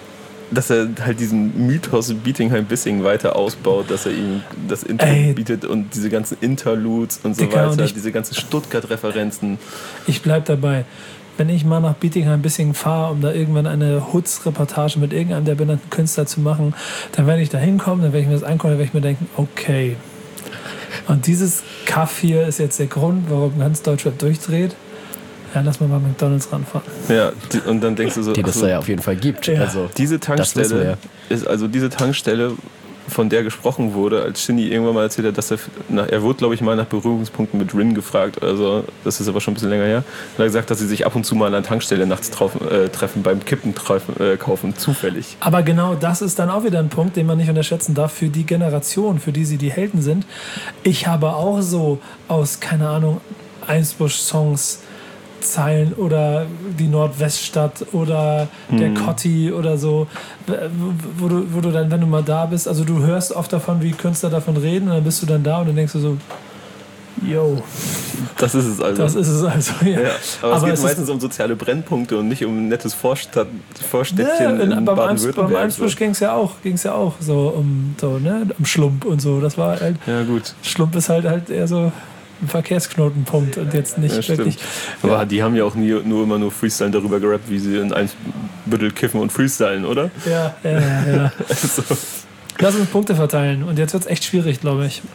dass er halt diesen Mythos Bietigheim-Bissingen weiter ausbaut, dass er ihm das Intro bietet und diese ganzen Interludes und so Digga, weiter, und diese ganzen Stuttgart-Referenzen. Ich bleib dabei. Wenn ich mal nach Bietigheim-Bissingen fahre, um da irgendwann eine Hutz-Reportage mit irgendeinem der benannten Künstler zu machen, dann werde ich da hinkommen, dann werde ich mir das angucken, dann werde ich mir denken, okay. Und dieses Kaff hier ist jetzt der Grund, warum ganz Deutschland durchdreht. Ja, lass mal McDonald's ranfahren. Ja, und dann denkst du so, Die das da ja auf jeden Fall gibt. Ja. Also, diese das wissen wir. Tankstelle, von der gesprochen wurde, als Shindy irgendwann mal erzählt hat, dass er wurde, glaube ich, mal nach Berührungspunkten mit Rin gefragt oder so, das ist aber schon ein bisschen länger her, und er hat gesagt, dass sie sich ab und zu mal an der Tankstelle nachts treffen, beim Kippen kaufen, zufällig. Aber genau das ist dann auch wieder ein Punkt, den man nicht unterschätzen darf für die Generation, für die sie die Helden sind. Ich habe auch so aus, keine Ahnung, Einsbusch-Songs Zeilen oder die Nordweststadt oder der Kotti oder so, wo du dann, wenn du mal da bist, also du hörst oft davon, wie Künstler davon reden, und dann bist du dann da und dann denkst du so, yo. Das ist es also. Das ist es also, ja. Ja, aber es geht meistens ist, um soziale Brennpunkte und nicht um ein nettes Vorstädtchen ja, in beim Baden-Württemberg. Einsbusch ging es ja auch so um Schlump und so. Das war halt, ja, gut. Schlump ist halt eher so ein Verkehrsknotenpunkt und jetzt nicht Ja, wirklich. stimmt. Aber die haben ja auch immer nur Freestyle darüber gerappt, wie sie in Eimsbüttel kiffen und freestylen, oder? Ja. Also. Lass uns Punkte verteilen. Und jetzt wird es echt schwierig, glaube ich.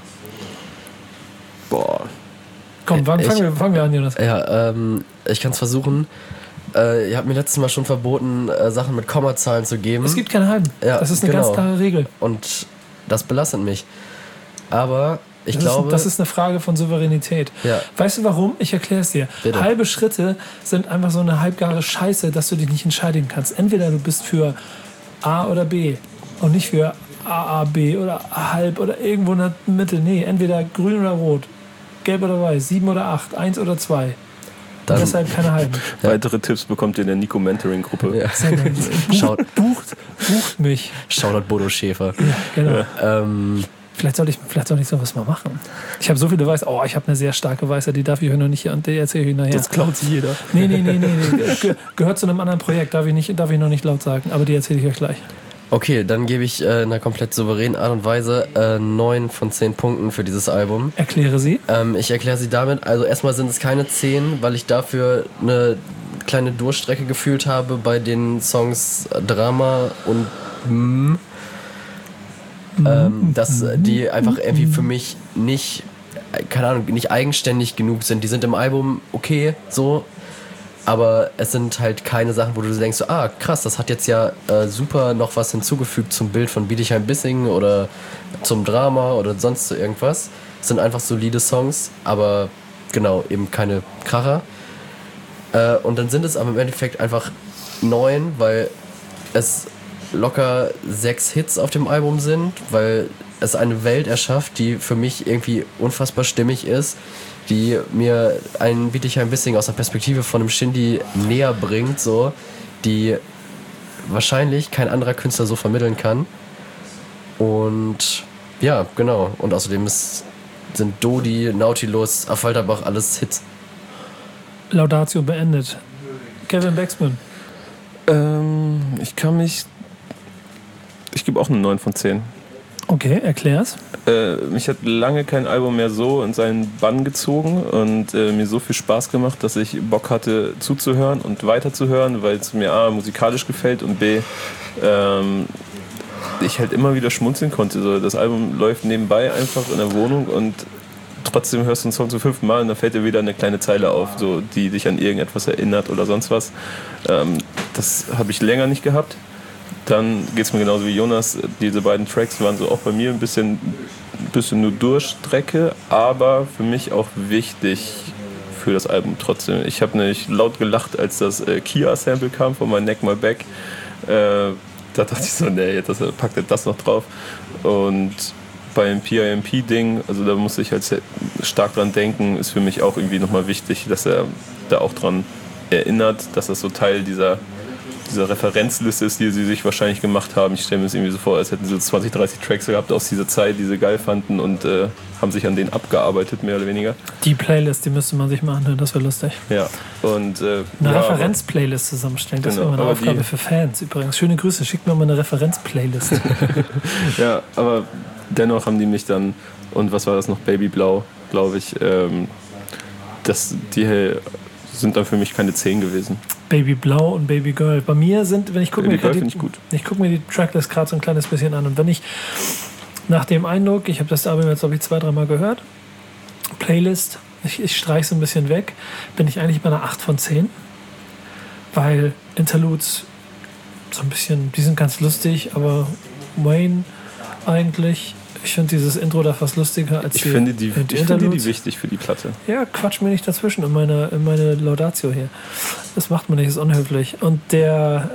Boah. Komm, fangen wir an, Jonas. Ja, ich kann es versuchen. Ihr habt mir letztes Mal schon verboten, Sachen mit Kommazahlen zu geben. Es gibt keine halben. Ja, das ist eine genau. ganz klare Regel. Und das belastet mich. Aber ich glaube... Das ist eine Frage von Souveränität. Ja. Weißt du warum? Ich erkläre es dir. Bitte. Halbe Schritte sind einfach so eine halbgare Scheiße, dass du dich nicht entscheiden kannst. Entweder du bist für A oder B und nicht für A, B oder A halb oder irgendwo in der Mitte. Nee, entweder grün oder rot, gelb oder weiß, 7 oder 8, 1 oder 2. Dann, deshalb keine halben. Ja. Weitere Tipps bekommt ihr in der Nico-Mentoring-Gruppe. Ja. Bucht mich. Shoutout Bodo Schäfer. Ja, genau. Vielleicht soll ich sowas mal machen. Ich habe so viele Weiße. Oh, ich habe eine sehr starke Weiße, die darf ich euch noch nicht, und die erzähle ich euch nachher. Das klaut sich jeder. Nee. Gehört zu einem anderen Projekt, darf ich noch nicht laut sagen, aber die erzähle ich euch gleich. Okay, dann gebe ich in einer komplett souveränen Art und Weise 9 von 10 Punkten für dieses Album. Erkläre sie. Ich erkläre sie damit. Also erstmal sind es keine 10, weil ich dafür eine kleine Durchstrecke gefühlt habe bei den Songs Drama und dass die einfach irgendwie für mich nicht, keine Ahnung, nicht eigenständig genug sind. Die sind im Album okay, so, aber es sind halt keine Sachen, wo du denkst, so, krass, das hat jetzt ja super noch was hinzugefügt zum Bild von Bietigheim-Bissingen oder zum Drama oder sonst so irgendwas. Es sind einfach solide Songs, aber genau, eben keine Kracher. Und dann sind es aber im Endeffekt einfach 9, weil es locker 6 Hits auf dem Album sind, weil es eine Welt erschafft, die für mich irgendwie unfassbar stimmig ist, die mir einen Bietigheim-Bissingen aus der Perspektive von einem Shindy näher bringt, so, die wahrscheinlich kein anderer Künstler so vermitteln kann. Und ja, genau. Und außerdem sind Dodi, Nautilus, Affalterbach alles Hits. Laudatio beendet. Kevin Baxman. Ich gebe auch eine 9 von 10. Okay, erklär's. Mich hat lange kein Album mehr so in seinen Bann gezogen und mir so viel Spaß gemacht, dass ich Bock hatte zuzuhören und weiterzuhören, weil es mir A, musikalisch gefällt und B, ich halt immer wieder schmunzeln konnte. So, das Album läuft nebenbei einfach in der Wohnung und trotzdem hörst du einen Song zum 5. Mal und dann fällt dir wieder eine kleine Zeile auf, so, die dich an irgendetwas erinnert oder sonst was. Das habe ich länger nicht gehabt. Dann geht es mir genauso wie Jonas. Diese beiden Tracks waren so auch bei mir ein bisschen nur Durchstrecke, aber für mich auch wichtig für das Album trotzdem. Ich habe nämlich laut gelacht, als das Kia-Sample kam von My Neck, My Back. Da dachte ich so, nee, jetzt packt er das noch drauf. Und beim PIMP-Ding, also da muss ich halt stark dran denken, ist für mich auch irgendwie nochmal wichtig, dass er da auch dran erinnert, dass das so Teil dieser diese Referenzliste ist, die sie sich wahrscheinlich gemacht haben. Ich stelle mir das irgendwie so vor, als hätten sie 20, 30 Tracks gehabt aus dieser Zeit, die sie geil fanden und haben sich an denen abgearbeitet, mehr oder weniger. Die Playlist, die müsste man sich mal anhören, das wäre lustig. Ja, und eine Referenz-Playlist zusammenstellen, das wäre mal eine Aufgabe für Fans übrigens. Schöne Grüße, schickt mir mal eine Referenz-Playlist. Ja, aber dennoch haben die mich dann, und was war das noch, Baby Blau, glaube ich, die sind dann für mich keine 10 gewesen. Baby Blau und Baby Girl. Bei mir sind, wenn ich gucke mir die Tracklist gerade so ein kleines bisschen an und wenn ich nach dem Eindruck, ich habe das Album jetzt glaube ich 2-3 Mal gehört, Playlist, ich streiche es ein bisschen weg, bin ich eigentlich bei einer 8 von 10, weil Interludes so ein bisschen, die sind ganz lustig, aber Wayne eigentlich, ich finde dieses Intro da fast lustiger als ich finde die wichtig für die Platte. Ja, quatsch mir nicht dazwischen in meine Laudatio hier. Das macht man nicht, ist unhöflich. Und der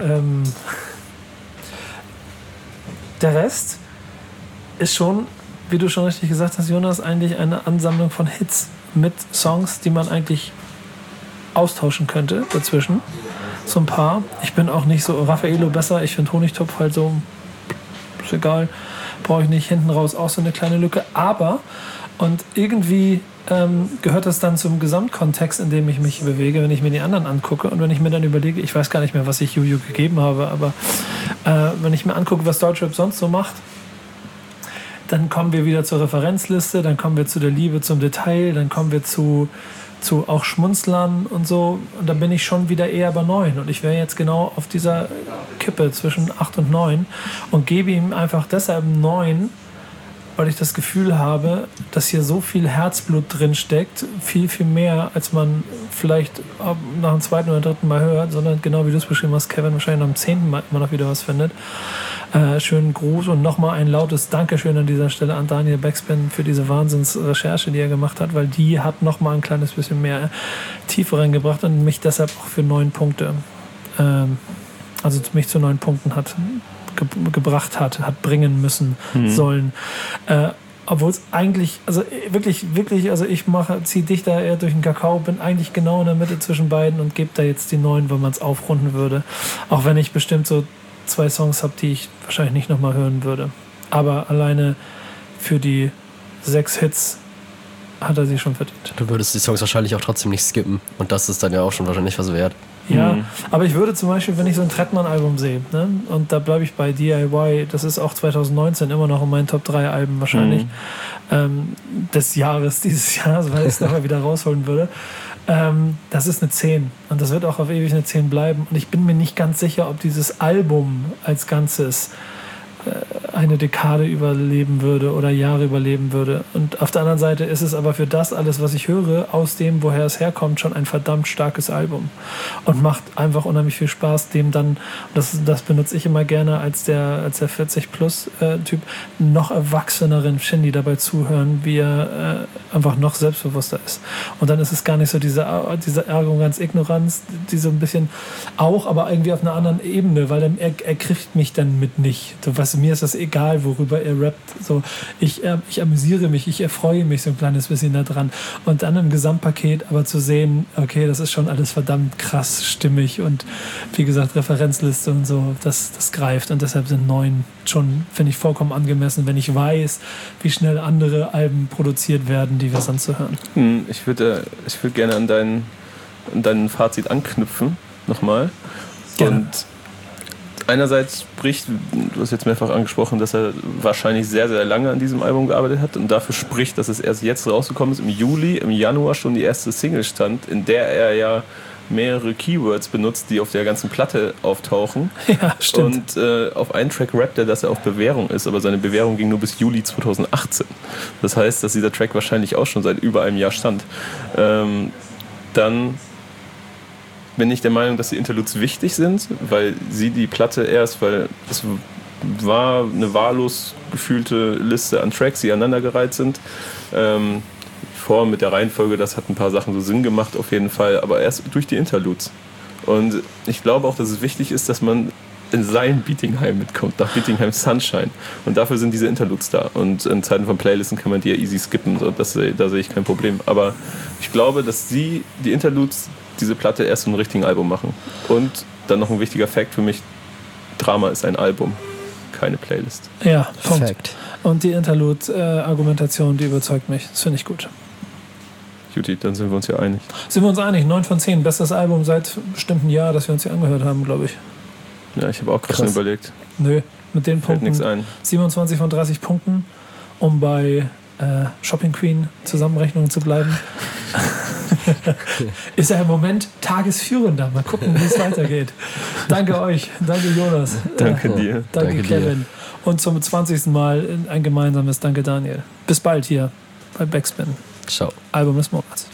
Rest ist schon, wie du schon richtig gesagt hast, Jonas, eigentlich eine Ansammlung von Hits mit Songs, die man eigentlich austauschen könnte dazwischen. So ein paar. Ich bin auch nicht so Raffaello besser, ich finde Honigtopf halt so, ist egal. Brauche ich nicht, hinten raus auch so eine kleine Lücke, aber und irgendwie gehört das dann zum Gesamtkontext, in dem ich mich bewege, wenn ich mir die anderen angucke und wenn ich mir dann überlege, ich weiß gar nicht mehr, was ich Juju gegeben habe, aber wenn ich mir angucke, was Deutschrap sonst so macht, dann kommen wir wieder zur Referenzliste, dann kommen wir zu der Liebe zum Detail, dann kommen wir zu auch Schmunzlern und so. Und da bin ich schon wieder eher bei 9. Und ich wäre jetzt genau auf dieser Kippe zwischen 8 und 9 und gebe ihm einfach deshalb 9, weil ich das Gefühl habe, dass hier so viel Herzblut drin steckt, viel, viel mehr, als man vielleicht nach dem 2. oder 3. Mal hört, sondern genau wie du es beschrieben hast, Kevin, wahrscheinlich nach dem 10. Mal immer noch wieder was findet. Schönen Gruß und nochmal ein lautes Dankeschön an dieser Stelle an Daniel Backspin für diese Wahnsinnsrecherche, die er gemacht hat, weil die hat nochmal ein kleines bisschen mehr Tiefe reingebracht und mich deshalb auch für 9 Punkte, also mich zu 9 Punkten gebracht hat bringen müssen sollen. Obwohl es eigentlich, also wirklich, also ich ziehe dich da eher durch den Kakao, bin eigentlich genau in der Mitte zwischen beiden und gebe da jetzt die 9, wenn man es aufrunden würde. Auch wenn ich bestimmt so 2 Songs habe, die ich wahrscheinlich nicht nochmal hören würde. Aber alleine für die 6 Hits hat er sie schon verdient. Du würdest die Songs wahrscheinlich auch trotzdem nicht skippen. Und das ist dann ja auch schon wahrscheinlich was wert. Ja, aber ich würde zum Beispiel, wenn ich so ein Trettmann-Album sehe, ne, und da bleibe ich bei DIY, das ist auch 2019 immer noch in meinen Top 3 Alben wahrscheinlich des Jahres, dieses Jahres, weil ich es nochmal wieder rausholen würde. Das ist eine 10 und das wird auch auf ewig eine 10 bleiben. Und ich bin mir nicht ganz sicher, ob dieses Album als Ganzes eine Dekade überleben würde oder Jahre überleben würde. Und auf der anderen Seite ist es aber für das alles, was ich höre, aus dem, woher es herkommt, schon ein verdammt starkes Album. Und macht einfach unheimlich viel Spaß, dem dann, das benutze ich immer gerne als der 40-Plus-Typ, noch erwachseneren Shindy dabei zuhören, wie er einfach noch selbstbewusster ist. Und dann ist es gar nicht so diese Arroganz, Ignoranz, die so ein bisschen auch, aber irgendwie auf einer anderen Ebene, weil er kriegt mich dann mit nicht. So, was mir ist das egal, worüber er rappt. So, ich amüsiere mich, ich erfreue mich so ein kleines bisschen daran. Und dann im Gesamtpaket aber zu sehen, okay, das ist schon alles verdammt krass stimmig und wie gesagt, Referenzliste und so, das greift. Und deshalb sind 9 schon, finde ich, vollkommen angemessen, wenn ich weiß, wie schnell andere Alben produziert werden, die wir sonst so hören. Ich würde gerne an dein Fazit anknüpfen, nochmal. Gerne. Und einerseits spricht, du hast jetzt mehrfach angesprochen, dass er wahrscheinlich sehr, sehr lange an diesem Album gearbeitet hat und dafür spricht, dass es erst jetzt rausgekommen ist, im Juli, im Januar schon die erste Single stand, in der er ja mehrere Keywords benutzt, die auf der ganzen Platte auftauchen. Ja, stimmt. Und auf einen Track rappt er, dass er auf Bewährung ist, aber seine Bewährung ging nur bis Juli 2018. Das heißt, dass dieser Track wahrscheinlich auch schon seit über einem Jahr stand. Dann bin ich der Meinung, dass die Interludes wichtig sind, weil sie die Platte weil es war eine wahllos gefühlte Liste an Tracks, die aneinandergereiht sind. Vor mit der Reihenfolge, das hat ein paar Sachen so Sinn gemacht auf jeden Fall, aber erst durch die Interludes. Und ich glaube auch, dass es wichtig ist, dass man in sein Bietigheim mitkommt, nach Bietigheim Sunshine. Und dafür sind diese Interludes da. Und in Zeiten von Playlisten kann man die ja easy skippen, so, da sehe ich kein Problem. Aber ich glaube, dass die Interludes diese Platte erst zum richtigen Album machen. Und dann noch ein wichtiger Fact für mich, Drama ist ein Album, keine Playlist. Ja, Punkt. Fact. Und die Interlude-Argumentation, die überzeugt mich. Das finde ich gut. Juti, dann sind wir uns ja einig. Sind wir uns einig? 9 von 10. Bestes Album seit bestimmten Jahr, das wir uns hier angehört haben, glaube ich. Ja, ich habe auch gerade schon Krass. überlegt. Nö, mit den Fällt nichts Punkten. ein. 27 von 30 Punkten, um bei Shopping Queen Zusammenrechnungen zu bleiben. Ist er im Moment Tagesführender. Mal gucken, wie es weitergeht. Danke euch. Danke Jonas. Danke dir. Danke Danke Kevin. Und zum 20. Mal ein gemeinsames Danke Daniel. Bis bald hier bei Backspin. Ciao. Album des Monats.